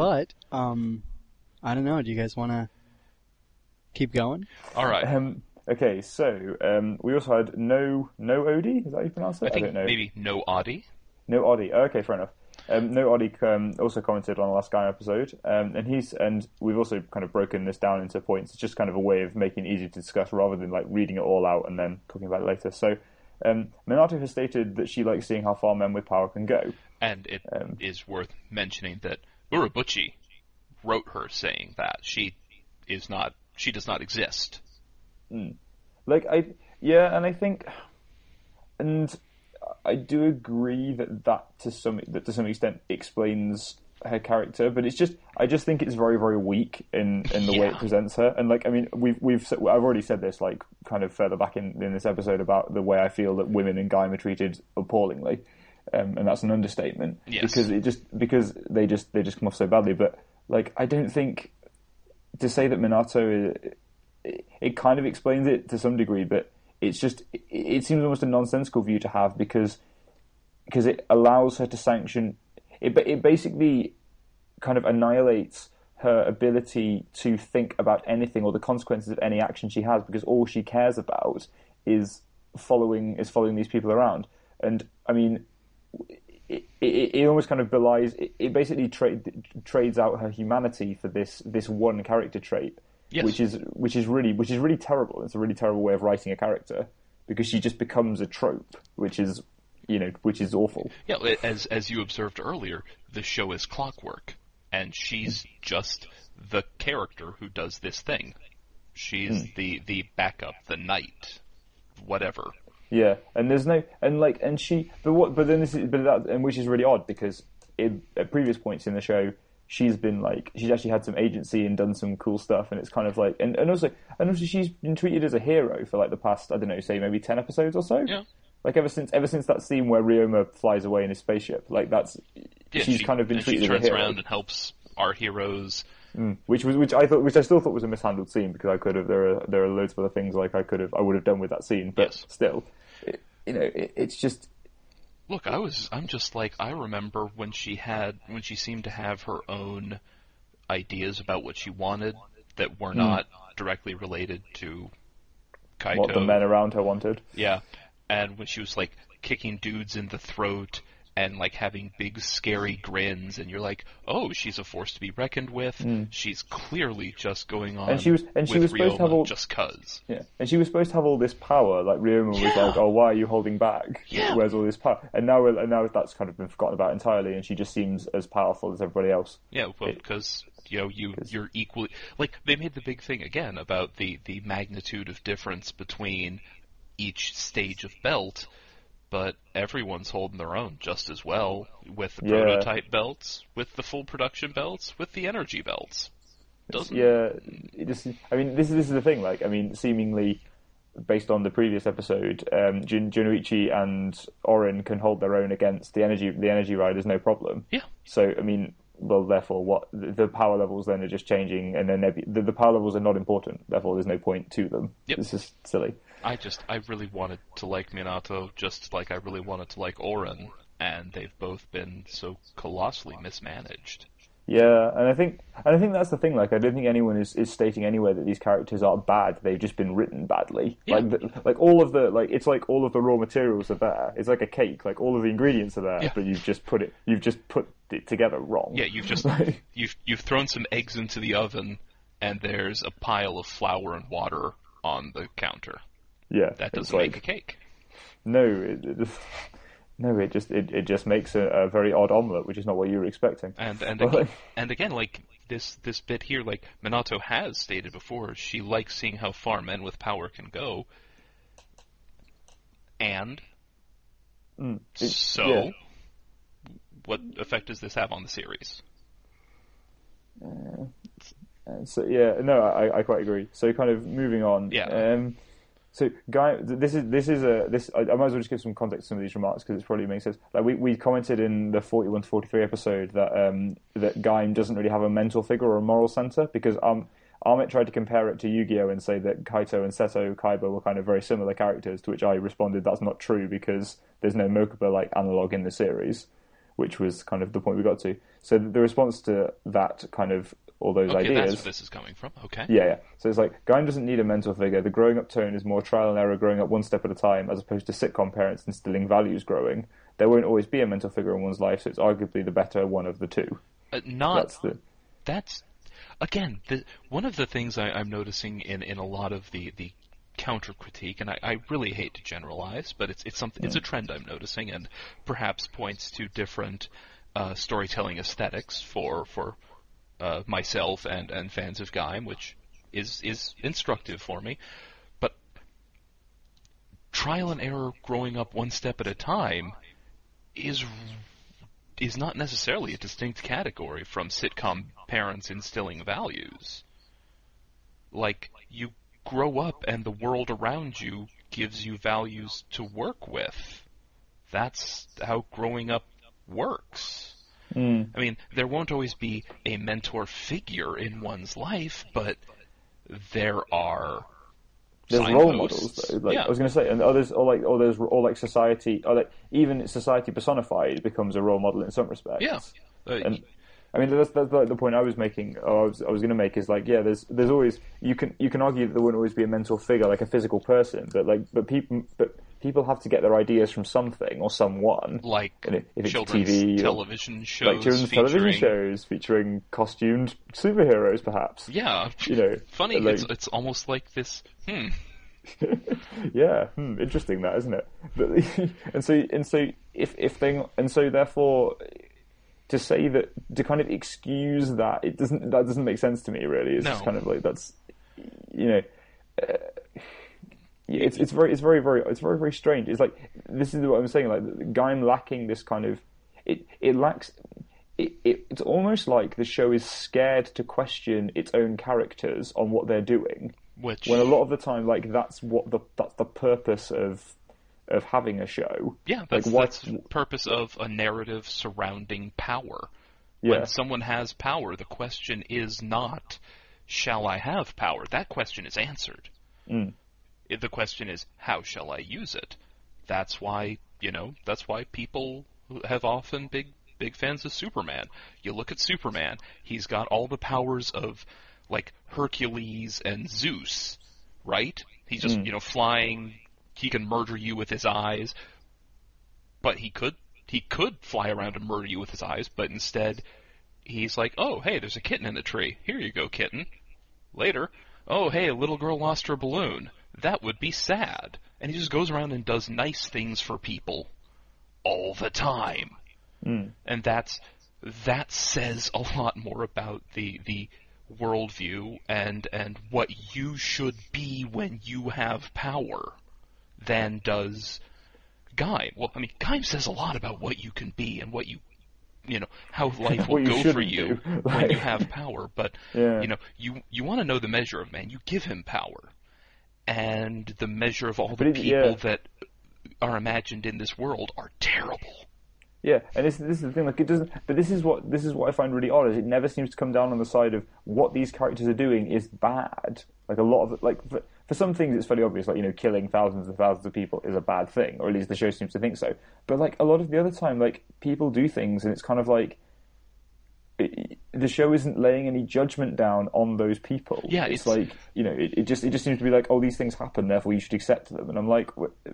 Speaker 1: I don't know. Do you guys want to keep going?
Speaker 3: All right.
Speaker 2: Okay, so we also had no Odie. Is that how you pronounce it?
Speaker 3: I think
Speaker 2: don't know.
Speaker 3: maybe no Audie.
Speaker 2: No Oddie. Okay, fair enough. No Oddie also commented on the last Gaia episode, and we've also kind of broken this down into points. It's just kind of a way of making it easy to discuss rather than like reading it all out and then talking about it later. So Minato has stated that she likes seeing how far men with power can go.
Speaker 3: And it is worth mentioning that Urabuchi wrote her saying that she does not exist.
Speaker 2: And I do agree that to some extent explains her character, but I just think it's very, very weak in the way it presents her. And like, I mean, I've already said this like kind of further back in this episode about the way I feel that women in Gaim are treated appallingly, and that's an understatement.
Speaker 3: Yes.
Speaker 2: Because they just come off so badly. But like, I don't think to say that Minato it kind of explains it to some degree, but it's just it seems almost a nonsensical view to have because it allows her to sanction it basically kind of annihilates her ability to think about anything or the consequences of any action she has, because all she cares about is following these people around. And I mean, it almost kind of belies it basically trades out her humanity for this one character trait.
Speaker 3: Yes.
Speaker 2: Which is really terrible. It's a really terrible way of writing a character, because she just becomes a trope, which is awful.
Speaker 3: Yeah, as you observed earlier, the show is clockwork, and she's just the character who does this thing. She's the backup, the knight, whatever.
Speaker 2: Yeah, and there's no which is really odd, because at previous points in the show, she's actually had some agency and done some cool stuff, and it's kind of like, and also she's been treated as a hero for like the past, I don't know, say maybe 10 episodes or so.
Speaker 3: Yeah.
Speaker 2: Like ever since that scene where Ryoma flies away in his spaceship, like she's kind of been treated as a hero.
Speaker 3: She turns around and helps our heroes.
Speaker 2: Which I still thought was a mishandled scene, because I could have, there are loads of other things like I would have done with that scene, but still, it's just.
Speaker 3: Look, I'm just like, I remember when she seemed to have her own ideas about what she wanted that were not directly related to Kaito.
Speaker 2: What the men around her wanted.
Speaker 3: Yeah. And when she was like kicking dudes in the throat and like having big scary grins, and you're like, oh, she's a force to be reckoned with. She's clearly just going on.
Speaker 2: And she was supposed to have all
Speaker 3: just cause.
Speaker 2: Yeah, and she was supposed to have all this power. Like Ryoma was like, oh, why are you holding back?
Speaker 3: Yeah.
Speaker 2: Where's all this power? And now that's kind of been forgotten about entirely, and she just seems as powerful as everybody else.
Speaker 3: Yeah, well, because you're equally, like, they made the big thing again about the magnitude of difference between each stage of belt. But everyone's holding their own just as well, with the prototype belts, with the full production belts, with the energy belts. doesn't.
Speaker 2: Yeah, it just. I mean, this is the thing. Like, I mean, seemingly based on the previous episode, Junichi and Orin can hold their own against the energy riders, no problem.
Speaker 3: Yeah.
Speaker 2: So, I mean, well, therefore, what the power levels then are just changing, and then the power levels are not important. Therefore, there's no point to them.
Speaker 3: Yep.
Speaker 2: It's just silly.
Speaker 3: I really wanted to like Minato, just like I really wanted to like Orin, and they've both been so colossally mismanaged.
Speaker 2: Yeah, and I think that's the thing. Like, I don't think anyone is stating anywhere that these characters are bad. They've just been written badly.
Speaker 3: Yeah.
Speaker 2: Like all of the it's like all of the raw materials are there. It's like a cake. Like all of the ingredients are there,
Speaker 3: Yeah.
Speaker 2: but you've just put it together wrong.
Speaker 3: Yeah, you've thrown some eggs into the oven, and there's a pile of flour and water on the counter.
Speaker 2: Yeah,
Speaker 3: That
Speaker 2: it's
Speaker 3: doesn't make a cake.
Speaker 2: No, it just makes a very odd omelette, which is not what you were expecting.
Speaker 3: And
Speaker 2: But,
Speaker 3: again, like this bit here, like Minato has stated before, she likes seeing how far men with power can go. And
Speaker 2: yeah.
Speaker 3: what effect does this have on the series?
Speaker 2: So yeah, no, I quite agree. So kind of moving on.
Speaker 3: Yeah.
Speaker 2: So Guy, I might as well just give some context to some of these remarks because it probably makes sense. Like we commented in the 41 to 43 episode that that Gaim doesn't really have a mental figure or a moral center because Amit tried to compare it to Yu-Gi-Oh and say that Kaito and Seto Kaiba were kind of very similar characters, to which I responded that's not true because there's no Mokuba like analog in the series, which was kind of the point we got to. So the response to that kind of all those
Speaker 3: Okay,
Speaker 2: ideas.
Speaker 3: that's where this is coming from. Okay.
Speaker 2: Yeah. So it's like, Gaim doesn't need a mental figure. The growing up tone is more trial and error, growing up one step at a time, as opposed to sitcom parents instilling values growing. There won't always be a mental figure in one's life, so it's arguably the better one of the two.
Speaker 3: That's again, one of the things I'm noticing in a lot of the counter critique, and I really hate to generalize, but it's something. It's a trend I'm noticing, and perhaps points to different storytelling aesthetics for myself and fans of Gaim, which is instructive for me. But trial and error, growing up one step at a time, is not necessarily a distinct category from sitcom parents instilling values. Like, you grow up and the world around you gives you values to work with. That's how growing up works. I mean, there won't always be a mentor figure in one's life, but there's
Speaker 2: role models, though. Like,
Speaker 3: yeah.
Speaker 2: I was going to say, and others, or like society, or like even society personified becomes a role model in some respects.
Speaker 3: Yeah.
Speaker 2: And I mean, that's like the point I was making. Or I was going to make is like, yeah, there's always you can argue that there won't always be a mental figure like a physical person, but people have to get their ideas from something or someone.
Speaker 3: Like
Speaker 2: if it's
Speaker 3: children's
Speaker 2: TV
Speaker 3: television shows,
Speaker 2: like children's television shows featuring costumed superheroes, perhaps.
Speaker 3: Yeah, funny.
Speaker 2: Like,
Speaker 3: it's almost like this.
Speaker 2: Yeah, interesting that, isn't it? But, so therefore, to say that, to kind of excuse that, that doesn't make sense to me. Really, it's just kind of like that's, it's very strange. It's like, this is what I'm saying. Like, Gaim lacking this kind of, it lacks. It's almost like the show is scared to question its own characters on what they're doing. When a lot of the time, like, that's the purpose of having a show.
Speaker 3: Yeah, that's the purpose of a narrative surrounding power.
Speaker 2: Yeah.
Speaker 3: When someone has power, the question is not, shall I have power? That question is answered. The question is, how shall I use it? That's why people have often big fans of Superman. You look at Superman, he's got all the powers of, like, Hercules and Zeus, right? He's just, flying, he can murder you with his eyes, but he could fly around and murder you with his eyes, but instead, he's like, oh, hey, there's a kitten in the tree. Here you go, kitten. Later, oh, hey, a little girl lost her balloon. That would be sad. And he just goes around and does nice things for people all the time. And that says a lot more about the worldview and what you should be when you have power than does Gaim. Well, I mean, Gaim says a lot about what you can be and what you how life
Speaker 2: What
Speaker 3: will
Speaker 2: you
Speaker 3: go for
Speaker 2: shouldn't
Speaker 3: you
Speaker 2: do.
Speaker 3: when
Speaker 2: Like-
Speaker 3: you have power. But
Speaker 2: Yeah.
Speaker 3: you want to know the measure of man. You give him power, and the measure of all
Speaker 2: But
Speaker 3: the
Speaker 2: it- yeah.
Speaker 3: people that are imagined in this world are terrible.
Speaker 2: Yeah, and this is the thing. Like, it doesn't. But this is what I find really odd. Is it never seems to come down on the side of what these characters are doing is bad. Like a lot of like for some things, it's fairly obvious. Like killing thousands and thousands of people is a bad thing, or at least the show seems to think so. But like a lot of the other time, like people do things, and it's kind of like the show isn't laying any judgment down on those people.
Speaker 3: Yeah,
Speaker 2: it's like it just seems to be like, oh, these things happen, therefore you should accept them. And I'm like,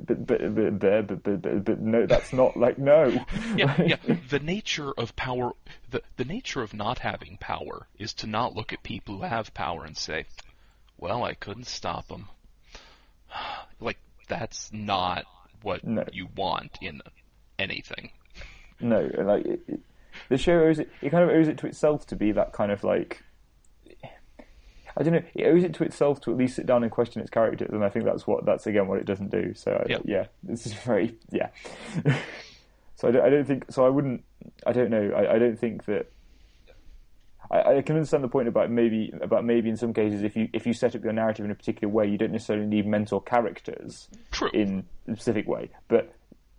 Speaker 2: but no, that's not like no.
Speaker 3: Yeah. The nature of power, the nature of not having power is to not look at people who have power and say, well, I couldn't stop them. Like, that's not what you want in anything.
Speaker 2: No, like the show owes it kind of owes it to itself to be that kind of like, I don't know, it owes it to itself to at least sit down and question its characters, and I think that's again what it doesn't do. So this is very So I don't think so. I don't know. I don't think that. I can understand the point about maybe in some cases if you set up your narrative in a particular way, you don't necessarily need mentor characters.
Speaker 3: True.
Speaker 2: In a specific way, but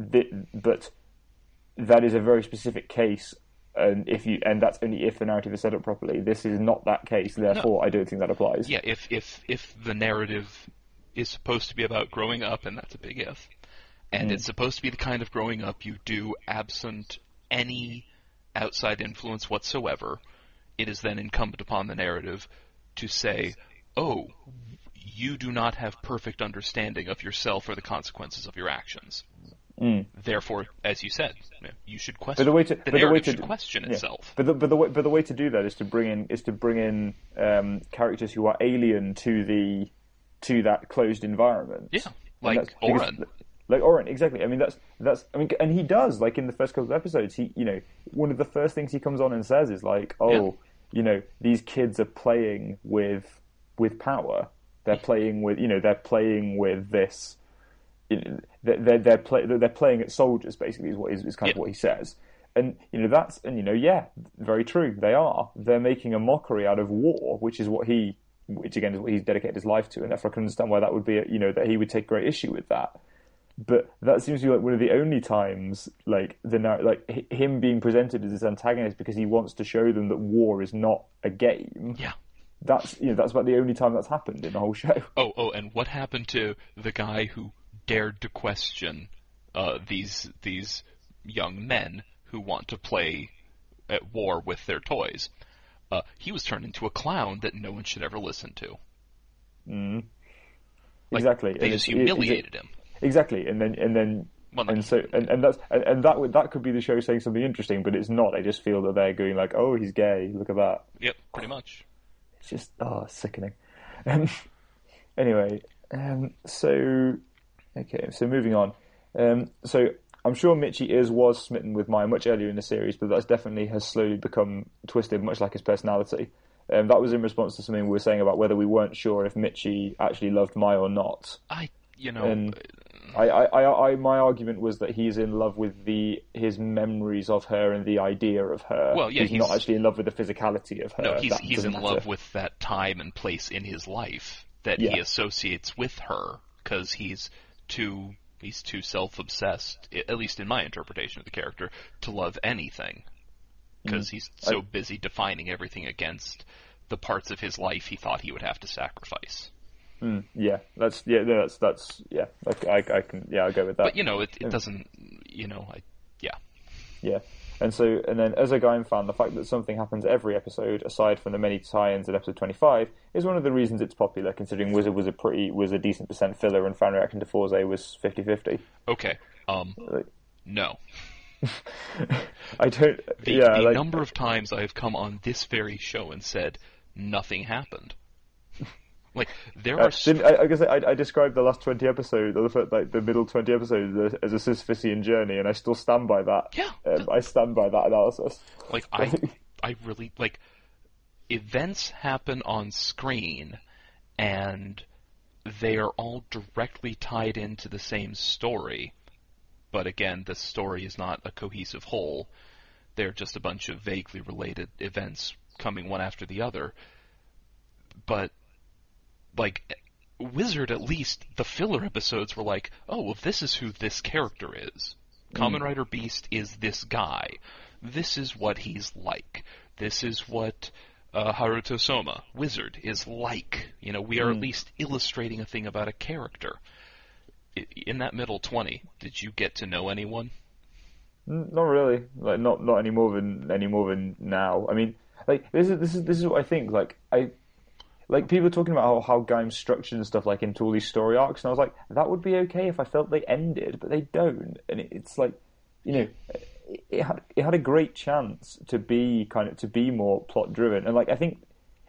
Speaker 2: that is a very specific case, and that's only if the narrative is set up properly. This is not that case, therefore I don't think that applies.
Speaker 3: Yeah, if the narrative is supposed to be about growing up, and that's a big if, and it's supposed to be the kind of growing up you do absent any outside influence whatsoever, it is then incumbent upon the narrative to say, oh, you do not have perfect understanding of yourself or the consequences of your actions. Therefore, as you said, you should question. The narrative should question itself.
Speaker 2: But the way to do that is to bring in characters who are alien to that closed environment.
Speaker 3: Yeah, like Oren.
Speaker 2: Like Oren, exactly. I mean, and he does. Like in the first couple of episodes, one of the first things he comes on and says is like, these kids are playing with power. They're playing with this. They're playing at soldiers, basically, is kind of what he says, and very true. They are. They're making a mockery out of war, which again is what he's dedicated his life to, and therefore I can understand why that would be, that he would take great issue with that. But that seems to be like one of the only times, like him being presented as this antagonist because he wants to show them that war is not a game.
Speaker 3: Yeah.
Speaker 2: That's about the only time that's happened in the whole show.
Speaker 3: Oh, and what happened to the guy who dared to question these young men who want to play at war with their toys? He was turned into a clown that no one should ever listen to.
Speaker 2: Exactly.
Speaker 3: They just humiliated him.
Speaker 2: Exactly, that could be the show saying something interesting, but it's not. I just feel that they're going like, oh, he's gay. Look at that.
Speaker 3: Yep, pretty much.
Speaker 2: It's just sickening. Anyway, so moving on. So I'm sure Mitchie was smitten with Maya much earlier in the series, but that definitely has slowly become twisted, much like his personality. That was in response to something we were saying about whether we weren't sure if Mitchie actually loved Maya or not. My argument was that he's in love with his memories of her and the idea of her.
Speaker 3: Well, yeah,
Speaker 2: he's not actually in love with the physicality of her.
Speaker 3: No, he's in love with that time and place in his life that he associates with her, because he's too self-obsessed, at least in my interpretation of the character, to love anything, because he's so busy defining everything against the parts of his life he thought he would have to sacrifice.
Speaker 2: I can I'll go with that.
Speaker 3: But it doesn't,
Speaker 2: Yeah, and then as a Gaim fan, the fact that something happens every episode, aside from the many tie-ins in episode 25, is one of the reasons it's popular. Considering Wizard was a decent percent filler, and fan reaction to Forze was 50-50.
Speaker 3: Okay, no.
Speaker 2: I don't.
Speaker 3: The number of times I have come on this very show and said nothing happened. Like there are.
Speaker 2: I guess I described the last 20 episodes, or the middle 20 episodes, as a Sisyphean journey, and I still stand by that.
Speaker 3: Yeah,
Speaker 2: I stand by that analysis.
Speaker 3: Like I really like. Events happen on screen, and they are all directly tied into the same story. But again, the story is not a cohesive whole. They're just a bunch of vaguely related events coming one after the other. But, like, Wizard, at least, the filler episodes were like, oh, well, this is who this character is. Kamen Rider Beast is this guy. This is what he's like. This is what Haruto Soma, Wizard, is like. You know, we are at least illustrating a thing about a character. In that middle 20, did you get to know anyone?
Speaker 2: Not really. Like, not any more than now. I mean, like, this is what I think. Like people talking about how Gaim's structured and stuff, like, into all these story arcs, and I was like, that would be okay if I felt they ended, but they don't. And it's like, you know, it had a great chance to be more plot driven. And like I think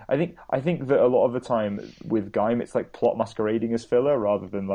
Speaker 2: that a lot of the time with Gaim, it's like plot masquerading as filler rather than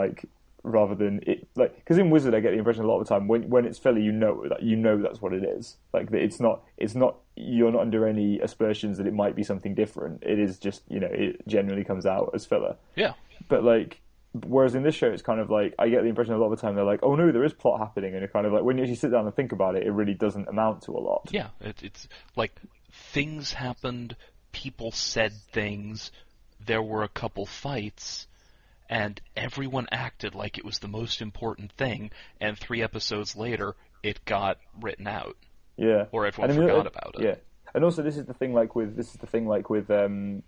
Speaker 2: it, like, because in Wizard I get the impression a lot of the time when it's filler, you know that's what it is. Like, it's not you're not under any aspersions that it might be something different. It is just, you know, it genuinely comes out as filler.
Speaker 3: Yeah.
Speaker 2: But like, whereas in this show, it's kind of like, I get the impression a lot of the time they're like, oh no, there is plot happening, and it kind of like, when you actually sit down and think about it, it really doesn't amount to a lot.
Speaker 3: Yeah, it's like, things happened, people said things, there were a couple fights, and everyone acted like it was the most important thing, and 3 episodes later, it got written out.
Speaker 2: Yeah.
Speaker 3: Or everyone forgot about it.
Speaker 2: Yeah. And also, this is the thing with I mean,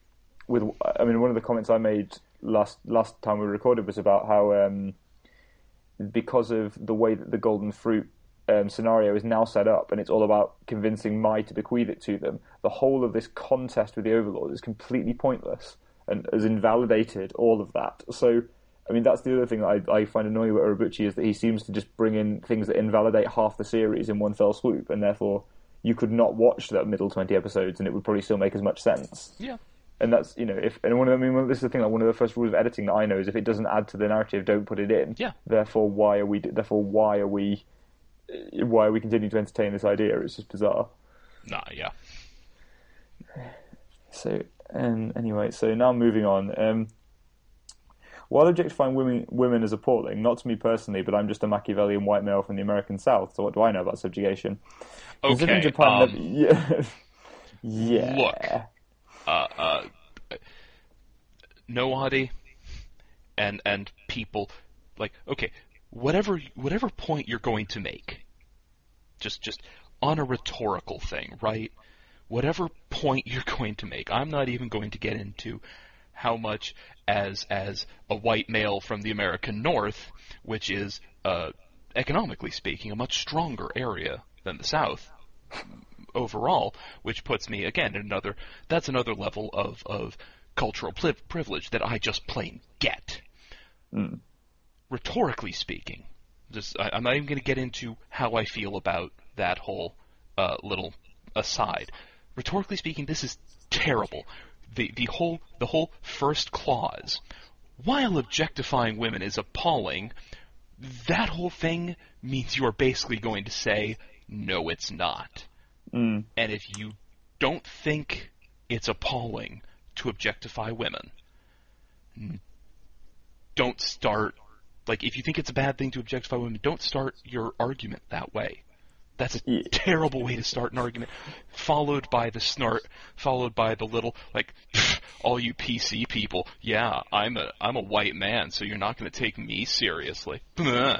Speaker 2: one of the comments I made last time we recorded was about how because of the way that the Golden Fruit scenario is now set up, and it's all about convincing Mai to bequeath it to them, the whole of this contest with the Overlord is completely pointless and has invalidated all of that. So, I mean, that's the other thing that I find annoying with Urobuchi, is that he seems to just bring in things that invalidate half the series in one fell swoop, and therefore you could not watch the middle 20 episodes and it would probably still make as much sense.
Speaker 3: Yeah.
Speaker 2: And that's, you know, this is the thing, like, one of the first rules of editing that I know is if it doesn't add to the narrative, don't put it in.
Speaker 3: Yeah.
Speaker 2: Therefore, why are we continuing to entertain this idea? It's just bizarre.
Speaker 3: Nah, yeah.
Speaker 2: So, anyway, so now moving on. While objectifying women is appalling, not to me personally, but I'm just a Machiavellian white male from the American South, so what do I know about subjugation?
Speaker 3: Okay,
Speaker 2: Japan yeah.
Speaker 3: Look, Noadi and people, like, okay, whatever point you're going to make, just on a rhetorical thing, right? Whatever point you're going to make, I'm not even going to get into how much as a white male from the American North, which is, economically speaking, a much stronger area than the South overall, which puts me, again, in that's another level of cultural privilege that I just plain get. Rhetorically speaking, I'm not even going to get into how I feel about that whole little aside. Rhetorically speaking, this is terrible. The whole first clause, while objectifying women is appalling, that whole thing means you are basically going to say, no, it's not. And if you don't think it's appalling to objectify women, don't start, like, if you think it's a bad thing to objectify women, don't start your argument that way. That's a terrible way to start an argument, followed by the snort, followed by the little, like, all you PC people, yeah, I'm a white man, so you're not going to take me seriously. Grow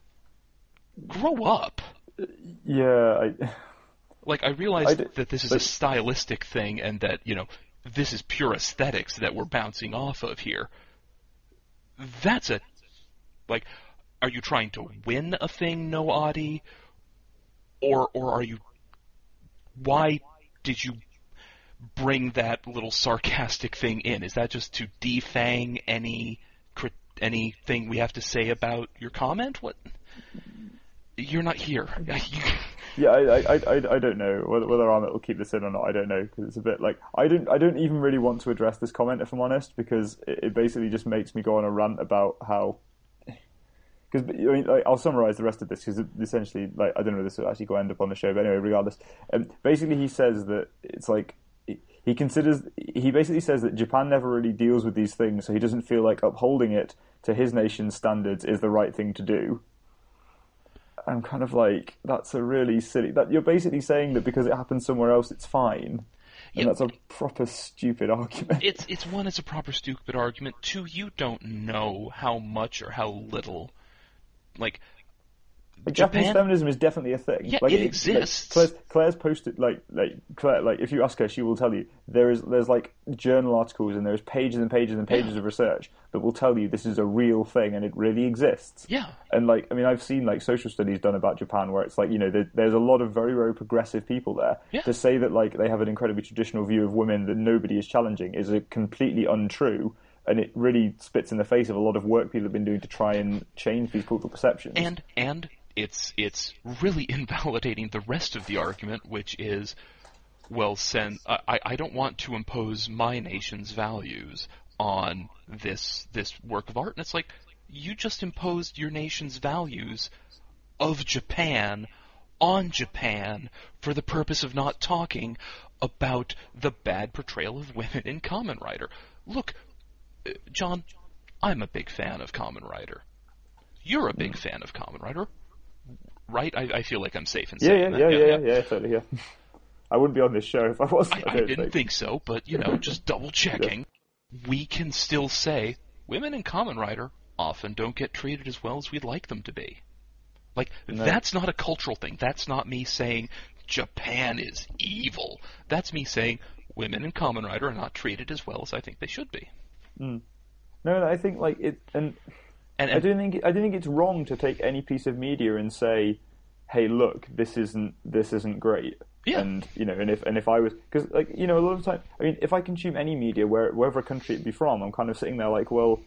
Speaker 3: up.
Speaker 2: Yeah,
Speaker 3: I realize that this is a stylistic thing, and that, you know, this is pure aesthetics that we're bouncing off of here. That's are you trying to win a thing, No Adi? Or are you... Why did you bring that little sarcastic thing in? Is that just to defang anything we have to say about your comment? What? You're not here.
Speaker 2: Yeah, I don't know whether Amit will keep this in or not. I don't know, because it's a bit like I don't even really want to address this comment, if I'm honest, because it basically just makes me go on a rant about how. Because, I mean, like, I'll summarise the rest of this, because essentially, like, I don't know if this will actually go end up on the show, but anyway, regardless. Basically, he says that it's like, he basically says that Japan never really deals with these things, so he doesn't feel like upholding it to his nation's standards is the right thing to do. I'm kind of like, that's a really silly... That you're basically saying that because it happened somewhere else, it's fine. And that's a proper stupid argument.
Speaker 3: It's one, it's a proper stupid argument. Two, you don't know how much or how little, like
Speaker 2: Japanese feminism is definitely a thing.
Speaker 3: Yeah, it exists.
Speaker 2: Claire's posted Claire, if you ask her, she will tell you there's like journal articles and there's pages and pages and pages of research that will tell you this is a real thing and it really exists.
Speaker 3: Yeah.
Speaker 2: And I've seen social studies done about Japan where it's there's a lot of very, very progressive people there.
Speaker 3: Yeah.
Speaker 2: To say that they have an incredibly traditional view of women that nobody is challenging is completely untrue. And it really spits in the face of a lot of work people have been doing to try and change these cultural perceptions.
Speaker 3: And it's really invalidating the rest of the argument, which is, well, I don't want to impose my nation's values on this work of art. And it's like, you just imposed your nation's values of Japan on Japan for the purpose of not talking about the bad portrayal of women in Kamen Rider. Look, John, I'm a big fan of Kamen Rider. You're a big fan of Kamen Rider. Right? I feel like I'm safe in saying that.
Speaker 2: Yeah, totally, yeah. I wouldn't be on this show if I wasn't.
Speaker 3: I didn't think so, but, just double-checking. Yeah. We can still say women in Kamen Rider often don't get treated as well as we'd like them to be. No. That's not a cultural thing. That's not me saying Japan is evil. That's me saying women in Kamen Rider are not treated as well as I think they should be.
Speaker 2: Mm. No, I think, it... And I don't think it's wrong to take any piece of media and say, "Hey, look, this isn't great."
Speaker 3: Yeah.
Speaker 2: And if I was, because a lot of time, if I consume any media wherever country it be from, I'm kind of sitting there like, well,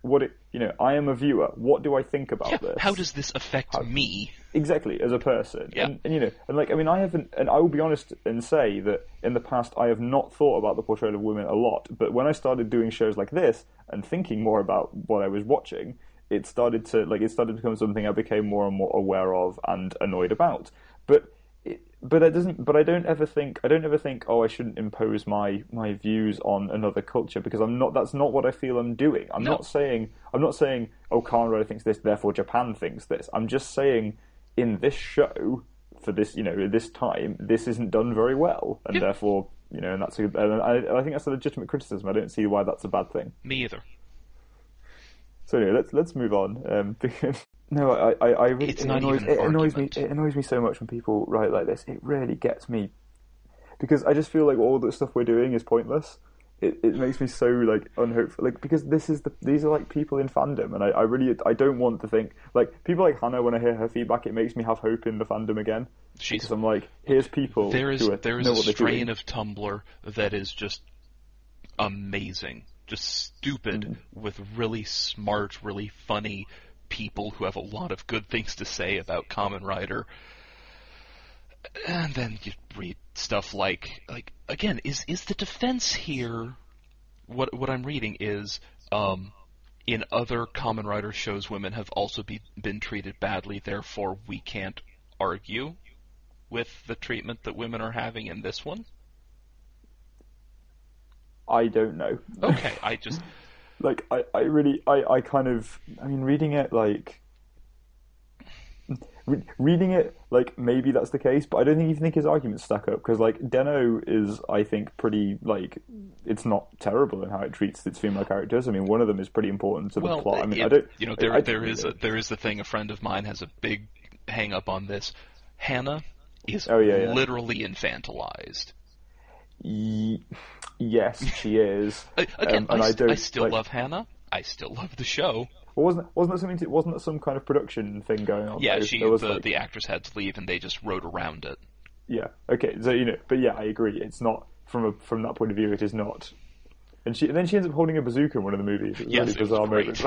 Speaker 2: I am a viewer. What do I think about this?
Speaker 3: How does this affect me?
Speaker 2: Exactly, as a person.
Speaker 3: Yeah.
Speaker 2: I haven't, and I will be honest and say that in the past I have not thought about the portrayal of women a lot. But when I started doing shows like this and thinking more about what I was watching, it started to become something I became more and more aware of and annoyed about. But I don't ever think, oh, I shouldn't impose my views on another culture, because that's not what I feel I'm doing. I'm not saying, oh, Kamen Rider thinks this, therefore Japan thinks this. I'm just saying, in this show, for this, this time, this isn't done very well, and therefore, and that's I think that's a legitimate criticism. I don't see why that's a bad thing.
Speaker 3: Me either.
Speaker 2: So anyway, let's move on. Because I really,
Speaker 3: it's not even an argument.
Speaker 2: It annoys me so much when people write like this. It really gets me, because I just feel like all the stuff we're doing is pointless. It makes me so unhopeful. Because these are people in fandom, and I don't want to think people like Hannah. When I hear her feedback, it makes me have hope in the fandom again. Because I'm like, here's people.
Speaker 3: There is a strain of Tumblr that is just amazing. Just stupid, with really smart, really funny people who have a lot of good things to say about Kamen Rider. And then you read stuff like again, is the defense here, what I'm reading is, in other Kamen Rider shows women have also been treated badly, therefore we can't argue with the treatment that women are having in this one?
Speaker 2: I don't know.
Speaker 3: Okay, I just...
Speaker 2: reading it, reading it, maybe that's the case, but I don't even think his arguments stack up, because, Den-O is, I think, pretty, it's not terrible in how it treats its female characters. One of them is pretty important to the plot.
Speaker 3: There is the thing, a friend of mine has a big hang-up on this. Hannah is literally infantilized.
Speaker 2: Yes, she is.
Speaker 3: Again, I still love Hannah. I still love the show.
Speaker 2: Well, wasn't that some kind of production thing going on?
Speaker 3: Yeah, the actress had to leave, and they just wrote around it.
Speaker 2: Yeah. Okay. So but yeah, I agree. It's not from that point of view. It is not. And then she ends up holding a bazooka in one of the movies. It was really bizarre moment.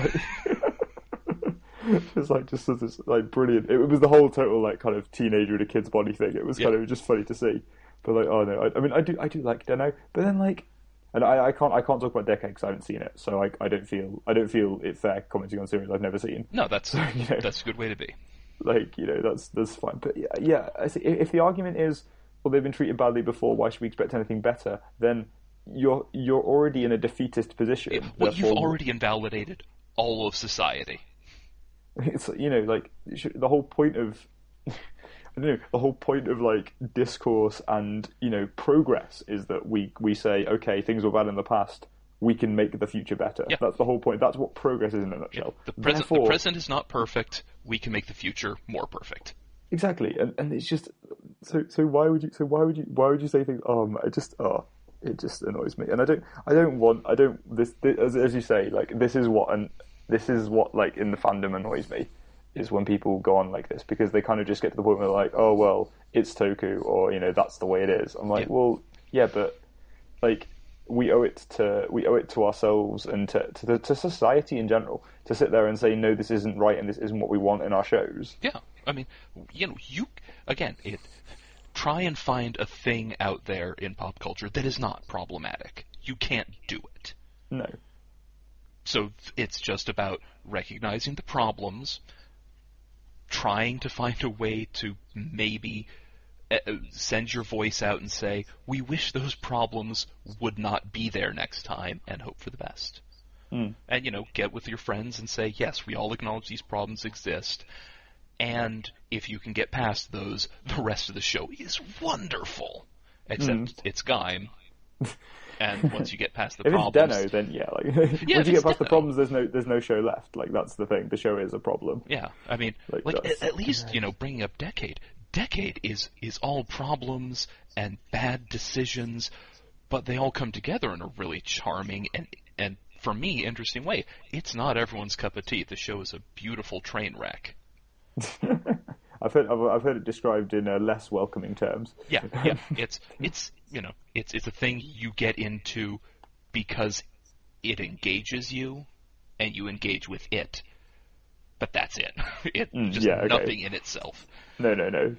Speaker 2: It's just this brilliant. It was the whole total kind of teenager in a kid's body thing. It was kind of just funny to see. But oh no, I do like Den-O, but then and I can't talk about Decade because I haven't seen it, so I don't feel it fair commenting on series I've never seen.
Speaker 3: No, that's that's a good way to be.
Speaker 2: That's fine. But yeah, I see, if the argument is, well, they've been treated badly before, why should we expect anything better? Then you're already in a defeatist position.
Speaker 3: You've already invalidated all of society.
Speaker 2: It's the whole point of I don't know, the whole point of like discourse and, you know, progress is that we say, okay, things were bad in the past, we can make the future better.
Speaker 3: Yeah.
Speaker 2: That's the whole point. That's what progress is in a nutshell.
Speaker 3: The
Speaker 2: Therefore,
Speaker 3: present is not perfect. We can make the future more perfect.
Speaker 2: exactly, and it's just so why would you say things? It just annoys me, and as you say, like this is what like in the fandom annoys me, is when people go on like this, because they kind of just get to the point where they're like, oh well, it's Toku, or you know, that's the way it is. I'm like, well, yeah, but like we owe it to ourselves and to society in general to sit there and say, no, this isn't right and this isn't what we want in our shows.
Speaker 3: Yeah, I mean, you know, try and find a thing out there in pop culture that is not problematic. You can't do it.
Speaker 2: No.
Speaker 3: So it's just about recognizing the problems, trying to find a way to maybe send your voice out and say, we wish those problems would not be there next time, and hope for the best. And, you know, get with your friends and say, yes, we all acknowledge these problems exist, and if you can get past those, the rest of the show is wonderful. Except it's Gaim. And once you get past the problems...
Speaker 2: If it's Deno, then yeah, like once you get past the problems, there's no show left. Like, that's the thing. The show is a problem.
Speaker 3: Yeah, I mean, at least, you know, bringing up Decade. Decade is all problems and bad decisions, but they all come together in a really charming and for me, interesting way. It's not everyone's cup of tea. The show is a beautiful train wreck.
Speaker 2: I've heard it described in less welcoming terms.
Speaker 3: Yeah. It's you know, it's a thing you get into because it engages you, and you engage with it. But that's it. Nothing in itself.
Speaker 2: No.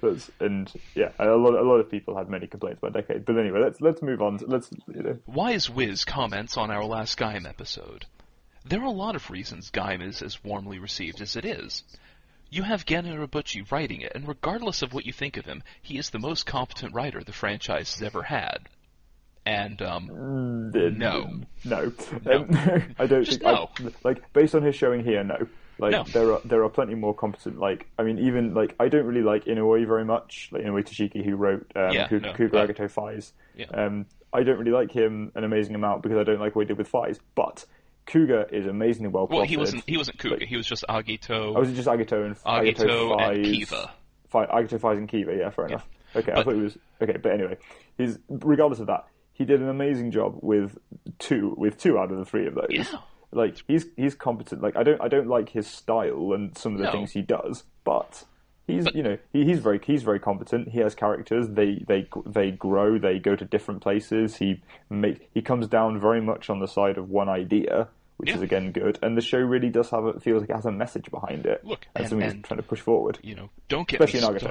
Speaker 2: A lot of people had many complaints about Decade. But anyway, let's move on.
Speaker 3: Wise Wiz comments on our last Gaim episode. There are a lot of reasons Gaim is as warmly received as it is. You have Gen Urobuchi writing it, and regardless of what you think of him, he is the most competent writer the franchise has ever had. And, no. I don't Just
Speaker 2: think...
Speaker 3: no.
Speaker 2: Like, based on his showing here, no. Like,
Speaker 3: no.
Speaker 2: there are plenty more competent, like, I mean, even, like, I don't really like Inoue very much, like Inoue Toshiki, who wrote Cougar Agato Faiz.
Speaker 3: Yeah.
Speaker 2: I don't really like him an amazing amount because I don't like what he did with Faiz, but Cougar is amazingly well plotted.
Speaker 3: Well, he wasn't Cougar, he was just Agito.
Speaker 2: Oh, was it just Agito and Faiz?
Speaker 3: And Kiva.
Speaker 2: Agito, Faiz, and Kiva, yeah, fair enough. Okay, I thought it was... Okay, but anyway, regardless of that, he did an amazing job with two out of the three of those.
Speaker 3: Yeah.
Speaker 2: Like, he's competent. Like, I don't like his style and some of the things he does, but he's very competent. He has characters. They grow. They go to different places. He comes down very much on the side of one idea, which is again good. And the show really does feels like it has a message behind it.
Speaker 3: Look,
Speaker 2: and something he's trying to push forward.
Speaker 3: You know, don't get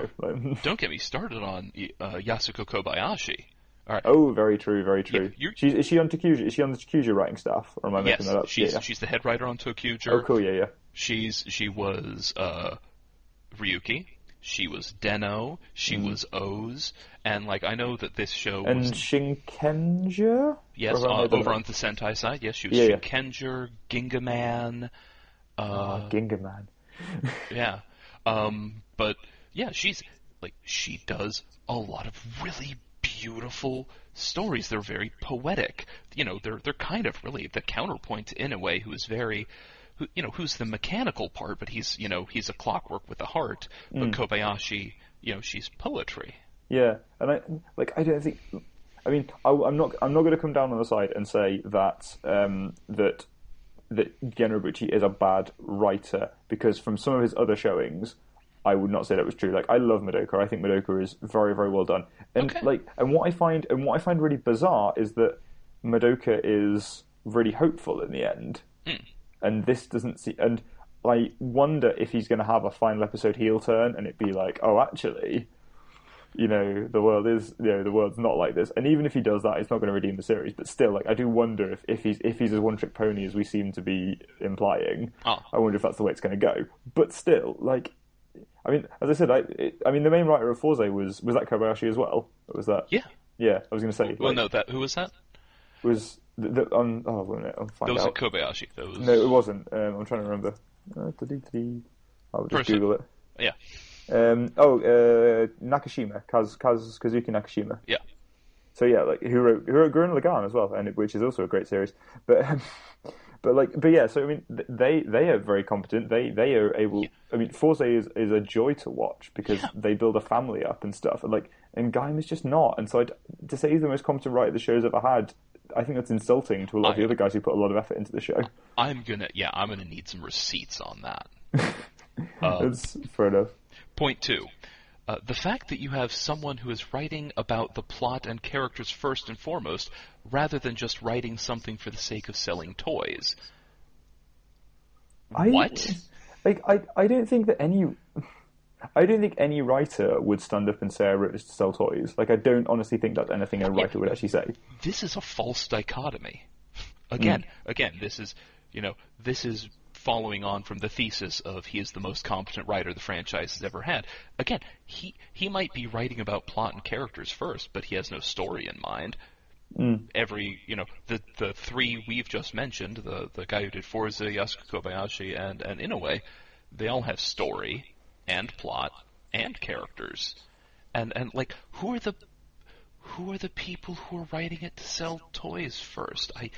Speaker 3: me started on Yasuko Kobayashi. All right.
Speaker 2: Oh, very true, very true. Yeah, is she on TOQger? Is she on the TOQger writing staff? Or am I making that up?
Speaker 3: She's the head writer on TOQger.
Speaker 2: Oh, cool, yeah.
Speaker 3: She was Ryuki. She was Deno. She was Oz. And, like, I know that this show was...
Speaker 2: And Shinkenger?
Speaker 3: Yes, over on the Sentai side. Yes, she was Shinkenger, Gingaman.
Speaker 2: Gingaman.
Speaker 3: Yeah. But, yeah, she does a lot of really beautiful stories. They're very poetic. You know, they're kind of really the counterpoint to Inoue, who's the mechanical part, but he's a clockwork with a heart. But Kobayashi, she's poetry.
Speaker 2: Yeah, and I don't think. I mean, I'm not going to come down on the side and say that that Gen Urobuchi is a bad writer, because from some of his other showings, I would not say that was true. Like, I love Madoka. I think Madoka is very, very well done. And and what I find really bizarre is that Madoka is really hopeful in the end, and this doesn't see. And I wonder if he's going to have a final episode heel turn, and it'd be like, oh, actually, the world's not like this. And even if he does that, it's not going to redeem the series. But still, like, I do wonder if he's as one trick pony as we seem to be implying. I wonder if that's the way it's going to go. But still, like. I mean, as I said, I mean, the main writer of Forze was that Kobayashi as well? Or was that?
Speaker 3: Yeah.
Speaker 2: Yeah, I was going to say.
Speaker 3: Well, no, who was that?
Speaker 2: Was wait a minute, I'll find out.
Speaker 3: That wasn't Kobayashi.
Speaker 2: No, it wasn't. I'm trying to remember. I'll just Google it.
Speaker 3: Yeah.
Speaker 2: Nakashima, Kazuki Nakashima.
Speaker 3: Yeah.
Speaker 2: So yeah, like who wrote Gurren Lagann as well, and which is also a great series. But yeah. So I mean, they are very competent. They are able. Yeah. I mean, Forze is a joy to watch because they build a family up and stuff. And Gaim is just not. And so to say he's the most competent writer the show's ever had, I think that's insulting to a lot of the other guys who put a lot of effort into the show.
Speaker 3: I'm gonna need some receipts on that.
Speaker 2: That's fair enough.
Speaker 3: Point 2. The fact that you have someone who is writing about the plot and characters first and foremost, rather than just writing something for the sake of selling toys. What?
Speaker 2: I don't think that any writer would stand up and say I wrote this to sell toys. Like, I don't honestly think that's anything a writer would actually say.
Speaker 3: This is a false dichotomy. Again, this is following on from the thesis of he is the most competent writer the franchise has ever had. Again, he might be writing about plot and characters first, but he has no story in mind. Every, the three we've just mentioned, the guy who did Forza, Yasuko Kobayashi, and Inoue, they all have story and plot and characters. And like, who are the people who are writing it to sell toys first? I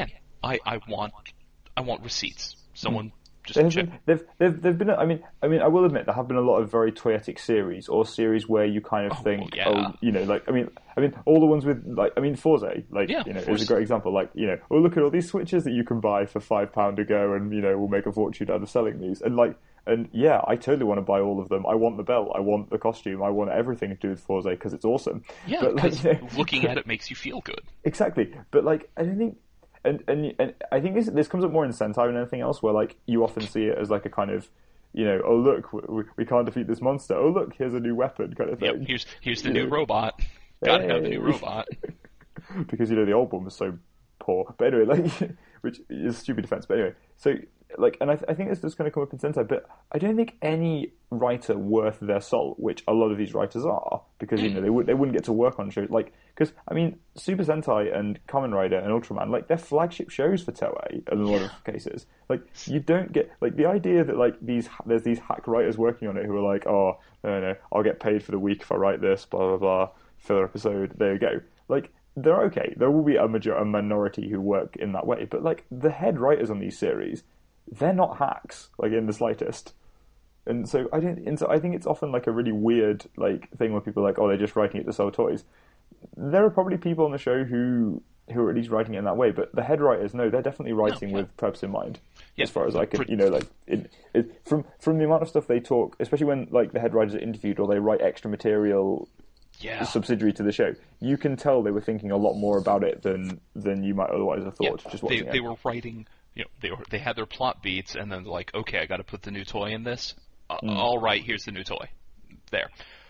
Speaker 3: want receipts. Someone just check.
Speaker 2: They've been. I mean, I will admit there have been a lot of very toyetic series or series where you kind of think, all the ones with Forza, is a great example. Look at all these Switches that you can buy for £5 a go, and we'll make a fortune out of selling these. And yeah, I totally want to buy all of them. I want the belt, I want the costume, I want everything to do with Forza because it's awesome.
Speaker 3: Yeah, because looking at it makes you feel good.
Speaker 2: Exactly, but I don't think. And I think this comes up more in Sentai than anything else, where you often see it as a kind of, oh look, we can't defeat this monster. Oh look, here's a new weapon kind of thing.
Speaker 3: Yep, here's the new robot. Gotta have the new robot.
Speaker 2: Because the old one was so poor. But anyway, which is a stupid defense. But anyway, so and I think this is going to come up in Sentai, but I don't think any writer worth their salt, which a lot of these writers are, because they wouldn't get to work on shows because Super Sentai and Kamen Rider and Ultraman, they're flagship shows for Toei in a lot of cases. You don't get the idea that there's these hack writers working on it who are like, oh no, I'll get paid for the week if I write this, blah blah blah, filler episode, there you go. They're okay. There will be a minority who work in that way, but the head writers on these series, they're not hacks, in the slightest. And so I think it's often a really weird thing where people are like, oh, they're just writing it to sell toys. There are probably people on the show who are at least writing it in that way, but the head writers, no, they're definitely writing with purpose in mind. Yeah. As far as I can, from the amount of stuff they talk, especially when the head writers are interviewed or they write extra material. Yeah. Subsidiary to the show, you can tell they were thinking a lot more about it than you might otherwise have thought.
Speaker 3: Yeah.
Speaker 2: Just watching
Speaker 3: they were writing. They had their plot beats, and then they're like, okay, I got to put the new toy in this. All right, here's the new toy. There.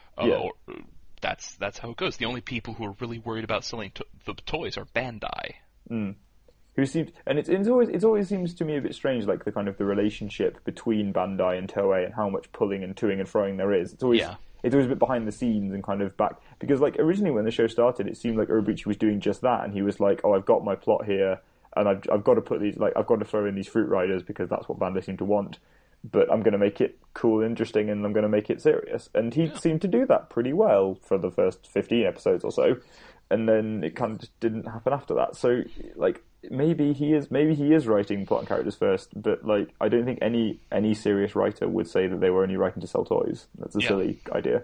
Speaker 3: That's how it goes. The only people who are really worried about selling the toys are Bandai.
Speaker 2: Who seems, and it always seems to me a bit strange, the kind of the relationship between Bandai and Toei and how much pulling and toing and froing there is. It's always a bit behind the scenes and kind of back, because originally when the show started, it seemed like Urobuchi was doing just that, and he was like, oh, I've got my plot here, and I've got to put these, I've got to throw in these fruit riders because that's what Bandai seem to want, but I'm going to make it cool and interesting, and I'm going to make it serious. And he seemed to do that pretty well for the first 15 episodes or so, and then it kind of just didn't happen after that. So, maybe he is writing plot and characters first, but I don't think any serious writer would say that they were only writing to sell toys. That's a silly idea.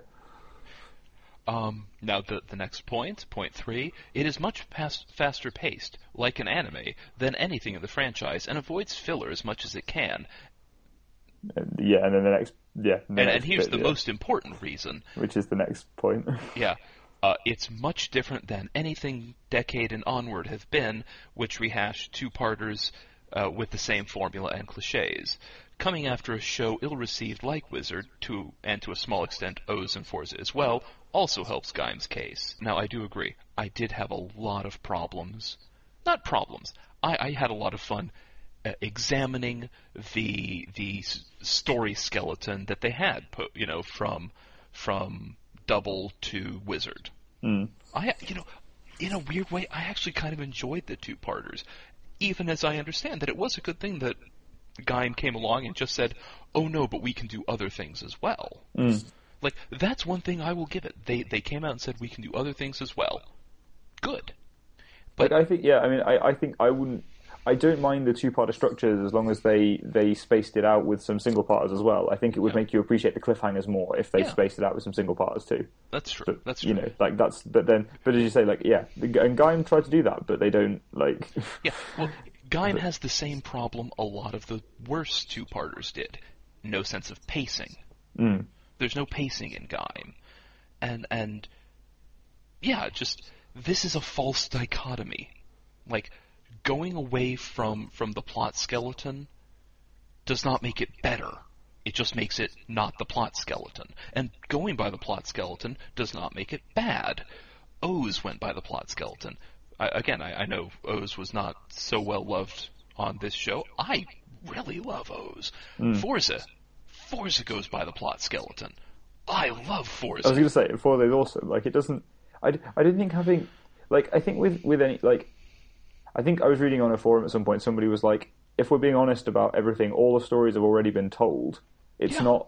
Speaker 3: Now the next point 3, it is much faster paced, like an anime, than anything in the franchise, and avoids filler as much as it can.
Speaker 2: And then the next,
Speaker 3: and here's the most important reason,
Speaker 2: which is the next point.
Speaker 3: It's much different than anything Decade and onward have been, which rehash two-parters with the same formula and cliches. Coming after a show ill-received like Wizard, and to a small extent O's and Forza as well, also helps Gaim's case. Now, I do agree. I did have a lot of problems. Not problems. I had a lot of fun examining the story skeleton that they had, from Double to Wizard. In a weird way, I actually kind of enjoyed the two-parters, even as I understand that it was a good thing that Gaim came along and just said, oh no, but we can do other things as well. Like, that's one thing I will give it. They came out and said we can do other things as well. Good. But
Speaker 2: I think, I think I don't mind the two-parter structures as long as they spaced it out with some single-parters as well. I think it would make you appreciate the cliffhangers more if they spaced it out with some single-parters too.
Speaker 3: That's true.
Speaker 2: So,
Speaker 3: that's true.
Speaker 2: But as you say, and Gaim tried to do that, but they don't,
Speaker 3: Yeah, well, Gaim has the same problem a lot of the worst two-parters did. No sense of pacing.
Speaker 2: Mm.
Speaker 3: There's no pacing in Gaim. And yeah, just, this is a false dichotomy. Like, going away from the plot skeleton does not make it better. It just makes it not the plot skeleton. And going by the plot skeleton does not make it bad. Oz went by the plot skeleton. I know Oz was not so well loved on this show. I really love Oz. Forza goes by the plot skeleton. I love Forza.
Speaker 2: I was going to say, Forza is awesome. It doesn't... I didn't think having... I think with any... I think I was reading on a forum at some point, somebody was like, if we're being honest about everything, all the stories have already been told. It's not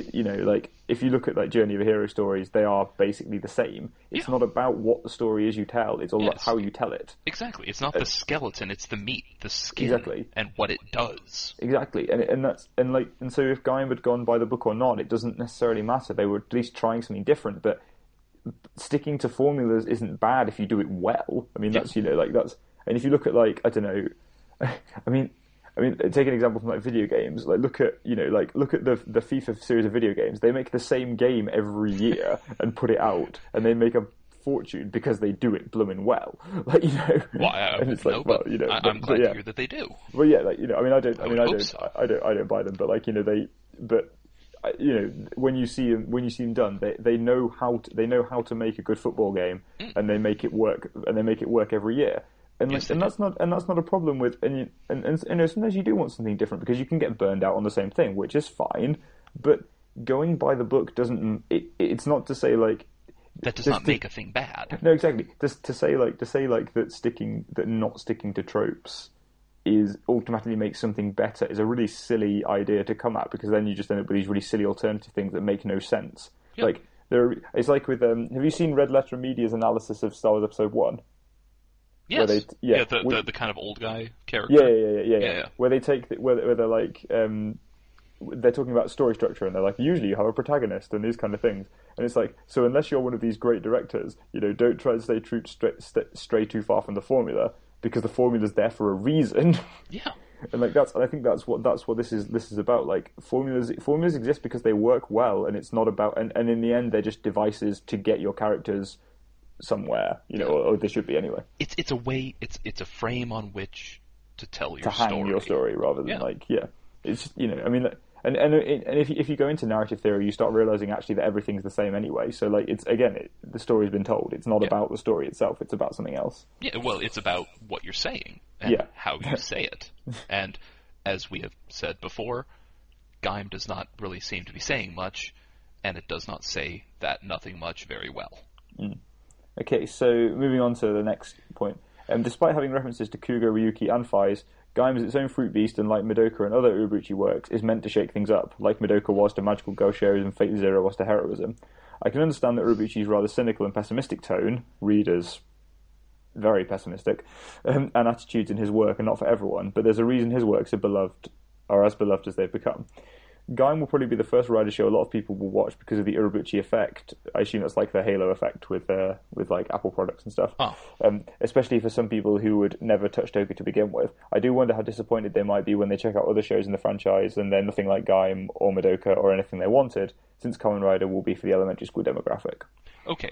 Speaker 2: if you look at Journey of a Hero stories, they are basically the same. It's not about what the story is you tell, it's all about how you tell it.
Speaker 3: Exactly. It's not the skeleton, it's the meat, the skin,
Speaker 2: exactly.
Speaker 3: And what it does.
Speaker 2: Exactly. And so if Gaim had gone by the book or not, it doesn't necessarily matter. They were at least trying something different, but sticking to formulas isn't bad if you do it well. I mean, that's, that's... And if you look at I don't know, I mean, take an example from video games. Look at the FIFA series of video games. They make the same game every year and put it out, and they make a fortune because they do it blooming well.
Speaker 3: Well, and it's I'm glad to hear that they do.
Speaker 2: Well, yeah, I don't buy them, but when you see them done, they know how to make a good football game, and they make it work, every year. And that's not a problem with and sometimes you do want something different because you can get burned out on the same thing, which is fine. But going by the book doesn't. It's not to say
Speaker 3: that does not make a thing bad.
Speaker 2: No, exactly. Just to say that not sticking to tropes is automatically makes something better is a really silly idea to come at, because then you just end up with these really silly alternative things that make no sense. Yep. It's like with have you seen Red Letter Media's analysis of Star Wars Episode 1?
Speaker 3: Yes. The kind of old guy character.
Speaker 2: Yeah. Where they take where they're they're talking about story structure, and they're like, usually you have a protagonist and these kind of things, and it's like, so unless you're one of these great directors, don't try to stray too far from the formula, because the formula's there for a reason.
Speaker 3: Yeah.
Speaker 2: And I think that's what this is about. Formulas exist because they work well, and it's not about and in the end they're just devices to get your characters somewhere, or they should be anyway.
Speaker 3: It's a way. It's a frame on which to tell your
Speaker 2: story. To hang your story rather than It's just, I mean, and if you go into narrative theory, you start realizing actually that everything's the same anyway. So it's the story's been told. It's not about the story itself. It's about something else.
Speaker 3: Yeah, well, it's about what you're saying and how you say it. And as we have said before, Gaim does not really seem to be saying much, and it does not say that nothing much very well.
Speaker 2: Mm. Okay, so moving on to the next point. Despite having references to Kugo, Ryuki, and Faiz, Gaim is its own fruit beast, and like Madoka and other Uebersuchi works, is meant to shake things up, like Madoka was to Magical Girl shows and Fate Zero was to heroism. I can understand that Uebersuchi's rather cynical and pessimistic tone, readers very pessimistic, and attitudes in his work are not for everyone, but there's a reason his works are as beloved as they've become. Gaim will probably be the first rider show a lot of people will watch because of the Uebersuchi effect. I assume that's like the Halo effect with Apple products and stuff.
Speaker 3: Oh.
Speaker 2: Especially for some people who would never touch Toku to begin with. I do wonder how disappointed they might be when they check out other shows in the franchise and they're nothing like Gaim or Madoka or anything they wanted, since Kamen Rider will be for the elementary school demographic.
Speaker 3: Okay,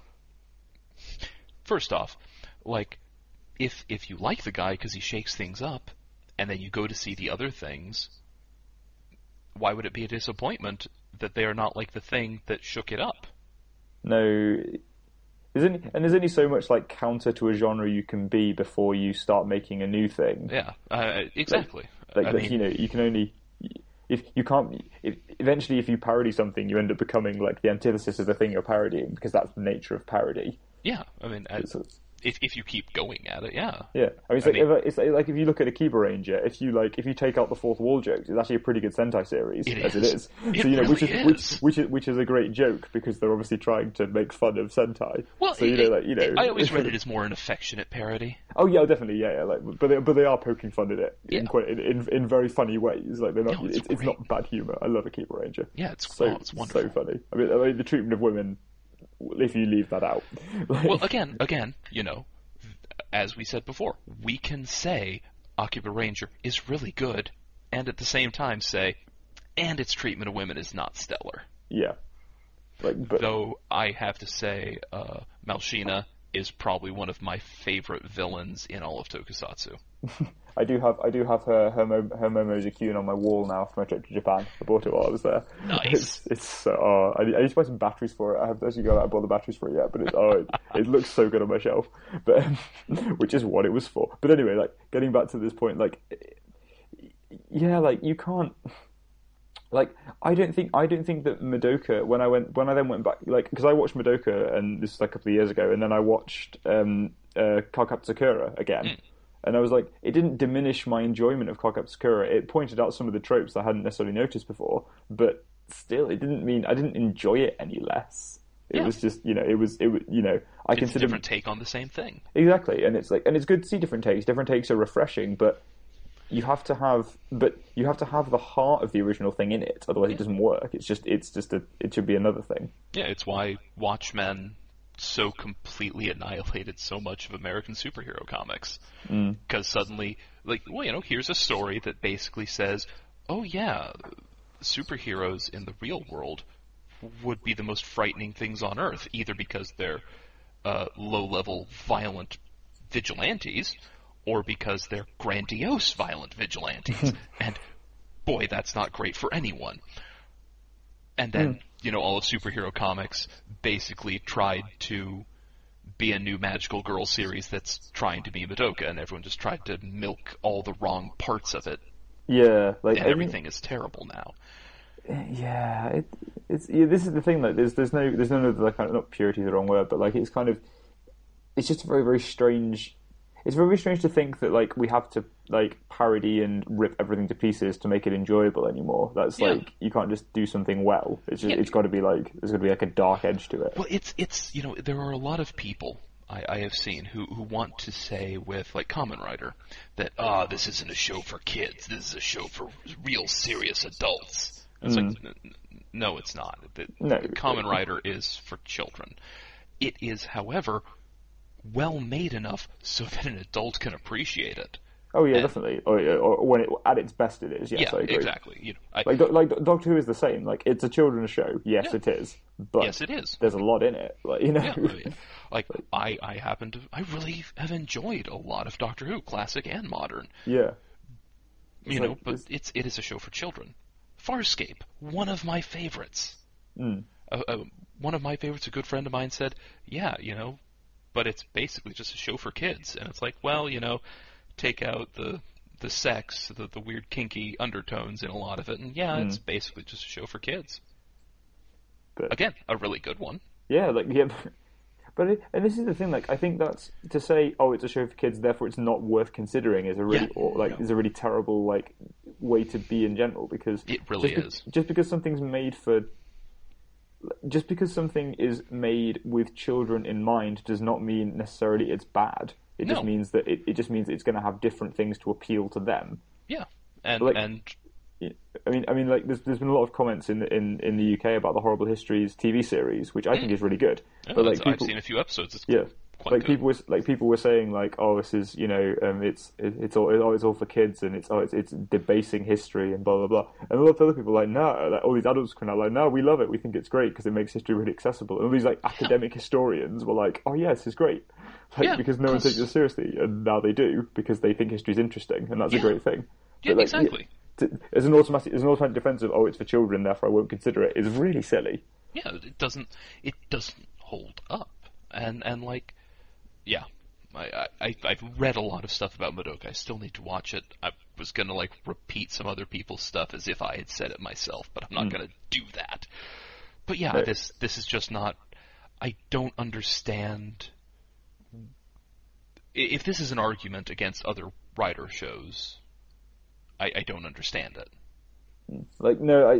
Speaker 3: first off, if you like the guy because he shakes things up, and then you go to see the other things, why would it be a disappointment that they are not like the thing that shook it up?
Speaker 2: No, there's only so much counter to a genre you can be before you start making a new thing.
Speaker 3: Yeah, exactly.
Speaker 2: You can only eventually if you parody something, you end up becoming the antithesis of the thing you're parodying, because that's the nature of parody.
Speaker 3: Yeah, I mean, if you keep going at it, yeah.
Speaker 2: Yeah, I mean, it's like if you look at Akiba Ranger, if you take out the fourth wall jokes, it's actually a pretty good Sentai series
Speaker 3: It
Speaker 2: as
Speaker 3: is.
Speaker 2: it is.
Speaker 3: It
Speaker 2: So
Speaker 3: really is.
Speaker 2: which is a great joke because they're obviously trying to make fun of Sentai.
Speaker 3: Well,
Speaker 2: so
Speaker 3: I always read it as more an affectionate parody.
Speaker 2: Oh yeah, definitely, yeah. Like, but they are poking fun at it in very funny ways. Like they're not.
Speaker 3: No,
Speaker 2: it's not bad humor. I love Akiba Ranger.
Speaker 3: Yeah, it's wonderful.
Speaker 2: So funny. I mean, the treatment of women, if you leave that out.
Speaker 3: Well, again, as we said before, we can say Akiba Ranger is really good, and at the same time say, and its treatment of women is not stellar.
Speaker 2: Yeah.
Speaker 3: Though I have to say, Malshina is probably one of my favorite villains in all of Tokusatsu.
Speaker 2: I do have her Momo Zakune on my wall now from my trip to Japan. I bought it while I was there.
Speaker 3: Nice.
Speaker 2: It's so. I need to buy some batteries for it. I haven't actually got out and bought the batteries for it yet, but it looks so good on my shelf. But which is what it was for. But anyway, like getting back to this point, like yeah, like you can't. Like I don't think that Madoka when I then went back, like because I watched Madoka and this was like a couple of years ago, and then I watched Cardcaptor Sakura again. And I was like, it didn't diminish my enjoyment of Cardcaptor Sakura. It pointed out some of the tropes I hadn't necessarily noticed before, but still, it didn't mean I didn't enjoy it any less. It was just, it was, I consider
Speaker 3: a different take on the same thing.
Speaker 2: Exactly, and it's good to see different takes. Different takes are refreshing, but you have to have the heart of the original thing in it. Otherwise, it doesn't work. It should be another thing.
Speaker 3: Yeah, it's why Watchmen so completely annihilated so much of American superhero comics. Because suddenly, here's a story that basically says, oh yeah, superheroes in the real world would be the most frightening things on Earth, either because they're low-level violent vigilantes, or because they're grandiose violent vigilantes. And boy, that's not great for anyone. And then, all of superhero comics basically tried to be a new magical girl series that's trying to be Madoka, and everyone just tried to milk all the wrong parts of it.
Speaker 2: Yeah,
Speaker 3: and everything is terrible now.
Speaker 2: Yeah, this is the thing. Like, there's none of the kind of, not purity is the wrong word, but like it's just very, very strange. It's very strange to think that like we have to like parody and rip everything to pieces to make it enjoyable anymore. That's like you can't just do something well. It's just it's got to be like there's got to be like a dark edge to it.
Speaker 3: Well, it's there are a lot of people I have seen who want to say with like Kamen Rider that this isn't a show for kids. This is a show for real serious adults. It's like no, it's not.
Speaker 2: No,
Speaker 3: Kamen Rider is for children. It is, however, well made enough so that an adult can appreciate it.
Speaker 2: Oh yeah, definitely. Or when at its best it is. Yes,
Speaker 3: yeah,
Speaker 2: I agree.
Speaker 3: Exactly.
Speaker 2: Like Doctor Who is the same. Like it's a children's show. Yes, it is. But
Speaker 3: yes, it is.
Speaker 2: There's a lot in it. Like
Speaker 3: I really have enjoyed a lot of Doctor Who, classic and modern.
Speaker 2: Yeah.
Speaker 3: But it is a show for children. Farscape, one of my favorites. One of my favorites, a good friend of mine said, yeah, but it's basically just a show for kids. And it's like, well, take out the sex, the weird kinky undertones in a lot of it, and it's basically just a show for kids. But, again, a really good one.
Speaker 2: Yeah, but this is the thing. Like, I think that's to say, oh, it's a show for kids, therefore it's not worth considering is a really is a really terrible way to be in general, because
Speaker 3: it really is.
Speaker 2: Just because something's made for. Just because something is made with children in mind does not mean necessarily it's bad. It just means that it just means it's going to have different things to appeal to them.
Speaker 3: Yeah,
Speaker 2: I mean, like there's been a lot of comments in the UK about the Horrible Histories TV series, which I think is really good.
Speaker 3: Yeah, but I've seen a few episodes. It's quite good.
Speaker 2: People were saying like, oh, this is it's all for kids and it's debasing history and blah blah blah. And a lot of other people were like, no, like, all these adults come out like, no, we love it. We think it's great because it makes history really accessible. And all these like academic historians were like, oh yeah, this is great. Because no one takes it seriously, and now they do because they think history's interesting, and that's a great thing.
Speaker 3: Yeah, exactly.
Speaker 2: As an automatic defense of it's for children, therefore I won't consider it, is really silly.
Speaker 3: Yeah, it doesn't hold up, and I've read a lot of stuff about Madoka. I still need to watch it. I was gonna repeat some other people's stuff as if I had said it myself, but I'm not gonna do that. But yeah, this is just not. I don't understand if this is an argument against other writer shows, I don't understand it.
Speaker 2: Like,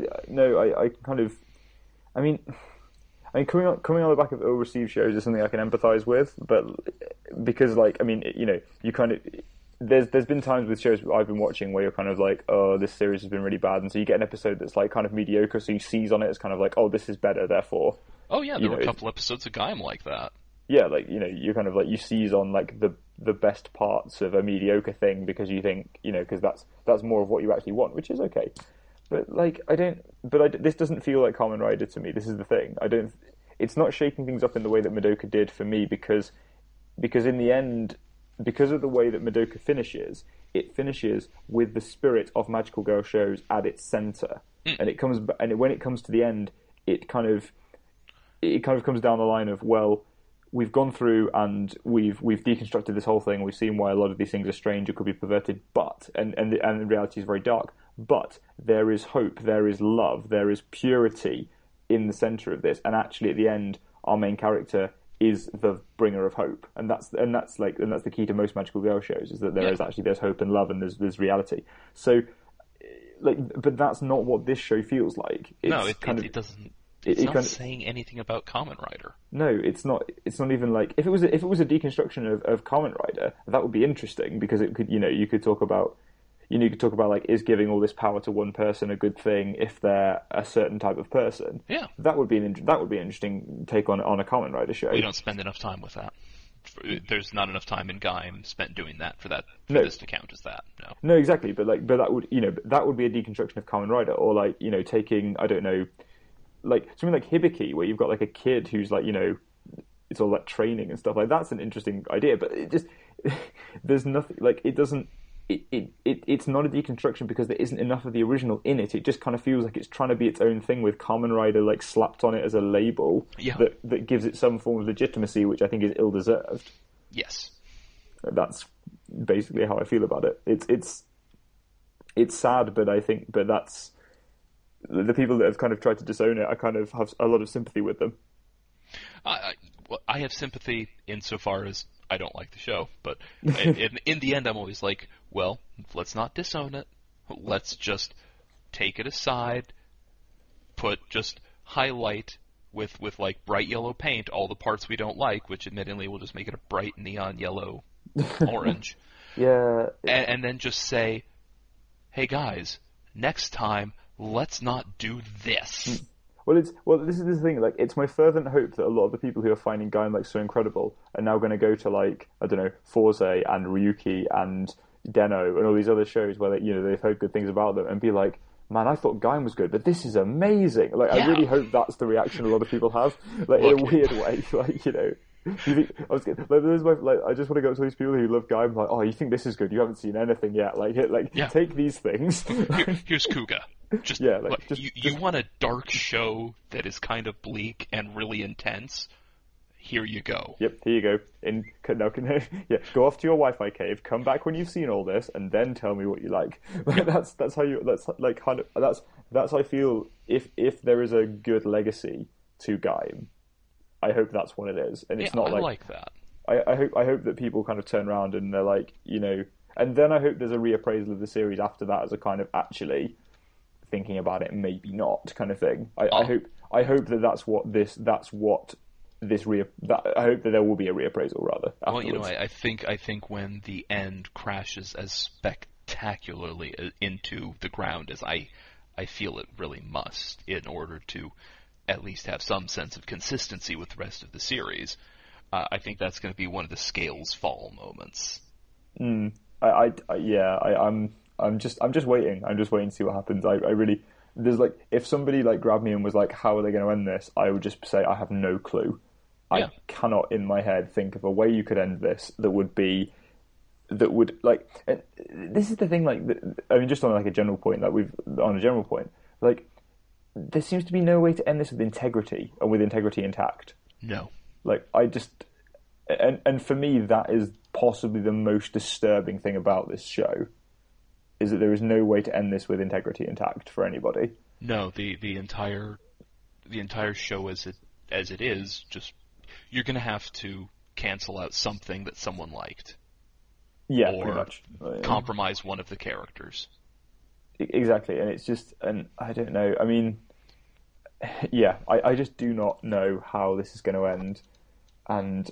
Speaker 2: I kind of, I mean, coming on the back of ill-received shows is something I can empathise with, but because, like, I mean, you know, you kind of, there's been times with shows I've been watching where you're kind of like, oh, this series has been really bad, and so you get an episode that's like kind of mediocre, so you seize on it as kind of like, oh, this is better, therefore.
Speaker 3: Oh yeah, there were a couple episodes of Gaim like that.
Speaker 2: Yeah, like, you know, you're kind of like, you seize on like the best parts of a mediocre thing because you think, you know, because that's more of what you actually want, which is okay. But like, this doesn't feel like Kamen Rider to me. This is the thing. It's not shaking things up in the way that Madoka did for me because in the end, because of the way that Madoka finishes, it finishes with the spirit of magical girl shows at its center, and when it comes to the end, it kind of comes down the line of, well, we've gone through and we've deconstructed this whole thing. We've seen why a lot of these things are strange or could be perverted, but and the reality is very dark. But there is hope, there is love, there is purity in the center of this, and actually at the end, our main character is the bringer of hope, and that's the key to most magical girl shows, is that there's hope and love and there's reality. So, like, but that's not what this show feels like.
Speaker 3: It doesn't. It's not saying anything about Kamen Rider.
Speaker 2: No, it's not. It's not even like, if it was a deconstruction of Kamen Rider, that would be interesting, because it could, you could talk about. You could talk about, like, is giving all this power to one person a good thing if they're a certain type of person?
Speaker 3: Yeah,
Speaker 2: that would be an interesting take on a Kamen Rider show.
Speaker 3: We don't spend enough time with that. There's not enough time in Gaim spent doing that for this to count as that.
Speaker 2: No, exactly. But that would that would be a deconstruction of Kamen Rider, or like, taking, I don't know, like something like Hibiki, where you've got like a kid who's like, it's all like training and stuff. Like, that's an interesting idea, but it just there's nothing, like, it doesn't. It's not a deconstruction because there isn't enough of the original in it. It just kind of feels like it's trying to be its own thing with Kamen Rider, like, slapped on it as a label that gives it some form of legitimacy, which I think is ill-deserved.
Speaker 3: Yes.
Speaker 2: That's basically how I feel about it. It's sad, but that's the people that have kind of tried to disown it. I kind of have a lot of sympathy with them.
Speaker 3: I have sympathy insofar as I don't like the show, but in the end, I'm always like, well, let's not disown it. Let's just take it aside, just highlight with like bright yellow paint all the parts we don't like, which admittedly will just make it a bright neon yellow orange.
Speaker 2: Yeah.
Speaker 3: And then just say, hey guys, next time, let's not do this.
Speaker 2: Well, this is the thing. Like, it's my fervent hope that a lot of the people who are finding Gaim like so incredible are now going to go to, like, I don't know, Forze and Ryuki and Den-O and all these other shows where they've heard good things about them and be like, man, I thought Gaim was good, but this is amazing. Like, yeah. I really hope that's the reaction a lot of people have, like, in a weird way. Like, you think, I just want to go up to these people who love Gaim, like, oh, you think this is good? You haven't seen anything yet. Take these things.
Speaker 3: Here's Kuga. You want a dark show that is kind of bleak and really intense? Here you go.
Speaker 2: Yep, here you go. Go off to your Wi-Fi cave. Come back when you've seen all this, and then tell me what you like. That's how I feel. If there is a good legacy to Gaim, I hope that's what it is, and it's not
Speaker 3: I like that.
Speaker 2: I hope that people kind of turn around and they're like, and then I hope there's a reappraisal of the series after that as a kind of actually thinking about it, maybe not kind of thing. I hope that's what I hope that there will be a reappraisal rather. Afterwards.
Speaker 3: Well, I think when the end crashes as spectacularly into the ground as I feel it really must, in order to at least have some sense of consistency with the rest of the series, I think that's going to be one of the scales fall moments. I'm just waiting. I'm just waiting to see what happens. I really, there's like, if somebody like grabbed me and was like, how are they going to end this? I would just say, I have no clue. Yeah. I cannot in my head think of a way you could end this that would like, and this is the thing, like, I mean, just on like a general point, like, there seems to be no way to end this with integrity and with integrity intact. No.
Speaker 2: Like, and for me, that is possibly the most disturbing thing about this show, is that there is no way to end this with integrity intact for anybody.
Speaker 3: No, the entire show as it is, just, you're going to have to cancel out something that someone liked.
Speaker 2: Yeah,
Speaker 3: or
Speaker 2: pretty much.
Speaker 3: compromise one of the characters.
Speaker 2: Exactly, and it's just, and I don't know. I mean, yeah, I just do not know how this is going to end, and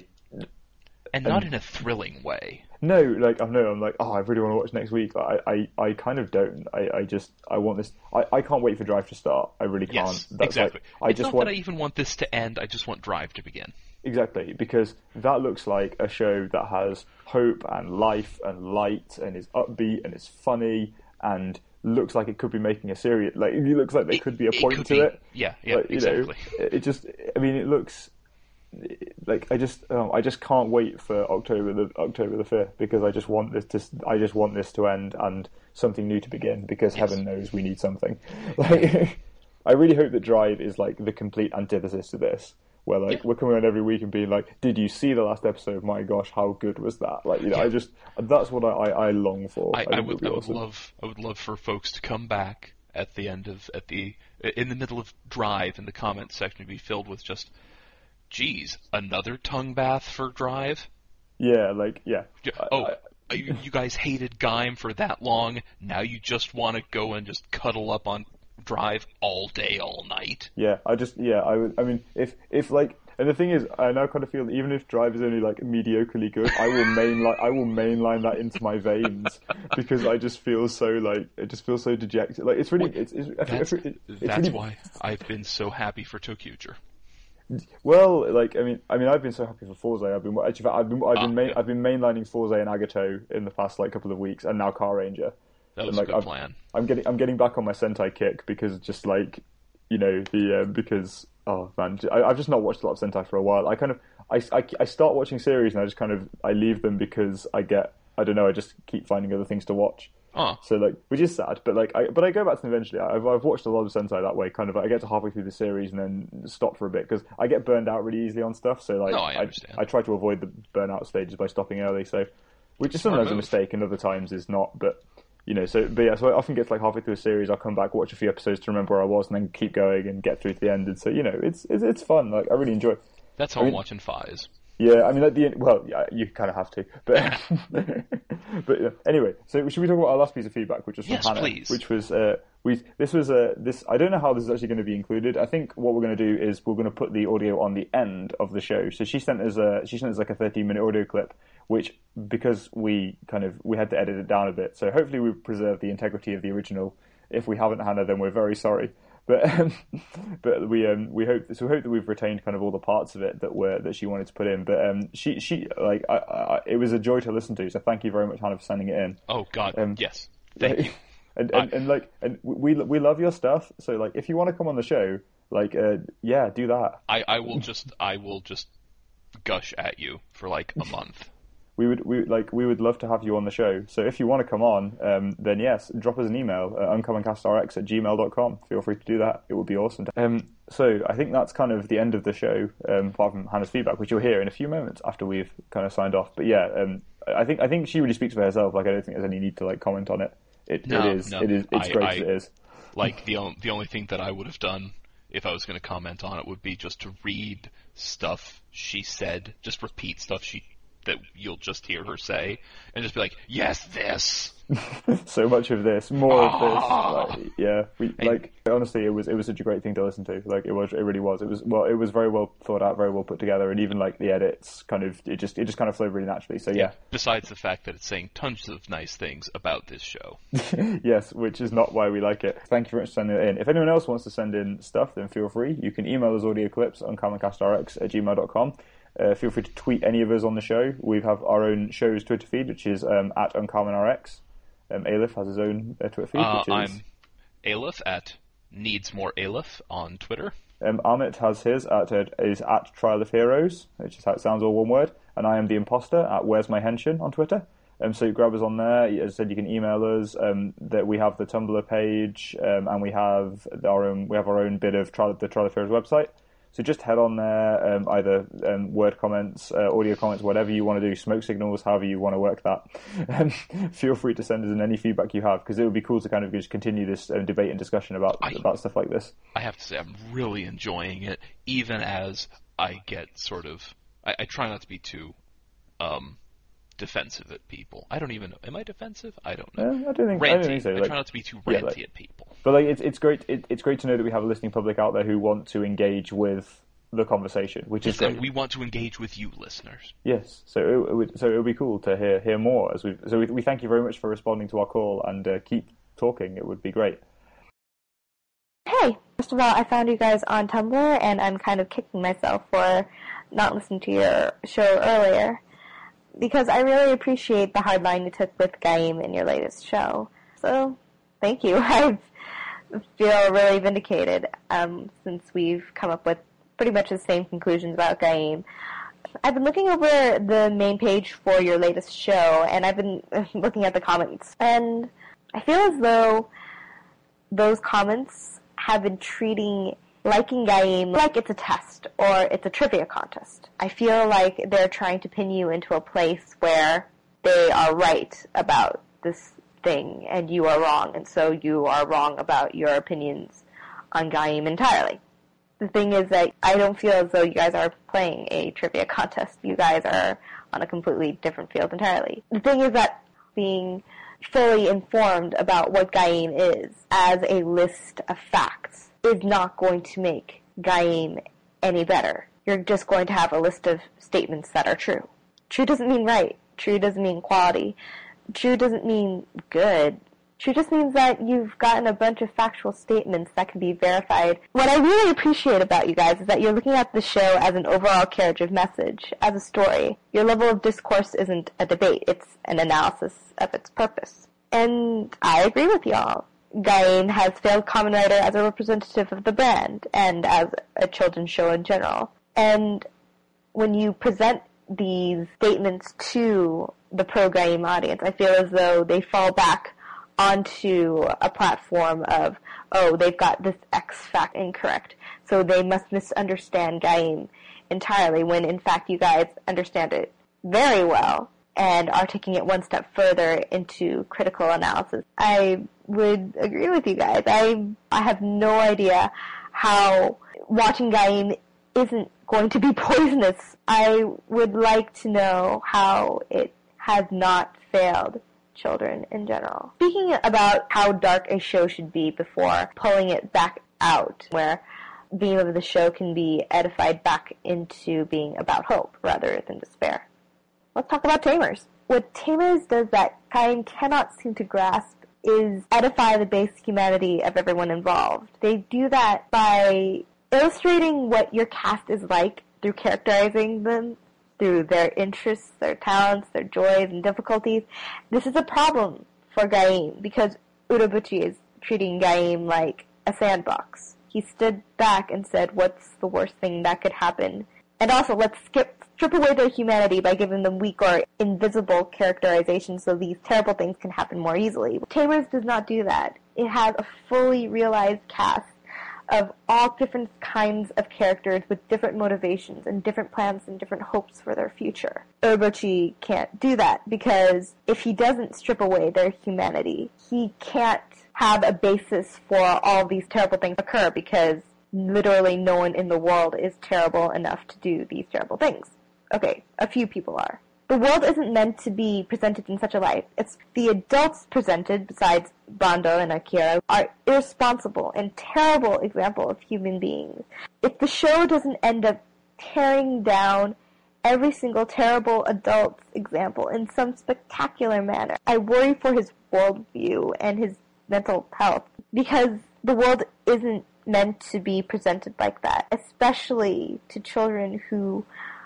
Speaker 3: not in a thrilling way.
Speaker 2: No, like I'm like, oh, I really want to watch next week. I kind of don't. I want this. I can't wait for Drive to start. I really can't.
Speaker 3: Yes,
Speaker 2: That's
Speaker 3: exactly.
Speaker 2: Like,
Speaker 3: It's not that I even want this to end. I just want Drive to begin.
Speaker 2: Exactly, because that looks like a show that has hope and life and light and is upbeat and is funny and looks like it could be making a series. Like, it looks like there could be a point to it.
Speaker 3: Yeah,
Speaker 2: like,
Speaker 3: exactly.
Speaker 2: It just, I mean, it looks like I just can't wait for October the 5th, because I just want this to end and something new to begin, because heaven knows we need something. Like, I really hope that Drive is like the complete antithesis to this, where like we're coming on every week and being like, did you see the last episode? My gosh, how good was that? Like, that's what I long for.
Speaker 3: I would love for folks to come back in the middle of Drive, and the comments section to be filled with just, geez, another tongue bath for Drive?
Speaker 2: Yeah, like, yeah.
Speaker 3: You guys hated Gaim for that long, now you just want to go and just cuddle up on Drive all day, all night?
Speaker 2: Yeah, I mean, if like, and the thing is, I now kind of feel that even if Drive is only like mediocrely good, I will mainline that into my veins, because I just feel so dejected. Like, it's really,
Speaker 3: that's why I've been so happy for ToQger.
Speaker 2: Well, like, I mean, I've been so happy for Forza. I've been mainlining Forza and Agato in the past like couple of weeks, and now Car Ranger.
Speaker 3: That was a good plan.
Speaker 2: I'm getting back on my Sentai kick, because just like, because, oh man, I've just not watched a lot of Sentai for a while. I start watching series and I just I leave them because I just keep finding other things to watch.
Speaker 3: Oh.
Speaker 2: So like, which is sad, but I go back to them eventually. I've watched a lot of Sentai that way. Kind of, I get to halfway through the series and then stop for a bit, because I get burned out really easily on stuff. So like,
Speaker 3: I understand.
Speaker 2: I try to avoid the burnout stages by stopping early. So, which is sometimes a mistake and other times is not. But so I often get to like halfway through a series, I'll come back, watch a few episodes to remember where I was, and then keep going and get through to the end. And so it's fun. Like, I really enjoy it.
Speaker 3: That's how I'm watching Fies.
Speaker 2: Yeah, I mean, at the end, well, yeah, you kind of have to, but anyway. So should we talk about our last piece of feedback, which was from Hannah,
Speaker 3: please.
Speaker 2: Which was this. I don't know how this is actually going to be included. I think what we're going to do is we're going to put the audio on the end of the show. So she sent us like a 13-minute audio clip, which, because we had to edit it down a bit. So hopefully we preserve the integrity of the original. If we haven't, Hannah, then we're very sorry. But we hope that we've retained kind of all the parts of it that she wanted to put in. But she like, it was a joy to listen to. So thank you very much, Hannah, for sending it in.
Speaker 3: Oh God, yes, thank you.
Speaker 2: And we love your stuff. So like, if you want to come on the show, like, yeah, do that.
Speaker 3: I will just gush at you for like a month.
Speaker 2: We would love to have you on the show. So if you want to come on, then yes, drop us an email at uncommoncastrx@gmail.com. Feel free to do that. It would be awesome. So I think that's kind of the end of the show, apart from Hannah's feedback, which you'll hear in a few moments after we've kind of signed off. But yeah, I think she really speaks for herself. Like, I don't think there's any need to like comment on it. It's great as it is.
Speaker 3: Like, the only thing that I would have done if I was going to comment on it would be just to read stuff she said, just repeat stuff that you'll just hear her say, and just be like, yes, this.
Speaker 2: So much of this, more of this. Like, yeah, honestly, it was such a great thing to listen to. Like, it really was. It was very well thought out, very well put together, and even like the edits, it just kind of flowed really naturally. So yeah.
Speaker 3: Besides the fact that it's saying tons of nice things about this show.
Speaker 2: Yes, which is not why we like it. Thank you very much for sending it in. If anyone else wants to send in stuff, then feel free. You can email us audio clips on commoncastrx@gmail.com. Feel free to tweet any of us on the show. We have our own show's Twitter feed, which is at uncommonrx. Aleph has his own Twitter feed, which is...
Speaker 3: I'm Aleph at NeedsMoreAleph on Twitter.
Speaker 2: Amit has his is at Trial of Heroes, which is how it sounds, all one word. And I am the Imposter at Where's My Henshin on Twitter. So grab us on there. As I said, you can email us. That we have the Tumblr page, and we have our own bit of the Trial of Heroes website. So just head on there, either word comments, audio comments, whatever you want to do, smoke signals, however you want to work that. Feel free to send us in any feedback you have, because it would be cool to kind of just continue this debate and discussion about stuff like this.
Speaker 3: I have to say, I'm really enjoying it, even as I get sort of... I try not to be too defensive at people. I don't even know. Am I defensive? I don't know.
Speaker 2: I don't think so.
Speaker 3: I try not to be too ranty at people.
Speaker 2: But like, it's great. It's great to know that we have a listening public out there who want to engage with the conversation, which is great.
Speaker 3: We want to engage with you, listeners.
Speaker 2: Yes, so it would be cool to hear more. We thank you very much for responding to our call, and keep talking. It would be great.
Speaker 4: Hey, first of all, I found you guys on Tumblr, and I'm kind of kicking myself for not listening to your show earlier, because I really appreciate the hard line you took with Gaim in your latest show. So, thank you. I feel really vindicated since we've come up with pretty much the same conclusions about Gaim. I've been looking over the main page for your latest show, and I've been looking at the comments, and I feel as though those comments have been treating liking Gaim like it's a test or it's a trivia contest. I feel like they're trying to pin you into a place where they are right about this thing and you are wrong, and so you are wrong about your opinions on Gaim entirely. The thing is that I don't feel as though you guys are playing a trivia contest. You guys are on a completely different field entirely. The thing is that being fully informed about what Gaim is as a list of facts is not going to make Gaim any better. You're just going to have a list of statements that are true. True doesn't mean right. True doesn't mean quality. True doesn't mean good. True just means that you've gotten a bunch of factual statements that can be verified. What I really appreciate about you guys is that you're looking at the show as an overall carriage of message, as a story. Your level of discourse isn't a debate, it's an analysis of its purpose. And I agree with y'all. Gaim has failed Kamen Rider as a representative of the brand, and as a children's show in general. And when you present these statements to the pro-Gaim audience, I feel as though they fall back onto a platform of, oh, they've got this X fact incorrect, so they must misunderstand Gaim entirely, when in fact you guys understand it very well and are taking it one step further into critical analysis. I would agree with you guys. I have no idea how watching Gaim isn't going to be poisonous. I would like to know how it has not failed children in general. Speaking about how dark a show should be before pulling it back out, where the theme of the show can be edified back into being about hope rather than despair. Let's talk about Tamers. What Tamers does that Gaim cannot seem to grasp is edify the base humanity of everyone involved. They do that by illustrating what your cast is like through characterizing them, through their interests, their talents, their joys and difficulties. This is a problem for Gaim because Urobuchi is treating Gaim like a sandbox. He stood back and said, what's the worst thing that could happen? And also, let's strip away their humanity by giving them weak or invisible characterization so these terrible things can happen more easily. Tamers does not do that. It has a fully realized cast of all different kinds of characters with different motivations and different plans and different hopes for their future. Urobuchi can't do that because if he doesn't strip away their humanity, he can't have a basis for all these terrible things occur because literally no one in the world is terrible enough to do these terrible things. Okay, a few people are. The world isn't meant to be presented in such a light. It's the adults presented, besides Bando and Akira, are irresponsible and terrible example of human beings. If the show doesn't end up tearing down every single terrible adult example in some spectacular manner, I worry for his worldview and his mental health, because the world isn't meant to be presented like that, especially to children who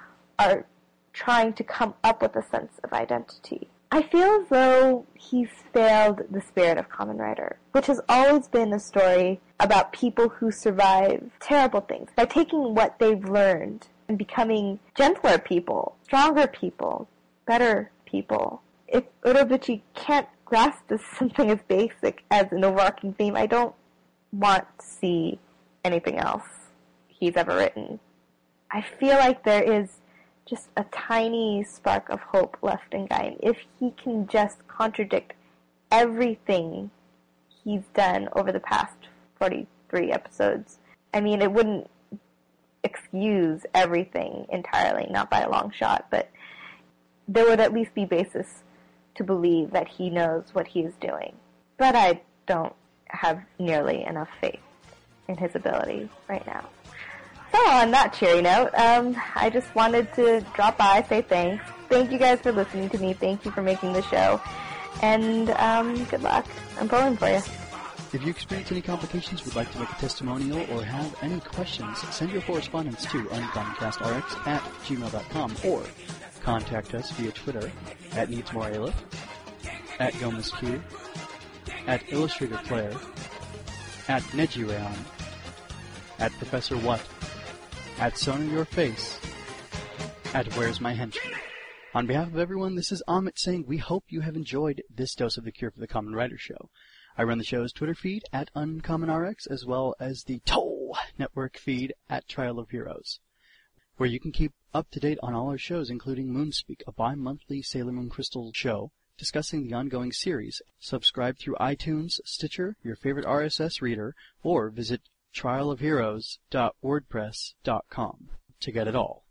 Speaker 4: are trying to come up with a sense of identity. I feel as though he's failed the spirit of Kamen Rider, which has always been a story about people who survive terrible things by taking what they've learned and becoming gentler people, stronger people, better people. If Urobuchi can't grasp this something as basic as an overarching theme, I don't want to see anything else he's ever written. I feel like there is just a tiny spark of hope left in Gaim. If he can just contradict everything he's done over the past 43 episodes. I mean, it wouldn't excuse everything entirely, not by a long shot, but there would at least be basis to believe that he knows what he is doing. But I don't have nearly enough faith in his ability right now. So on that cheery note, I just wanted to drop by, say thanks. Thank you guys for listening to me. Thank you for making the show. And good luck. I'm pulling for you.
Speaker 1: If you experience any complications, would like to make a testimonial, or have any questions, send your correspondence to uncommoncast@gmail.com or contact us via Twitter at NeedsMoreAleph, at GomezQ, at IllustratorClaire, at Nejireon, at Professor What, at SonaYourFace, at Where's My Henchman. On behalf of everyone, this is Amit saying we hope you have enjoyed this dose of the Cure for the Common Writer Show. I run the show's Twitter feed at UncommonRx, as well as the Toll Network feed at Trial of Heroes, where you can keep up to date on all our shows, including Moonspeak, a bi-monthly Sailor Moon Crystal show discussing the ongoing series. Subscribe through iTunes, Stitcher, your favorite RSS reader, or visit trialofheroes.wordpress.com to get it all.